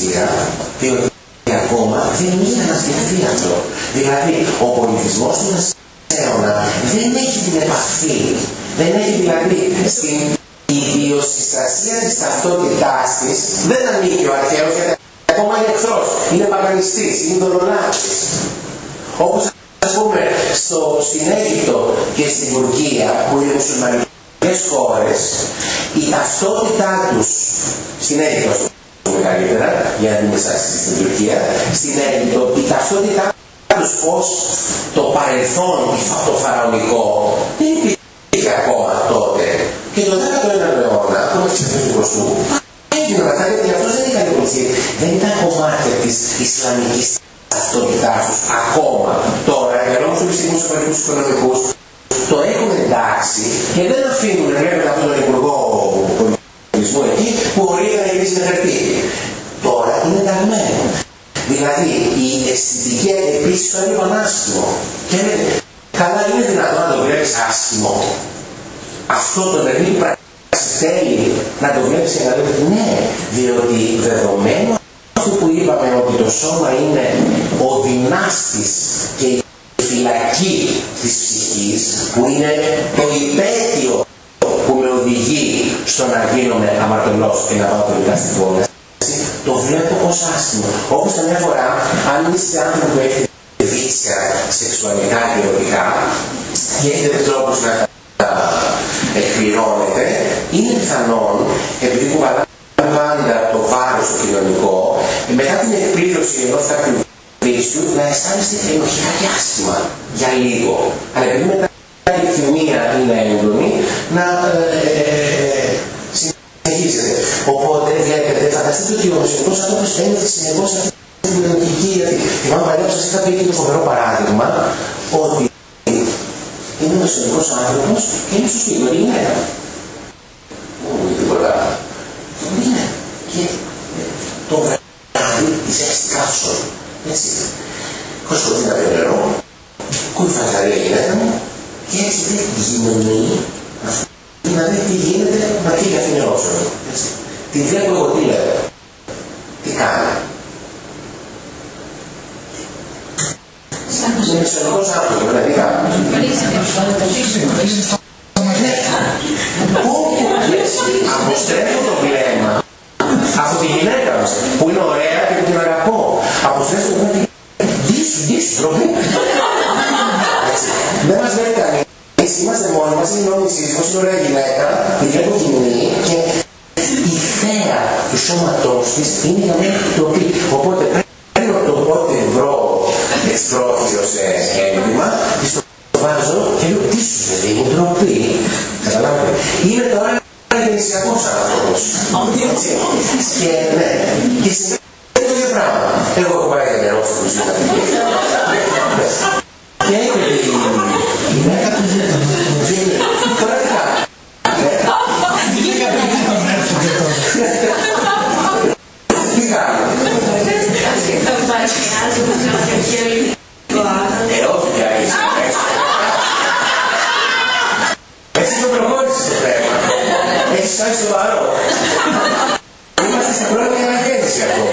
[SPEAKER 1] σημασία, διότι ακόμα δεν είχε ανασκεφθεί αυτό. Δηλαδή, ο πολιτισμός του μεσαίωνα δεν έχει την επαφή, δεν έχει δηλαδή στην ιδιοσυστασία της ταυτότητάς της, δεν ανήκει ο αρχαίος γιατί ακόμα είναι εχθρός, είναι παγανιστής, είναι δωρολάτης. Όπως ας πούμε στην Αίγυπτο και στην Τουρκία που είναι μουσουλμανικές χώρες, η ταυτότητά τους στην Αίγυπτο καλύτερα, για να μην εσάσεις στην Τουρκία, στην Αίγυπτο η ταυτότητά τους ως το παρελθόν, το φαραωνικό, δεν υπήρχε ακόμα τότε. Και το 19ο αιώνα, που είναι εξαιρετικός του Κωστού, έγινε μετά γιατί αυτός δεν ήταν πολιτική. Δεν ήταν κομμάτι της Ισλαμικής ταυτότητάς τους ακόμα. Τώρα, για λόγους του μυστικούς πολιτικούς οικονομικούς, το έχουν εντάξει και δεν αφήνουν να βλέπετε αυτόν τον υπουργό πολιτισμού εκεί που μπορεί να γυρίσει με χαρτί. Τώρα είναι ενταγμένο. Δηλαδή η αισθητική επίσης το είναι πανάσχημο. Και καλά είναι δυνατόν να το βλέπεις άσχημο. Αυτό το παιδί που θέλει να το βλέπεις και να λέει ναι, διότι δεδομένου αυτού που είπαμε ότι το σώμα είναι ο δυνάστης και η φυλακή της ψυχής, που είναι το υπέτειο που με οδηγεί στο να γίνομαι αμαρτωλός και να πάω τελικά στην πόλη, το βλέπω ως άσχημο. Όπως καμιά φορά, αν είστε άνθρωποι που έχετε βίτσια σεξουαλικά και ερωτικά και έχετε τρόπους να εκπληρώνετε, είναι πιθανόν, επειδή κουβαλάμε πάντα το βάρος το κοινωνικό, μετά την εκπλήρωση ενός κάποιου βίσιου, να αισθάνεστε ενοχικά και άσχημα για λίγο. Αλλά επειδή μετά η ευθυμία είναι έντονη, να συνεχίζετε. Οπότε, βλέπετε, φανταστείτε ότι ο μεσαιωνικός άνθρωπος ένιωθε συνεχώς αυτή την λογική. Θυμάμαι παλιά που σας είχα πει και το φοβερό παράδειγμα, ότι είναι ο μεσαιωνικός άνθρωπος και είναι στο σπίτι, είναι γυναίκα. Όχι τίποτα. Είναι. Και το βράδυ της έχεις καύσον. Έτσι. Έχω σκοτεινά να πιω νερό, κουφαζαρία η γυναίκα μου και έτσι δεν γυμνεί αυτή να δει τι γίνεται να φύγει αυτή νερόψο. Τη βλέπω εγώ τι λέω. Τι κάνει. Είναι μεσαιωνικός άνθρωπος, πραγματικά. Αποστρέφω το βλέμμα από τη γυναίκα μας, που είναι ωραία και που την αγαπώ. Αποστρέφω το βλέμμα. Δίσου, τροπή. Δεν μας λέει κανείς, είμαστε μόνοι μας, είναι νόμιμη σύζυγος, είναι ωραία γυναίκα, τη βλέπω γυμνή και η θέα του σώματός της είναι για μένα τροπή. Οπότε παίρνω το πρώτο ευρώ εξτρόφιο σε ένδυμα, της το βάζω και λέω τι σου παιδί μου, τροπή. Καταλάβετε. Είναι τώρα γεννησιακός άνθρωπος. Και ναι, και συμβαίνει το ίδιο πράγμα. Εγώ έχω πάει για νερό στην κουζίνα. Και έρχεται η γυναίκα του βγαίνει. Τώρα τι κάνει. Τι κάνει. Όχι πια είσαι. Έτσι το προχώρησες το θέμα. Έχεις φτάσει σοβαρό. Είμαστε στην πρώτη αναγέννηση ακόμα.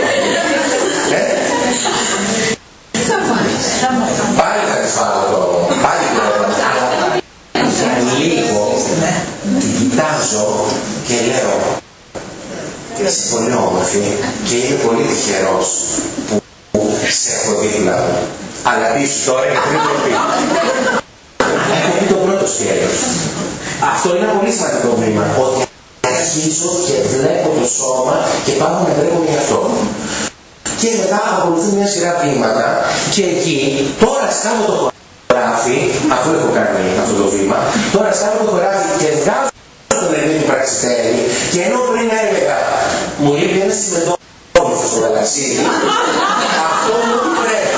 [SPEAKER 1] Πάλι θα της βάλω το... Πάλι το... Για λίγο την κοιτάζω και λέω είσαι πολύ όμορφη και είμαι πολύ τυχερός που σε έχω δίπλα μου. Αλλά πίσω τώρα είναι τρίτροπη. Έχω πει το πρώτο σκέλος. Αυτό είναι ένα πολύ σημαντικό βήμα. Ότι αρχίζω και βλέπω το σώμα και πάω να βλέπω για αυτό. Και μετά ακολουθούν μια σειρά βήματα και εκεί τώρα σκάβω το χωράφι, αφού έχω κάνει αυτό το βήμα, τώρα σκάβω το χωράφι και βγάζω τον Ερμήνη Πραξιτέλη και ενώ πριν έλεγα μου λείπει ένας συμμετόμορφος στο γαλαξίδι, αυτό μου πρέπει.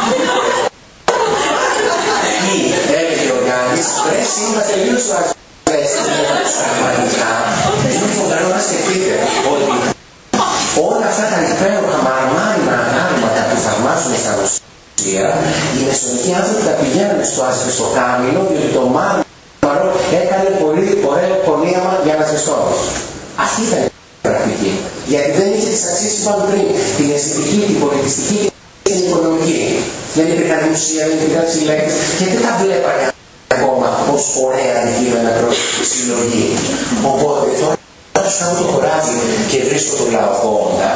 [SPEAKER 1] Ή έλεγε ο Γιάννης, πρέπει είμαστε λίγο στο πραγματικά, είναι φοβερό να σκεφτείτε ότι όλα αυτά τα υπέροχα μαρμάρινα άρματα που θαυμάζουμε στα ουσία, οι μεσονικοί άνθρωποι τα πηγαίνουν στο ασβεστοκάμινο, διότι το μάρμαρο έκανε πολύ ωραίο πονίαμα για ασβεστόδες. Αυτή ήταν η πρακτική. Γιατί δεν είχε τις αξίες που είπαμε πριν, την αισθητική, την πολιτιστική και την οικονομική. Δεν υπήρχαν μουσεία, δεν υπήρχαν συλλέκτες, γιατί δεν τα βλέπανε ακόμα ως ωραία αντικείμενα προς τη συλλογή. Οπότε τώρα σου κάνω το κοράδι και βρίσκω το λαογόντα,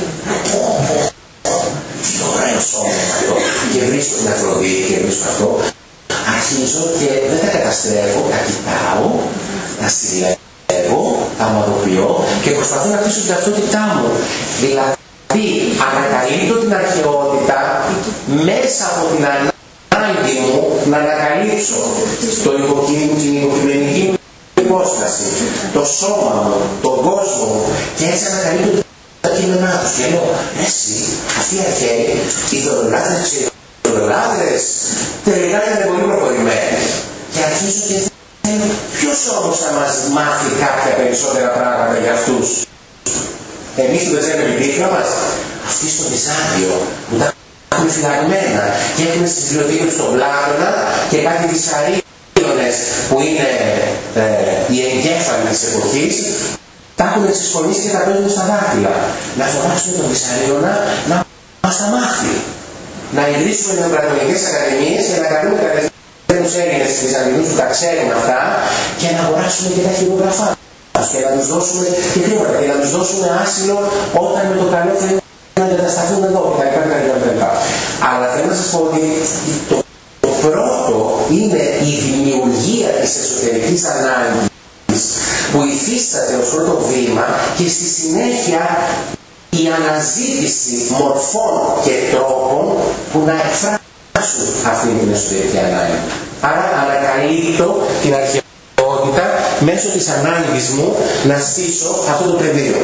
[SPEAKER 1] τι ωραίο σώμα αυτό, και βρίσκω την Αφροδίτη και βρίσκω αυτό, αρχίζω και δεν τα καταστρέφω, τα κοιτάω, τα συλλέγω, τα ομαδοποιώ και προσπαθώ να αφήσω την ταυτότητά μου. Δηλαδή, ανακαλύπτω την αρχαιότητα μέσα από την ανάγκη μου να ανακαλύψω την υποκειμενική μου υπόσταση, το σώμα μου, τον κόσμο μου και έτσι ανακαλύπτω τα κείμενά τους. Και λέω, εσύ, αυτοί οι αρχαίοι, οι δωρολάδρες, τελικά ήταν πολύ προχωρημένοι. Και αρχίζω και θέλω, ποιος όμως θα μας μάθει κάποια περισσότερα πράγματα για αυτούς. Εμείς που δεν ξέρουμε την τύχη μας, αυτοί στο Βυζάντιο που τα έχουν φυλαγμένα και έχουν στις βιβλιοθήκες του στον Πλάτωνα και κάτι Βυσσαρίωνες που είναι οι εγκέφαλοι της εποχής, τα έχουν συσχολήσει και τα παίζουν στα δάχτυλα. Να φωνάξουμε τον Βυσσαρίωνα να μας τα μάθει. Να ιδρύσουμε νεοπλατωνικές ακαδημίες και να καλούμε καλεσμένους Έλληνες στις Βυζαντινούς που τα ξέρουν αυτά και να αγοράσουμε και τα χειρογραφά και να τους δώσουμε και χρήματα και να τους δώσουμε άσυλο όταν με το καλό θέλουν να εγκατασταθούν εδώ κτλ. Αλλά θέλω να σας πω ότι το πρώτο είναι η δημιουργία της εσωτερικής ανάγκης που υφίσταται ως πρώτο βήμα και στη συνέχεια η αναζήτηση μορφών και τρόπων που να εκφράσουν αυτή την εσωτερική ανάγκη. Άρα ανακαλύπτω την αρχαιότητα μέσω της ανάγκης μου να στήσω αυτό το πεδίο.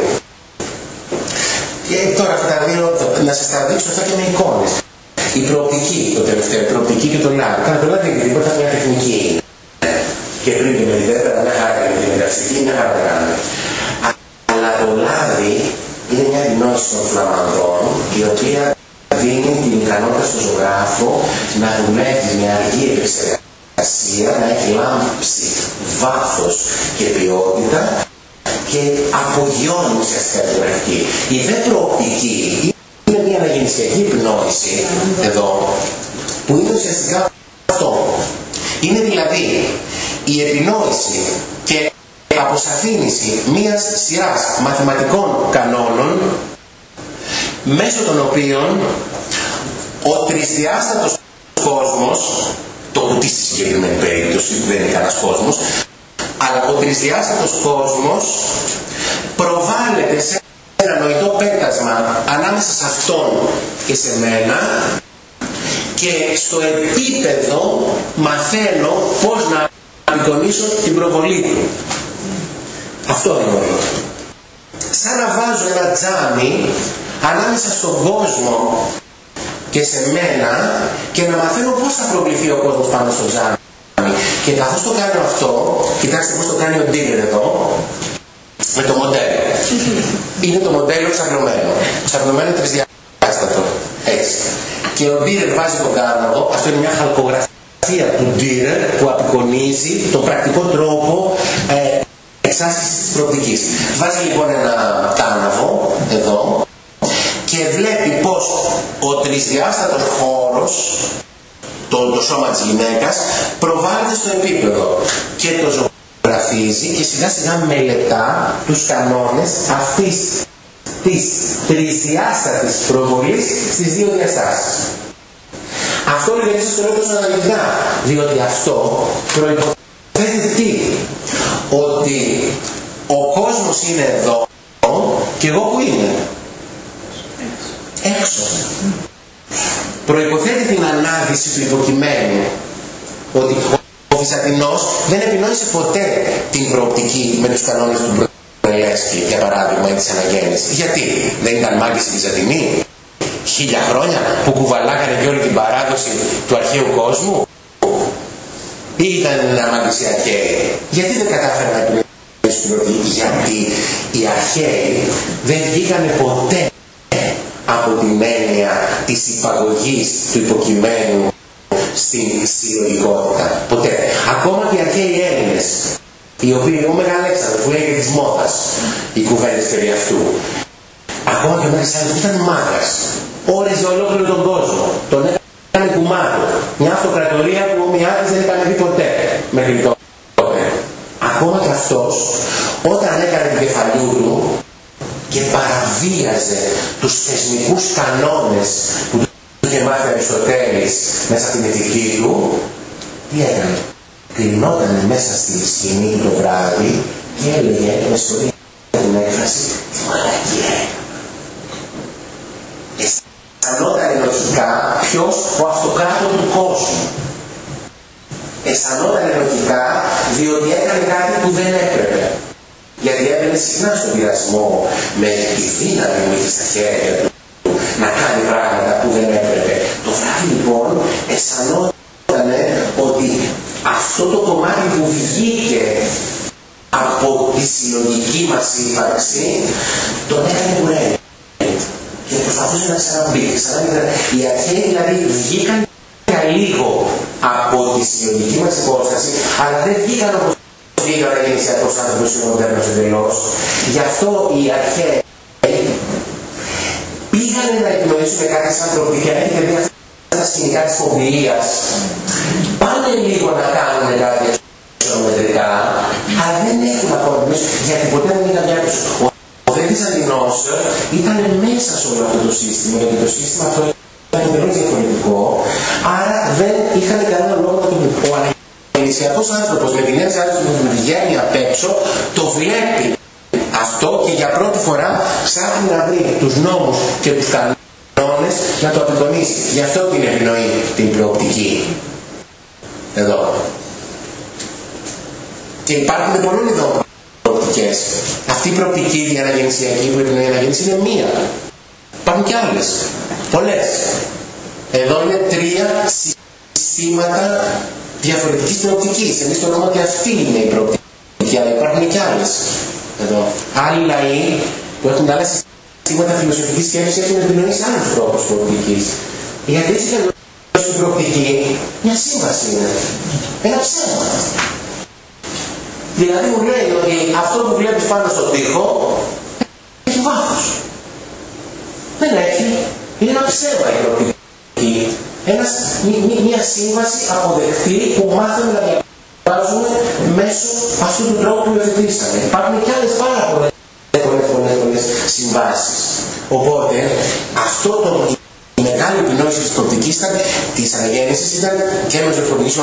[SPEAKER 1] Και τώρα αυτά τα δύο, να σας τα δείξω αυτά και με εικόνες. Η προοπτική, το τελευταίο, η προοπτική και το λάδι. Κάνα το λάδι και τίποτα μια τεχνική είναι. Και πριν και με την τέτοια, μια χαρά και με την μεταξική, μια χαρά τα κάνουμε. Αλλά το λάδι είναι μια γνώση των φλαμανδών, η οποία δίνει την ικανότητα στον ζωγράφο να δουλεύει με αργή επεξεργασία, να έχει λάμψη, βάθος και ποιότητα και απογειώνει ουσιαστικά τη γραφική. Η δε προοπτική είναι μια αναγεννησιακή επινόηση εδώ, που είναι ουσιαστικά αυτό. Είναι δηλαδή η επινόηση και αποσαφήνιση μιας σειράς μαθηματικών κανόνων μέσω των οποίων ο τρισδιάστατος κόσμος, το κουτί στη συγκεκριμένη περίπτωση δεν είναι κανένας κόσμος, αλλά ο τρισδιάστατος κόσμος προβάλλεται σε ένα νοητό πέτασμα ανάμεσα σε αυτόν και σε μένα και στο επίπεδο μαθαίνω πώς να απεικονίσω την προβολή του. Αυτό είναι όλο. Σαν να βάζω ένα τζάμι ανάμεσα στον κόσμο και σε μένα και να μαθαίνω πώς θα προβληθεί ο κόσμος πάνω στο τζάμι. Και καθώς το κάνω αυτό, κοιτάξτε πώς το κάνει ο Ντίνερ εδώ, με το μοντέλο. Είναι το μοντέλο ξαπλωμένο. Ξαπλωμένο τρισδιάστατο. Έτσι. Και ο Ντίνερ βάζει τον κάρναβο, αυτό είναι μια χαλκογραφία του Ντίνερ που απεικονίζει τον πρακτικό τρόπο εξάσκησης της προοπτικής. Βάζει λοιπόν ένα τάναβο εδώ και βλέπει πως ο τρισδιάστατος χώρος, το σώμα της γυναίκας, προβάλλεται στο επίπεδο και το ζωγραφίζει και σιγά σιγά μελετά τους κανόνες αυτής της τρισδιάστατης προβολής στις δύο διαστάσεις. Αυτό λοιπόν σας το λέω τόσο αναλυτικά, διότι αυτό προϋποθέτει τι? Ότι ο κόσμος είναι εδώ και εγώ που είμαι? Έξω. Προϋποθέτει την ανάδυση του υποκειμένου, ότι ο Βυζαντινός δεν επινόησε ποτέ την προοπτική με τους κανόνες του Μπρονελέσκι, για παράδειγμα, ή της αναγέννησης. Γιατί? Δεν ήταν μάγκες οι Βυζαντινοί 1000 χρόνια που κουβαλάγανε και όλη την παράδοση του αρχαίου κόσμου? Ή ήταν μάγκες οι αρχαίοι? Γιατί δεν κατάφεραν να επινόησουν την προοπτική? Γιατί οι αρχαίοι δεν βγήκανε ποτέ από την έννοια της υπαγωγής του υποκειμένου στην συλλογικότητα. Ποτέ. Ακόμα και οι αρχαίοι Έλληνες, οι οποίοι, ο Μεγαλέξανδρος που λέει και της μόδας οι κουβέντες περί αυτού, ακόμα και ο Μέγας ήταν μάγας. Όριζε ολόκληρο τον κόσμο. Τον έκανε κουμάντο. Μια αυτοκρατορία που ο Μιάδης δεν έκανε δει ποτέ μέχρι τότε. Ακόμα και αυτός, όταν έκανε την κεφαλιού του και παραβίαζε τους θεσμικούς κανόνες που του είχε μάθει ο Αριστοτέλης μέσα στην ηθική του, τι έκανε? Κρινόταν μέσα στη σκηνή του το βράδυ και έλεγε, με συγχωρείτε την έκφραση, τι μαλακία. Αισθανόταν λογικά ποιος? Ο αυτοκράτορ του κόσμου. Αισθανόταν λογικά διότι έκανε κάτι που δεν έπρεπε. Γιατί έμπαινε συχνά στον πειρασμό με τη δύναμη που είχε στα χέρια του να κάνει πράγματα που δεν έπρεπε. Το βράδυ λοιπόν αισθανόταν ότι αυτό το κομμάτι που βγήκε από τη συλλογική μας ύπαρξη τον έκανε κουρέλι και προσπαθούσε να ξαναμπεί. Οι αρχαίοι δηλαδή βγήκαν για λίγο από τη συλλογική μας υπόσταση, αλλά δεν βγήκαν όπως βγήκαν να γίνει σε αυτός άνθρωπος ή μοντέρνος εντελώς. Γι' αυτό οι αρχαίοι πήγανε να εκπνοήσουν κάτι σαν προοπτική. Έχετε δει αυτά τα σκηνικά της φοβιλίας. Πάνε λίγο να κάνουν κάτι εξωμετρικά, αλλά δεν έχουν ακόμα γιατί ποτέ δεν ήταν μια τους. Ο δε Βυζαντινός ήταν μέσα σε όλο αυτό το σύστημα, γιατί το σύστημα αυτό ήταν τελείως διαφορετικό, άρα δεν είχαν κανένα λόγο να το πούν. Ο αναγεννησιακός άνθρωπος με την έννοια που βγαίνει απ' έξω, το βλέπει αυτό και για πρώτη φορά ψάχνει να βρει τους νόμους και τους κανόνες να το απεικονίσει. Γι' αυτό την επινοεί την προοπτική. Εδώ. Και υπάρχουν πολλών ειδών προοπτικές. Αυτή η προοπτική η αναγεννησιακή που επινοεί η αναγέννηση είναι μία. Υπάρχουν κι άλλες. Πολλές. Εδώ είναι 3 συστήματα διαφορετικής προοπτικής. Εμείς το λέμε ότι αυτή είναι η προοπτική, αλλά υπάρχουν κι άλλες. Εδώ. Άλλοι λαοί που έχουν άλλα συστήματα φιλοσοφικής σκέψης έχουν επινοήσει άλλους τρόπους προοπτικής. Γιατί έτσι η προοπτική μια σύμβαση είναι. Ένα ψέμα. Δηλαδή μου λέει ότι αυτό που βλέπεις πάνω στον τοίχο έχει βάθος. Δεν έχει. Είναι ένα ψέμα η προοπτική. Μια σύμβαση αποδεκτή που μάθαμε να διαβάζουμε μέσω αυτού του τρόπου που υιοθετήσαμε. Υπάρχουν και άλλες πάρα πολλές συμβάσεις. Οπότε αυτό η μεγάλη επινόηση της προοπτικής της αναγέννησης ήταν και με το προοπτικής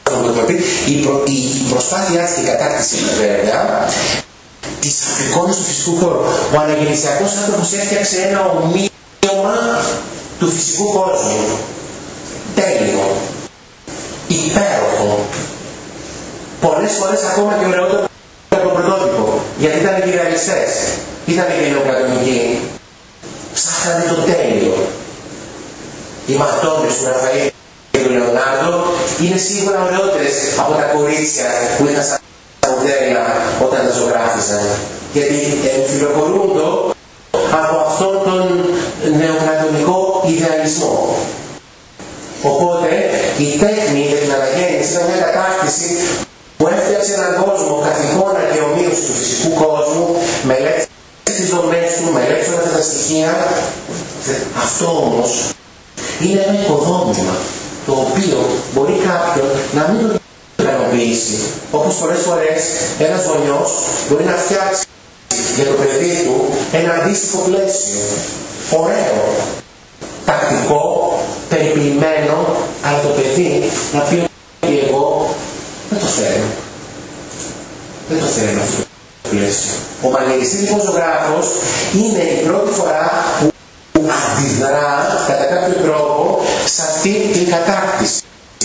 [SPEAKER 1] η προσπάθειά της και η κατάκτηση βέβαια της απεικόνησης του φυσικού χώρου. Ο αναγεννησιακός άνθρωπος έφτιαξε ένα ομοίωμα του φυσικού κόσμου. Τέλειο. Υπέροχο. Πολλές φορές ακόμα και ωραιότερο από τον πρωτότυπο. Γιατί ήταν και οι ρεαλιστές. Ήταν και οι νεοπλατωνικοί. Ψάχνανε το τέλειο. Οι ματώνες του Ραφαήλ και του Λεωνάρντο είναι σίγουρα ωραιότερες από τα κορίτσια που είχαν στα μοντέλα όταν τα ζωγράφιζαν. Γιατί φιλοχωρούνται από αυτόν τον νεοπλατωνικό ιδεαλισμό. Οπότε η τέχνη για την αναγέννηση ήταν μια κατάκτηση που έφτιαξε έναν κόσμο καθ' εικόνα και ομοίωση του φυσικού κόσμου, μελέτησε τις δομές του, μελέτησε όλα αυτά τα στοιχεία. Αυτό όμως είναι ένα οικοδόμημα το οποίο μπορεί κάποιον να μην το ικανοποιήσει. Όπως πολλές φορές ένας γονιός μπορεί να φτιάξει για το παιδί του ένα αντίστοιχο πλαίσιο. Ωραίο, τακτικό, περιποιημένο, αλλά το παιδί να πει ότι εγώ δεν το θέλω. Δεν το θέλω αυτό το πλαίσιο. Ο μανιεριστής λοιπόν ζωγράφος είναι η πρώτη φορά που αντιδρά κατά κάποιο τρόπο σε αυτή την κατάκτηση.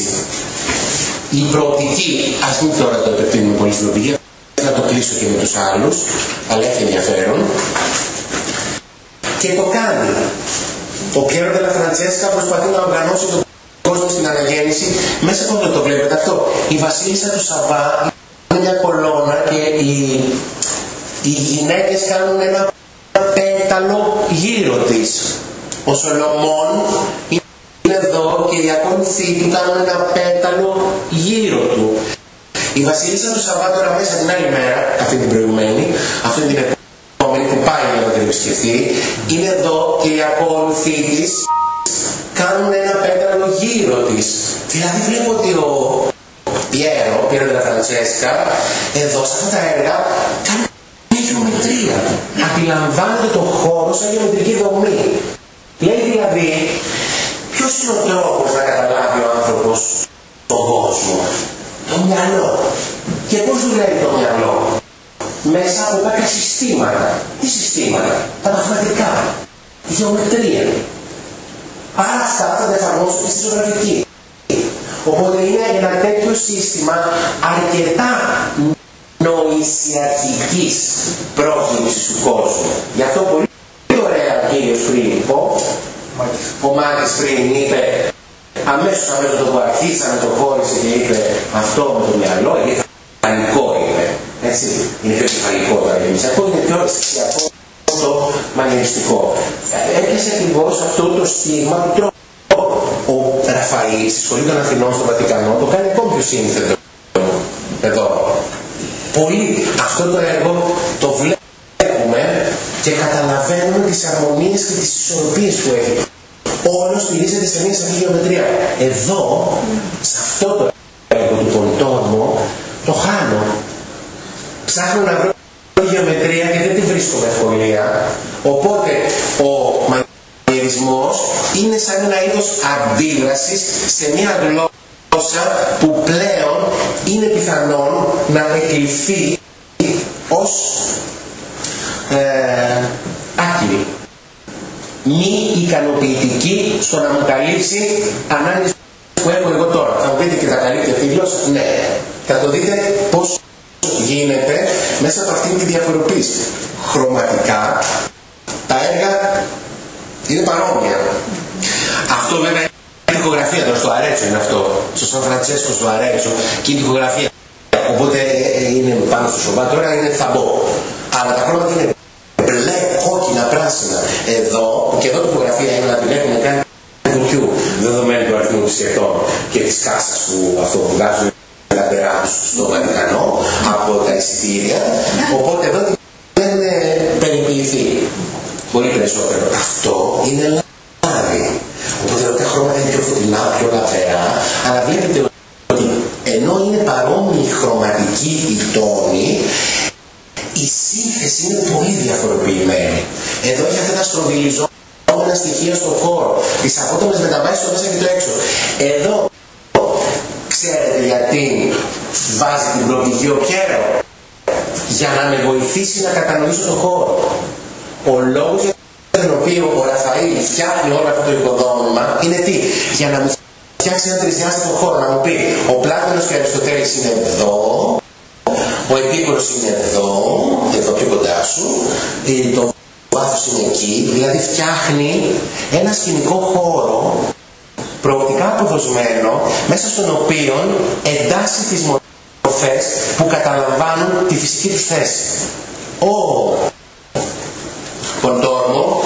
[SPEAKER 1] Η προοπτική, ας μην τώρα το επεκτείνουμε πολύ στην προοπτική, θα το κλείσω και με τους άλλους, αλλά έχει ενδιαφέρον. Και το κάνει. Ο Πιέρο Ντελα Φραντσέσκα προσπαθεί να οργανώσει τον κόσμο στην αναγέννηση μέσα από το βλέπετε αυτό. Η βασίλισσα του Σαββά είναι μια κολόνα και οι γυναίκες κάνουν ένα πέταλο γύρω της. Ο Σολομών είναι εδώ και οι ακόλουθοι του κάνουν ένα πέταλο γύρω του. Η βασίλισσα του Σαββά τώρα μέσα την άλλη μέρα, αυτή την προηγουμένη, αυτή την επόμενη που πάει για το επισκεφτεί, είναι εδώ και οι ακόλουθοι της κάνουν ένα πέτραλο γύρω της. Δηλαδή βλέπω ότι ο Πιέρο della Francesca, εδώ σε αυτά τα έργα κάνει γεωμετρία. Αντιλαμβάνεται τον χώρο σαν γεωμετρική δομή. Λέει δηλαδή, ποιος είναι ο τρόπος να καταλάβει ο άνθρωπος τον κόσμο? Το μυαλό. Και πώς δουλεύει το μυαλό? Μέσα από κάποια συστήματα. Τι συστήματα? Τα μαθηματικά. Η γεωμετρία. Άρα αυτά θα τα εφαρμόσουν και στη ζωγραφική. Οπότε είναι ένα τέτοιο σύστημα αρκετά νοησιαρχικής πρόσληψης του κόσμου. Γι' αυτό πολύ ωραία ο κύριος πριν, ο Μάκης πριν είπε, αμέσως το που αρχίσαμε το χώρισε και είπε αυτό με το μυαλό, είναι κεφαλικό είπε. Έτσι, είναι πιο κεφαλικό το αγενισιακό, είναι πιο αισθησιακό το μανιεριστικό. Έπιασε ακριβώς αυτό το στίγμα του τρόπου. Ο Ραφαήλ στη Σχολή των Αθηνών στο Βατικανό το κάνει ακόμη πιο σύνθετο. Εδώ. Πολύ. Αυτό το έργο το βλέπουμε και καταλαβαίνουμε τις αρμονίες και τις ισορροπίες που έχει. Όλο στηρίζεται σε μια σαφή γεωμετρία. Εδώ, σε αυτό το έργο του Πολυτόρμου, το χάνω. Ψάχνω να βρω γεωμετρία και δεν τη βρίσκω με ευκολία. Οπότε ο μανιερισμός είναι σαν ένα είδος αντίδρασης σε μια γλώσσα που πλέον είναι πιθανόν να εκλειφθεί ως άκυρη. Μη ικανοποιητική στο να μου καλύψει ανάγκες που έχω εγώ τώρα. Θα μου πείτε και θα καλύπτει αυτή η γλώσσα? Ναι. Θα το δείτε πώς γίνεται μέσα από αυτή τη διαφοροποίηση. Χρωματικά τα έργα είναι παρόμοια. Αυτό βέβαια είναι η τοιχογραφία τώρα στο Αρέτσο, είναι αυτό. Στο Σαν Φραντσέσκο στο Αρέτσο και η τοιχογραφία. Οπότε είναι πάνω στο σοβά, τώρα είναι θαμπό. Αλλά τα χρώματα είναι μπλε, κόκκινα, πράσινα. Εδώ, και εδώ η τοιχογραφία είναι να την έχουν κάνει κουτιού, δεδομένου του αριθμού των σχετών και της κάσας που αυτό βγάζουν λαμπερά στο Βατικανό από τα εισιτήρια. Οπότε εδώ δεν είναι περιποιηθεί. Πολύ περισσότερο. Αυτό είναι λάδι. Οπότε τα χρώματα είναι πιο φωτεινά, πιο λαμπερά, αλλά βλέπετε ότι ενώ είναι παρόμοιοι χρωματικοί οι τόνοι, η σύνθεση είναι πολύ διαφοροποιημένη. Εδώ έχει αυτά τα στροβιλιζόμενα στοιχεία στον χώρο, τις απότομες μεταβάσεις στο μέσα και το έξω. Εδώ ξέρετε γιατί βάζει την προοπτική ο Πιέρο? Για να με βοηθήσει να κατανοήσω τον χώρο. Ο λόγος για τον οποίο ο Ραφαήλ φτιάχνει όλο αυτό το οικοδόμημα είναι τι? Για να μου φτιάξει ένα τρισδιάστατο χώρο, να μου πει ο Πλάτωνος και ο Αριστοτέλης είναι εδώ, ο Επίκουρος είναι εδώ, εδώ πιο κοντά σου, το βάθος είναι εκεί, δηλαδή φτιάχνει ένα σκηνικό χώρο προοπτικά αποδοσμένο, μέσα στον οποίο εντάσσει τις μορφές που καταλαμβάνουν τη φυσική τους θέση. Ο Πολυτόρμο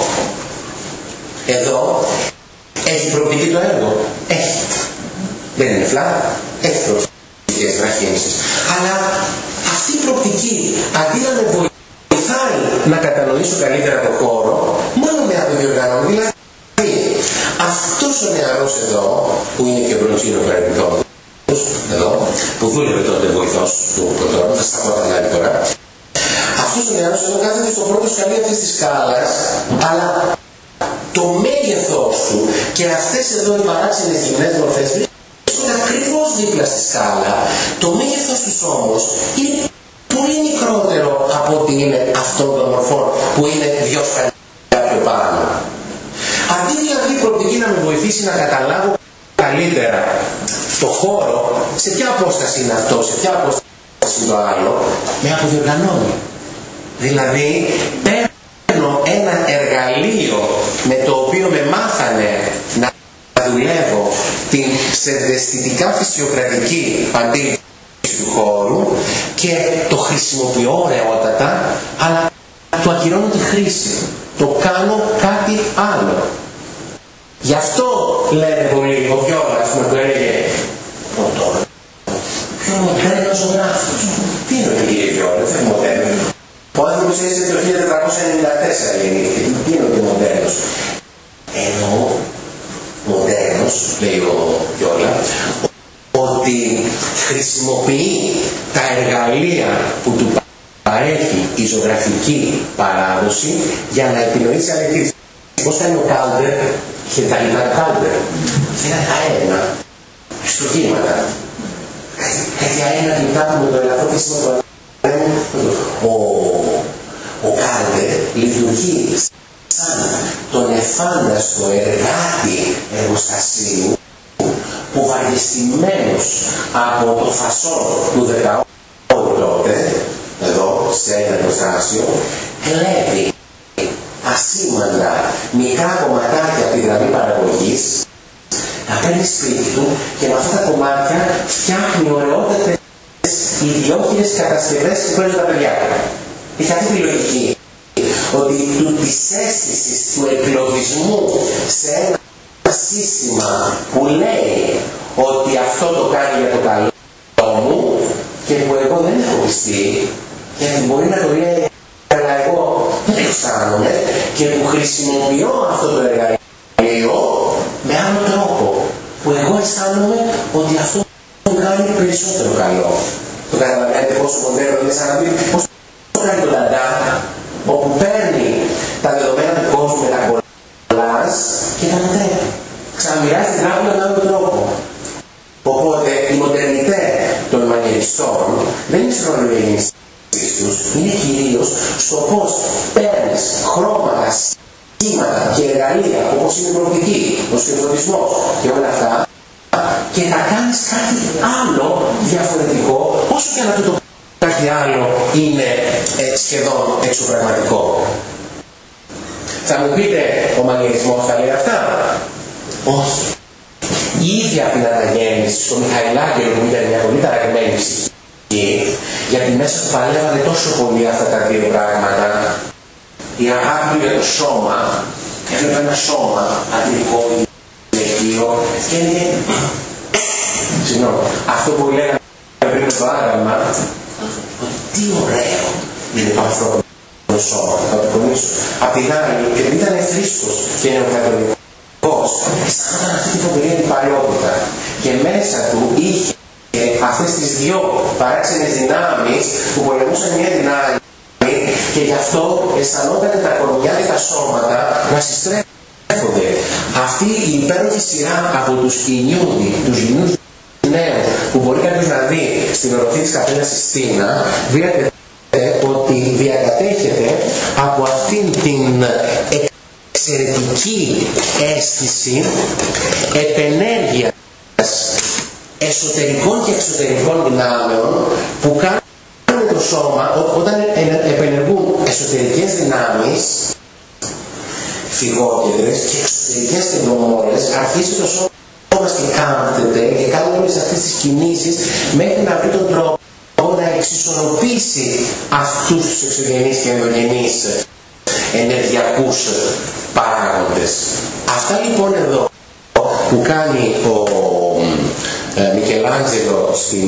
[SPEAKER 1] εδώ έχει προοπτική το έργο. Έχει. Δεν είναι φλάτα. Έχει προοπτικές βραχύνσεις. Αλλά αυτή η προοπτική αντί να με βοηθάει να κατανοήσω καλύτερα τον χώρο, μόνο με αποδιοργανώνει. Δηλαδή αυτός ο νεαρός εδώ, που είναι και μπροτσίνο παρεμπιπτόντος, εδώ, που δούλευε τότε βοηθός του Πολυτόρμου, θα στα πω τα άλλη τώρα. Αυτός ο νεαρός εδώ κάθεται στο πρώτο σκαλί αυτής της σκάλας, αλλά το μέγεθός του και αυτές εδώ οι παράξενες γυμνές μορφές βρίσκονται ακριβώς δίπλα στη σκάλα. Το μέγεθος τους όμως είναι πολύ μικρότερο από ότι είναι αυτών των μορφών που είναι δυο σκαλιά πιο πάνω. Αντί δηλαδή η προοπτική να με βοηθήσει να καταλάβω καλύτερα το χώρο, σε ποια απόσταση είναι αυτό, σε ποια απόσταση είναι το άλλο, με αποδιοργανώνει. Δηλαδή παίρνω ένα εργαλείο με το οποίο με μάθανε να δουλεύω την ψευδαισθητικά φυσιοκρατική αντίληψη του χώρου και το χρησιμοποιώ ωραιότατα, αλλά του ακυρώνω τη χρήση. Το κάνω κάτι άλλο. Γι' αυτό λένε πολύ, ο Βιόλας που έλεγε πιο μοντέρνος ζωγράφος. Τι είναι ο κύριε Βιόλας, δεν είναι μοντέρνος. Ο άνθρωπος έζησε το 1494, γεννήθηκε. Τι είναι ο μοντέρνος? Ενώ μοντέρνος, λέει ο Γιώλα, ότι χρησιμοποιεί τα εργαλεία που του παρέχει η ζωγραφική παράδοση για να επινοήσει αληθείς. Πώς θα είναι ο Κάλτερ, είχε τα λιμά Κάλτερ, ένα αένα, στρογγύματα. Κάτι αένα λιτά που με το ελαφρό φύσιμο του ο Κάλτερ λειτουργεί σαν τον εφάνταστο εργάτη εργοστασίου που βαριεστημένος από το φασόν του 18ου τότε, εδώ σε ένα εργοστάσιο, κλέβει ασήμαντα μικρά κομματάκια από τη γραμμή παραγωγής, τα παίρνει σπίτι του και με αυτά τα κομμάτια φτιάχνει ωραιότατες ιδιόχειρες κατασκευές που παίρνουν τα παιδιά. Είχε αυτή τη λογική, ότι της αίσθησης του εγκλωβισμού σε ένα σύστημα που λέει ότι αυτό το κάνει για το καλό μου και που εγώ δεν έχω πιστεί και μπορεί να το λέει αλλά εγώ δεν το αισθάνομαι και που χρησιμοποιώ αυτό το εργαλείο με άλλο τρόπο που εγώ αισθάνομαι ότι αυτό μου κάνει περισσότερο καλό. Το καταλαβαίνετε πόσο μοντέρνο είναι σαν να πει πώς το κάνει το Νταντά, όπου παίρνει τα δεδομένα του κόσμου με τα κολλάζ και τα μετρέπει. Ξαναμοιράζει την τράπουλα με άλλον τρόπο. Οπότε η μοντερνιτέ των μανιεριστών δεν είναι στην ορολογία τους, είναι κυρίως στο πώς παίρνεις χρώματα, σχήματα και εργαλεία όπως είναι η προοπτική, ο σκεφτονισμός και όλα αυτά και να κάνεις κάτι άλλο διαφορετικό, όσο και αν αυτό το κάτι άλλο είναι σχεδόν εξωπραγματικό. Θα μου πείτε, ο μανιερισμός θα λέει αυτά? Όχι. Η ίδια από την αναγέννηση στο Μιχαηλάκη που ήταν μια πολύ ταραγμένη ψυχή, γιατί μέσα του παλεύανε τόσο πολύ αυτά τα δύο πράγματα, η αγάπη του για το σώμα, έβλεπε ένα σώμα αντρικό, γυναικείο και έλεγε, συγγνώμη, αυτό που λέγαμε πριν στο άγαλμα, τι ωραίο είναι το ανθρώπινο σώμα, θα το πονήσω. Απ' την άλλη, επειδή ήταν θρήσκος και νεοκατολικός, αισθάνονταν αυτή τη φοβερή αντιπαλαιότητα και μέσα του είχε αυτές τις δύο παράξενες δυνάμεις που πολεμούσαν μια δυνάμει και γι' αυτό αισθανόταν τα κορμιά και τα σώματα να συστρέφονται. Αυτή η υπέροχη σειρά από τους Ινιούδη, τους γυμνούς νέους που μπορεί κάποιος να δει στην οροφή της καπέλας Σιστίνα, βλέπετε ότι διακατέχεται από αυτήν την εξαιρετική αίσθηση επενέργειας εσωτερικών και εξωτερικών δυνάμεων που κάνουν το σώμα όταν επενεργούν εσωτερικές δυνάμεις φυγόκεντρες και εξωτερικές τεντομόλες, αρχίζει το σώμα και κάμπτεται και κάνει όλες αυτές τις κινήσεις μέχρι να βρει τον τρόπο να εξισορροπήσει αυτούς τους εξωγενείς και ενδογενείς ενεργειακούς παράγοντες. Αυτά λοιπόν εδώ που κάνει ο Μικελάντζελο στην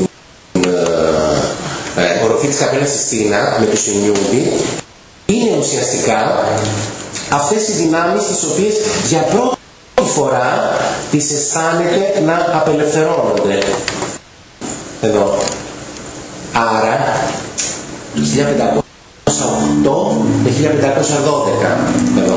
[SPEAKER 1] οροφή της καπέλας Σιστίνα με τους Ινιούδη είναι ουσιαστικά αυτές οι δυνάμεις τις οποίες για πρώτη φορά τις αισθάνεται να απελευθερώνονται. Εδώ. Άρα το 1508 με 1512 εδώ.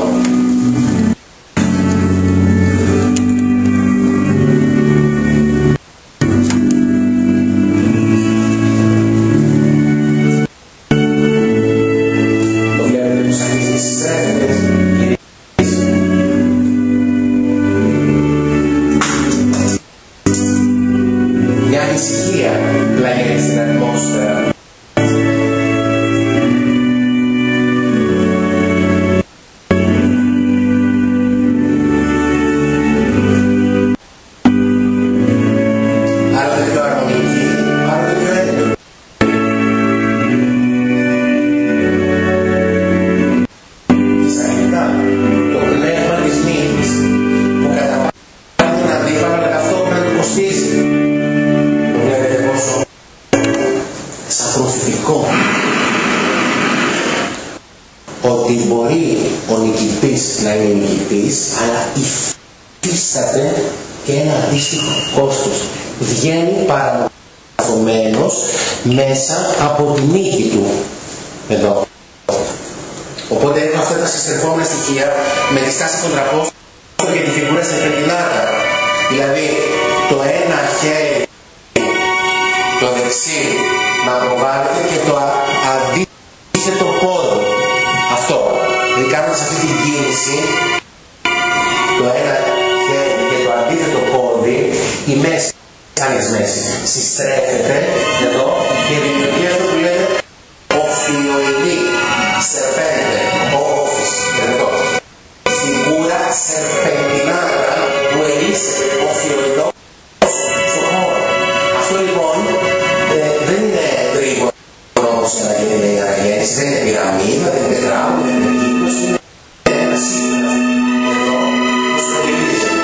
[SPEAKER 1] χωρίς να είναι νικητής, αλλά υφίσταται και ένα αντίστοιχο κόστος. Βγαίνει παραμορφωμένος μέσα από τη νίκη του εδώ. Οπότε έχω αυτά τα συστρεφόμενα στοιχεία με τη στάση των τραπόστων και τη φιγούρα σερπεντινάτα. Δηλαδή το ένα χέρι, το δεξί, να προβάλλεται και το αντίθετο πόδι. Αυτό. Δηλαδή κάνοντας αυτή την κίνηση, το ένα χέρι και το αντίθετο πόδι, η μέση, συστρέφεται εδώ και δημιουργεί αυτό που λέμε οφιοειδή, σερπέντε, όφης, εδώ. Φιγούρα σερπεντινάτα που ελίσσεται οφιοειδώς στον χώρο. Αυτό λοιπόν δεν είναι τρίγωνο όπως είναι η αναγέννηση, δεν είναι πυραμίδα, δεν είναι τετράγωνο, δεν είναι κύκλος, είναι ένα σύμφωνα εδώ που στρογγυλίζεται.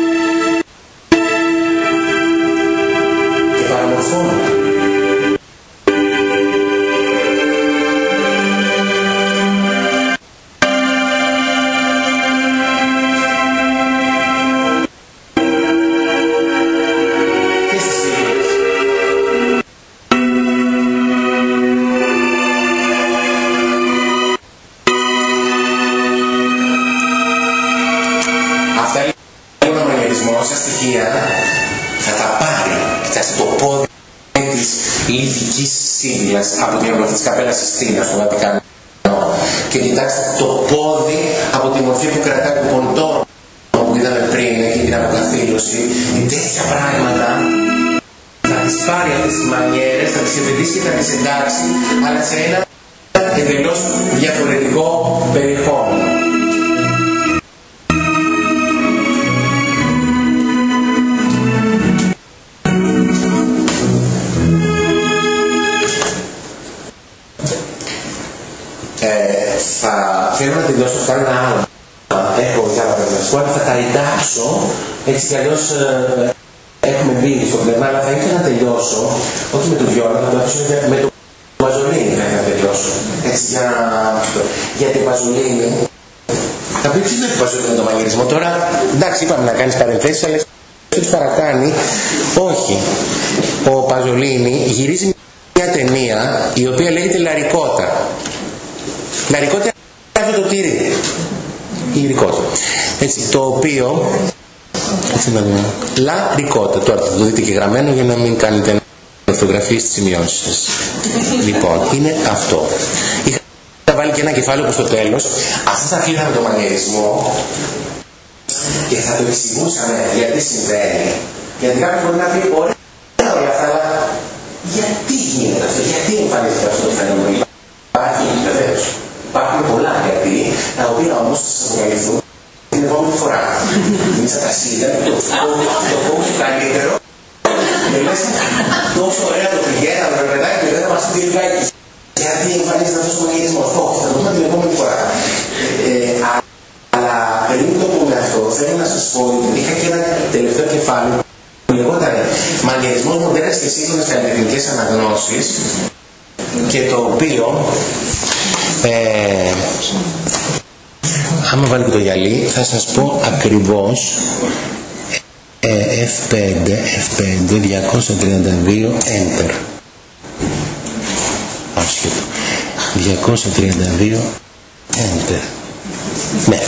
[SPEAKER 1] Και παραμορφώνεται. Θα τα πάρει, κοιτάξτε, το πόδι της λιθικής σύμβουλας από την οροφή της Καπέλας Sistina στο Βατικανό και κοιτάξτε το πόδι από τη μορφή που κρατάει το ποντό που είδαμε πριν και την αποκαθήλωση. Τέτοια πράγματα θα τις πάρει αυτές τις μανιέρες, θα τις επενδύσει και θα τις εντάξει, αλλά σε ένα εντελώς διαφορετικό περιεχόμενο. Θέλω να τελειώσω, θα κάνω ένα άλλο. Έχω διάλογα με τα αλλά θα τα εντάξω, έτσι κι αλλιώς έχουμε μπει στο πνεύμα, αλλά θα ήθελα να τελειώσω, όχι με το βιόλα, θα το αφήσω με το Παζολίνι να τελειώσω. Έτσι για την Παζολίνι. Θα πει ποιος είναι το Παζολίνι με τον μαγειρισμό. Τώρα, εντάξει, είπαμε να κάνεις παρενθέσεις, αλλά ποιος παρακάνει. Όχι. Ο Παζολίνι γυρίζει μια ταινία η οποία λέγεται Λαρικότα. Λαρικότα αυτό το τύρι, η ρικότα. Έτσι, το οποίο, Λαρικότα, τώρα θα το δείτε και γραμμένο για να μην κάνετε ορθογραφίες στις σημειώσεις σας. Λοιπόν, είναι αυτό. Είχα βάλει και ένα κεφάλαιο που στο τέλος, αυτό θα κλείναμε το μανιερισμό και θα το εξηγούσαμε γιατί συμβαίνει. Γιατί κάποιος μπορεί να πει, ωραία όλα αυτά, αλλά γιατί γίνεται αυτό, γιατί εμφανίζεται αυτό το φαινόμενο. Υπάρχει βεβαίως. Υπάρχουν πολλά γιατί, τα οποία όμως θα σας αποκαλυφθούν την επόμενη φορά. Εμείς θα τα σύνταμε, το πω το καλύτερο και μέσα τόσο ωραία το πηγαίναμε, το παιδάκι και δεν θα μας πει λιγάκι γιατί εμφανίζεται αυτός ο μαγειρισμός. Όχι, θα το πούμε την επόμενη φορά. Αλλά πριν το πούμε αυτό, θέλω να σας πω ότι είχα και ένα τελευταίο κεφάλαιο που λεγόταν μαγειρισμός μοντέρνες και σύγχρονες καλλιτεχνικές αναγνώσεις και το οποίο άμα βάλω και το γυαλί θα σας πω ακριβώς F5 232 Enter, άσχετο, 232 Enter. Ναι,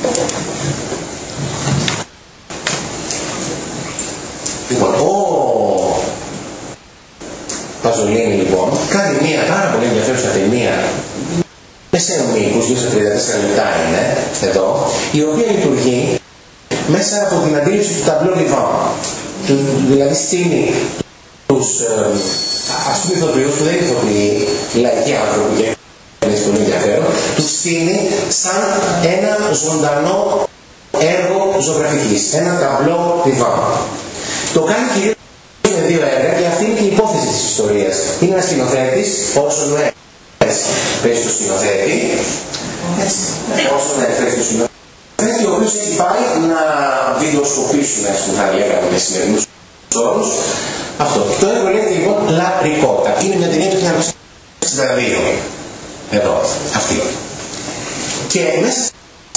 [SPEAKER 1] λοιπόν ο Παζολίνι λοιπόν κάνει μια πάρα πολύ ενδιαφέρουσα ταινία μεσαίου μήκους, 2-34 λεπτά είναι εδώ, η οποία λειτουργεί μέσα από την αντίληψη του ταμπλό Λιβάν. Δηλαδή στείνει τους ας πούμε ηθοποιούς που δεν είναι ηθοποιοί, λαϊκοί άνθρωποι και είναι πολύ ενδιαφέρον, τους στείνει σαν ένα ζωντανό έργο ζωγραφικής, ένα ταμπλό Λιβάν. Το κάνει κυρίως με δύο έργα και αυτή είναι και η υπόθεση της ιστορίας. Είναι ένας σκηνοθέτης, Όρσον Welles, παίζει το σκηνοθέτη, Όρσον Welles παίζει το σκηνοθέτη, ο οποίος έχει πάει να βιντεοσκοπήσουν, ας πούμε, θα λέγαμε με σημερινούς όρους, αυτό. Το έργο λέγεται λοιπόν Λαρικότα. Είναι μια ταινία του 1962. Εδώ, αυτή. Και μέσα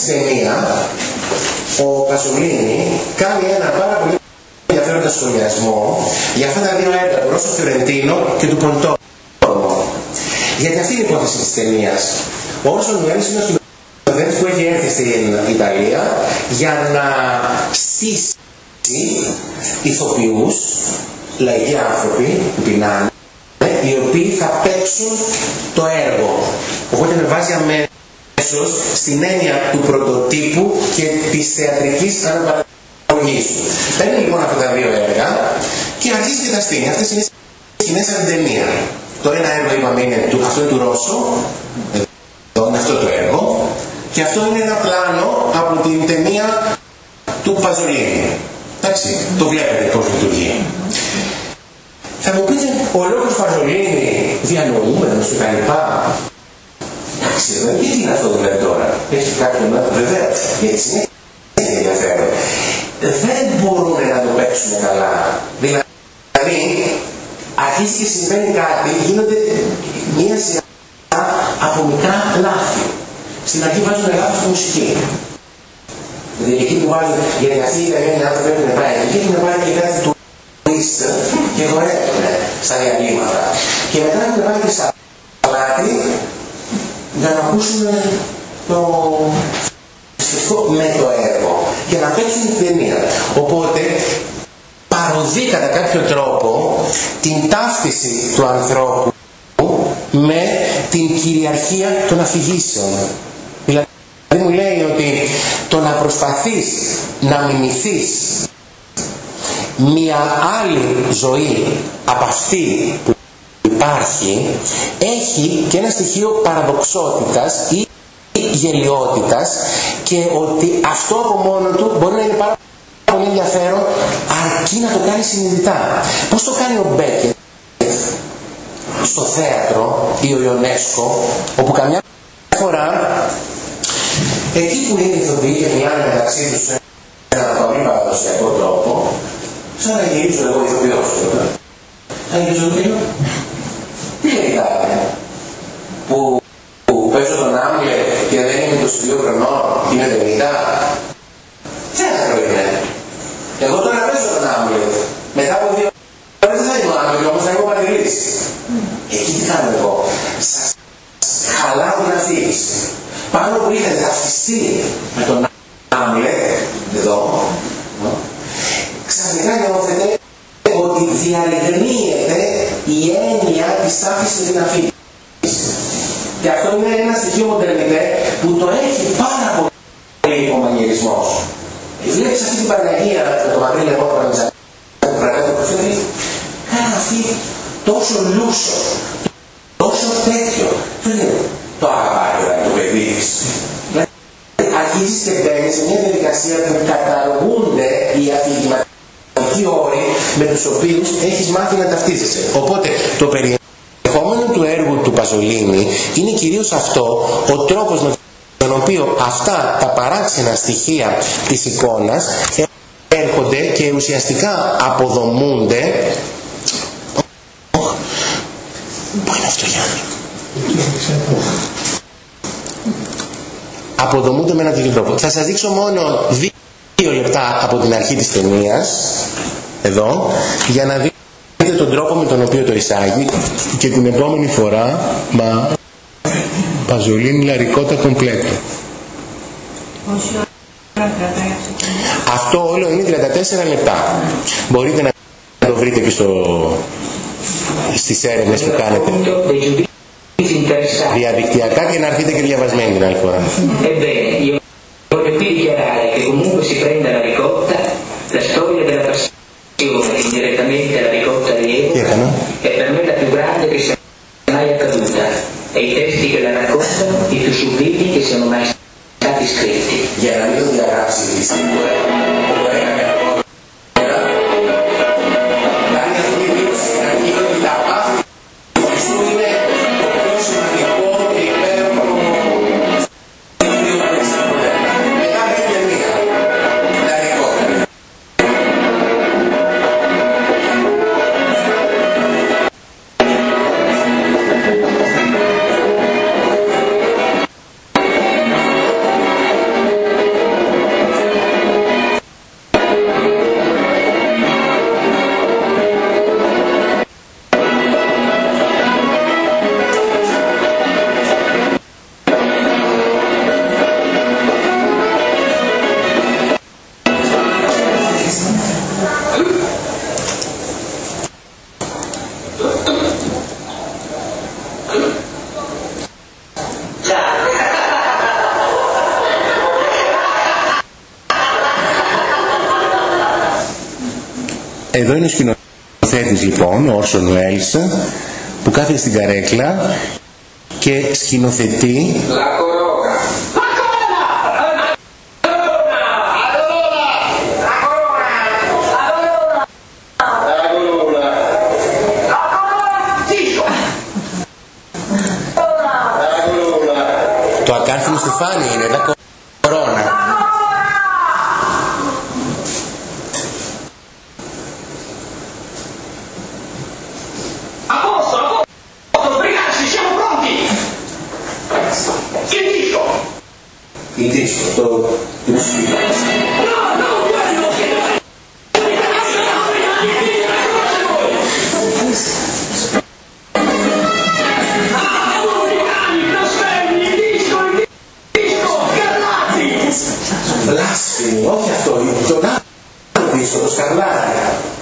[SPEAKER 1] ταινία ο Παζολίνι κάνει ένα πάρα πολύ ενδιαφέροντα σχολιασμό για αυτά τα δύο έργα, του Ρώσο Φιωρεντίνο και του Ποντόρμο. Γιατί αυτή είναι η υπόθεση της ταινίας. Ο Όρσον Βέλες είναι ο σκηνοθέτης που έχει έρθει στην Ιταλία για να στήσει ηθοποιούς, λαϊκοί άνθρωποι που πεινάνε, οι οποίοι θα παίξουν το έργο. Οπότε με βάζει αμέσως στην έννοια του πρωτοτύπου και της θεατρικής αναπαραγωγής του. Παίρνει λοιπόν αυτά τα δύο έργα και αρχίζει και τα στείνει. Αυτές είναι σκηνές από την ταινία. Το ένα έργο είπαμε είναι αυτό είναι του Ρώσο, εδώ είναι αυτό το έργο, και αυτό είναι ένα πλάνο από την ταινία του Παζολίνι. Εντάξει, το βλέπετε πώς λειτουργεί. Θα μου πείτε, ο λόγος Παζολίνι διανοούμενος και τα λοιπά. Εντάξει, γιατί είναι αυτό το λέμε τώρα. Έχει κάποιον λόγο, βεβαίως, γιατί συνέχεια είναι ενδιαφέρον. Δεν μπορούν να το παίξουν καλά. Δηλαδή, αρχίζει και συμβαίνει κάτι, γίνονται μία σειρά από μικρά λάθη. Στην αρχή βάζουν λάθος στη μουσική. Δηλαδή εκεί που βάζουν, γιατί αυτοί οι Ιταλιανοί άνθρωποι έχουν πάει εκεί, έχουν πάει και κάτι του twist και χορεύουν στα διαλύματα. Και μετά έχουν πάει και στα πλάτη για να ακούσουν το σχετικό με το έργο και να παίξουν την ταινία. Οπότε παροδεί κατά κάποιο τρόπο την ταύτιση του ανθρώπου με την κυριαρχία των αφηγήσεων. Δηλαδή μου λέει ότι το να προσπαθείς να μιμηθείς μια άλλη ζωή από αυτή που υπάρχει έχει και ένα στοιχείο παραδοξότητας ή γελιότητας, και ότι αυτό από μόνο του μπορεί να είναι πάρα πολύ ενδιαφέρον αρκεί να το κάνει συνειδητά. Πώς το κάνει ο Μπέκετ στο θέατρο ή ο Ιονέσκο, όπου καμιά φορά εκεί που είναι ηθοποιοί και μιλάνε μεταξύ τους σε έναν πολύ παραδοσιακό τρόπο, σαν να γυρίζω εγώ ηθοποιός τώρα. Θα γυρίζω λίγο. Τι λέγατε που παίζω τον Άμλε και δεν είμαι 22 χρονών και είμαι 50. Θέατρο είναι. Εγώ τώρα παίζω τον Άμλε. Μετά από 2 ώρες δεν θα είμαι ο Άμλε, όμως θα είμαι ο Παντελής. Εκεί τι κάνω εγώ. Σας χαλάω την αφήγηση. Πάνω που είχατε ταυτιστεί με τον Άμλε, εδώ, ξαφνικά νιώθετε ότι διαλεγνύεται η έννοια της ταύτισης με την αφήγηση. Και αυτό είναι ένα στοιχείο μοντερνιτέ που το έχει πάρα πολύ ο μανιερισμός. Βλέπεις αυτή την Παναγία με το μακρύ λαιμό του Παναγιώτη που κρατάει το προφέρει, κάνει αυτή τόσο λούσο, τόσο τέτοιο. Το αγαπάει το παιδί της. Αρχίζεις και μπαίνεις σε μια διαδικασία που καταργούνται οι αφηγηματικοί όροι με τους οποίους έχεις μάθει να ταυτίζεσαι. Οπότε το περιεχόμενο του έργου του Παζολίνι είναι κυρίως αυτό, ο τρόπος με τον οποίο αυτά τα παράξενα στοιχεία της εικόνας έρχονται και ουσιαστικά αποδομούνται. Πού είναι αυτό, Γιάννη? Αποδομούνται με έναν τέτοιο τρόπο. Θα σας δείξω μόνο 2 λεπτά από την αρχή της ταινίας, εδώ, για να δείτε τον τρόπο με τον οποίο το εισάγει, και την επόμενη φορά Παζολίνι λαρικότα κομπλέτο. Αυτό όλο είναι 34 λεπτά. Μπορείτε να το βρείτε και στις έρευνες που κάνετε διαδικτυακά και να έρθετε και διαβασμένοι την άλλη φορά.
[SPEAKER 10] Ebbene, io voglio qui dichiarare che comunque si prenda la ricotta, la storia della passione che indirettamente la ricotta rievoca è per me la più grande che sia mai accaduta, e i testi che la raccontano i più sublimi che siano mai stati scritti.
[SPEAKER 1] Για να μην το διαγράψει η στιγμή που έκανε ακόμα κάνει αυτή τη δήλωση στην αρχή ότι τα πάθη του Χριστού είναι το πιο σημαντικό και υπέροχο στοιχείο που έχεις από ποτέ. Μετά από την ταινία, λαρικότητα. Εδώ είναι ο σκηνοθέτης λοιπόν, ο Όρσον Βέλς, που κάθεται στην καρέκλα και σκηνοθετεί το ακάρθινο στεφάνι είναι, τα κορώνα. Il disco, το σπίτι. Βλάσφημη, όχι αυτό, τον άλλο δίσκο, το Σκαρλάτι.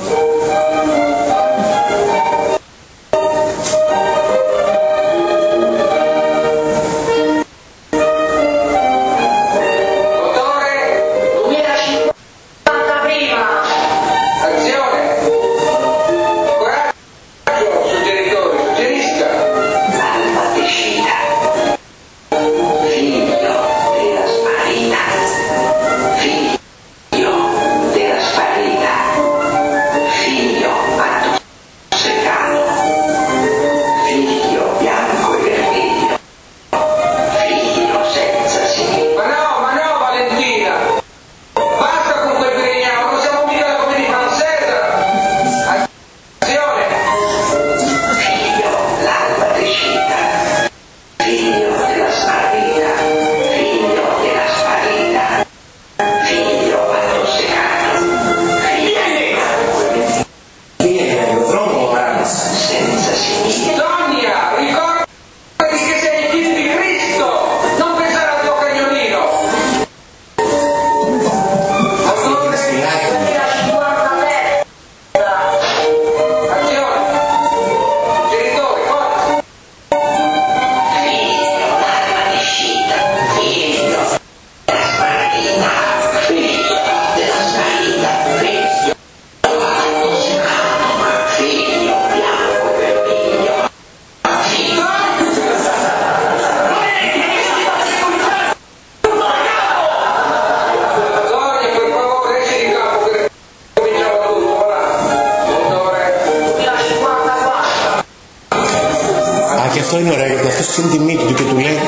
[SPEAKER 1] Αυτό είναι ωραίο, γιατί αυτός ξέρει τη μύτη του και του λέει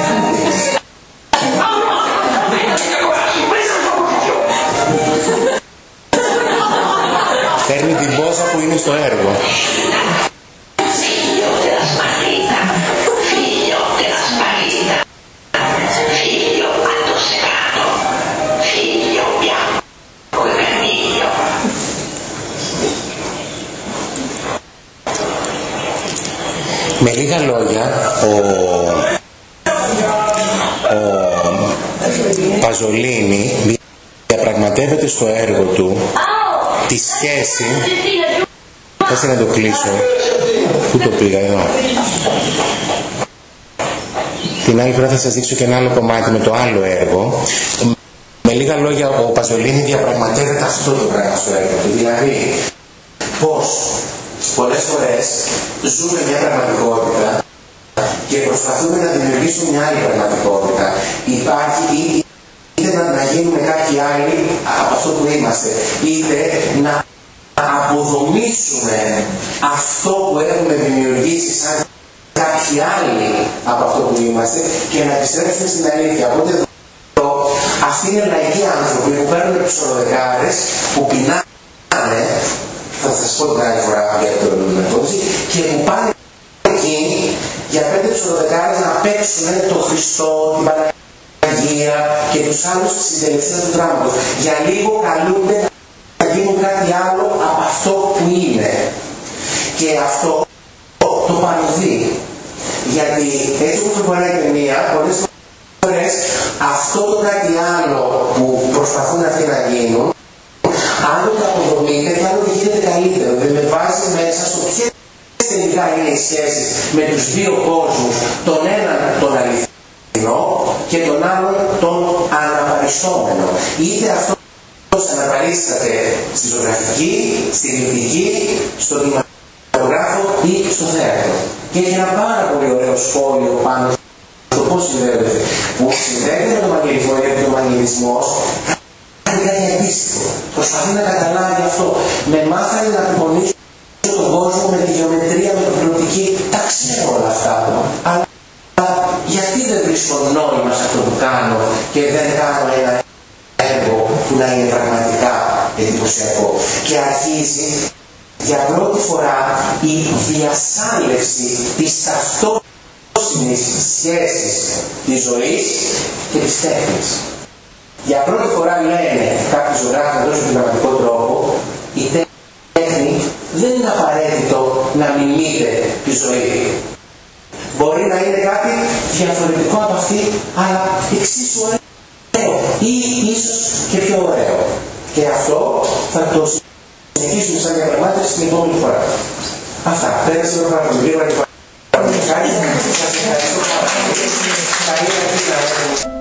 [SPEAKER 1] παίρνει την πόσα που είναι στο έργο. Με λίγα λόγια, ο Παζολίνη διαπραγματεύεται στο έργο του τη σχέση. Κάτσε να το κλείσω. Πού το πήγα, εδώ. Την άλλη φορά θα σας δείξω και ένα άλλο κομμάτι με το άλλο έργο. Με λίγα λόγια, ο Παζολίνη διαπραγματεύεται αυτό το πράγμα στο έργο του. Δηλαδή, πώς πολλές φορές ζούμε μια πραγματικότητα και προσπαθούμε να δημιουργήσουμε μια άλλη πραγματικότητα. Υπάρχει είτε να γίνουμε κάποιοι άλλοι από αυτό που είμαστε, είτε να αποδομήσουμε αυτό που έχουμε δημιουργήσει σαν κάποιοι άλλοι από αυτό που είμαστε και να επιστρέψουμε στην αλήθεια. Οπότε εδώ, αυτοί είναι λαϊκοί άνθρωποι που παίρνουν ψωροδεκάρες, που πεινάνε, θα σας πω την άλλη φορά για το μετώδηση, και που πάνε εκεί για 5 ψωροδεκάρες να παίξουν το Χριστό, την Παναγία και τους άλλους συντελεστές του δράματος. Για λίγο καλούνται να γίνουν κάτι άλλο από αυτό που είναι. Και αυτό το παροδεί. Γιατί έτσι όπως προχωράει η ταινία, πολλές φορές αυτό το κάτι άλλο που προσπαθούν αυτοί να γίνουν, άλλο το αποδομείται και άλλο γίνεται καλύτερο. Δεν με βάζει μέσα στο ποιες τελικά είναι οι σχέσεις με τους δύο κόσμους, τον έναν τον αληθινό και τον άλλον τον αναπαριστόμενο. Είτε αυτό να παρίσταται στη ζωγραφική, στη λυπτική, στον κινηματογράφο ή στο θέατρο. Και έχει ένα πάρα πολύ ωραίο σχόλιο πάνω στο πώς συνδέονται, που συνδέεται με τον μαγειρισμό, γιατί ο μαγειρισμός κάνει κάτι αντίστοιχο. Προσπαθεί να καταλάβει αυτό. Με μάθανε να απεικονίσω τον κόσμο με τη γεωμετρία, με την πλωτική. Τα ξέρω όλα αυτά. Αλλά γιατί δεν βρίσκω νόημα σε αυτό που κάνω και δεν κάνω ένα έργο που να είναι πραγματικά εντυπωσιακό. Και αρχίζει για πρώτη φορά η διασάλευση της ταυτόσιμης σχέσης της ζωής και της τέχνης. Για πρώτη φορά λένε κάποιοι ζωγράφοι με τόσο πνευματικό τρόπο, η τέχνη δεν είναι απαραίτητο να μιμείται τη ζωή. Μπορεί να είναι κάτι διαφορετικό από αυτή, αλλά εξίσου ωραίο ή ίσως και πιο ωραίο. Και αυτό θα το συνεχίσουμε σαν διαπραγμάτευση την επόμενη φορά. Αυτά. Πέρασε πάρα πολύ γρήγορα και πάρα πολύ. Σας ευχαριστώ πάρα πολύ.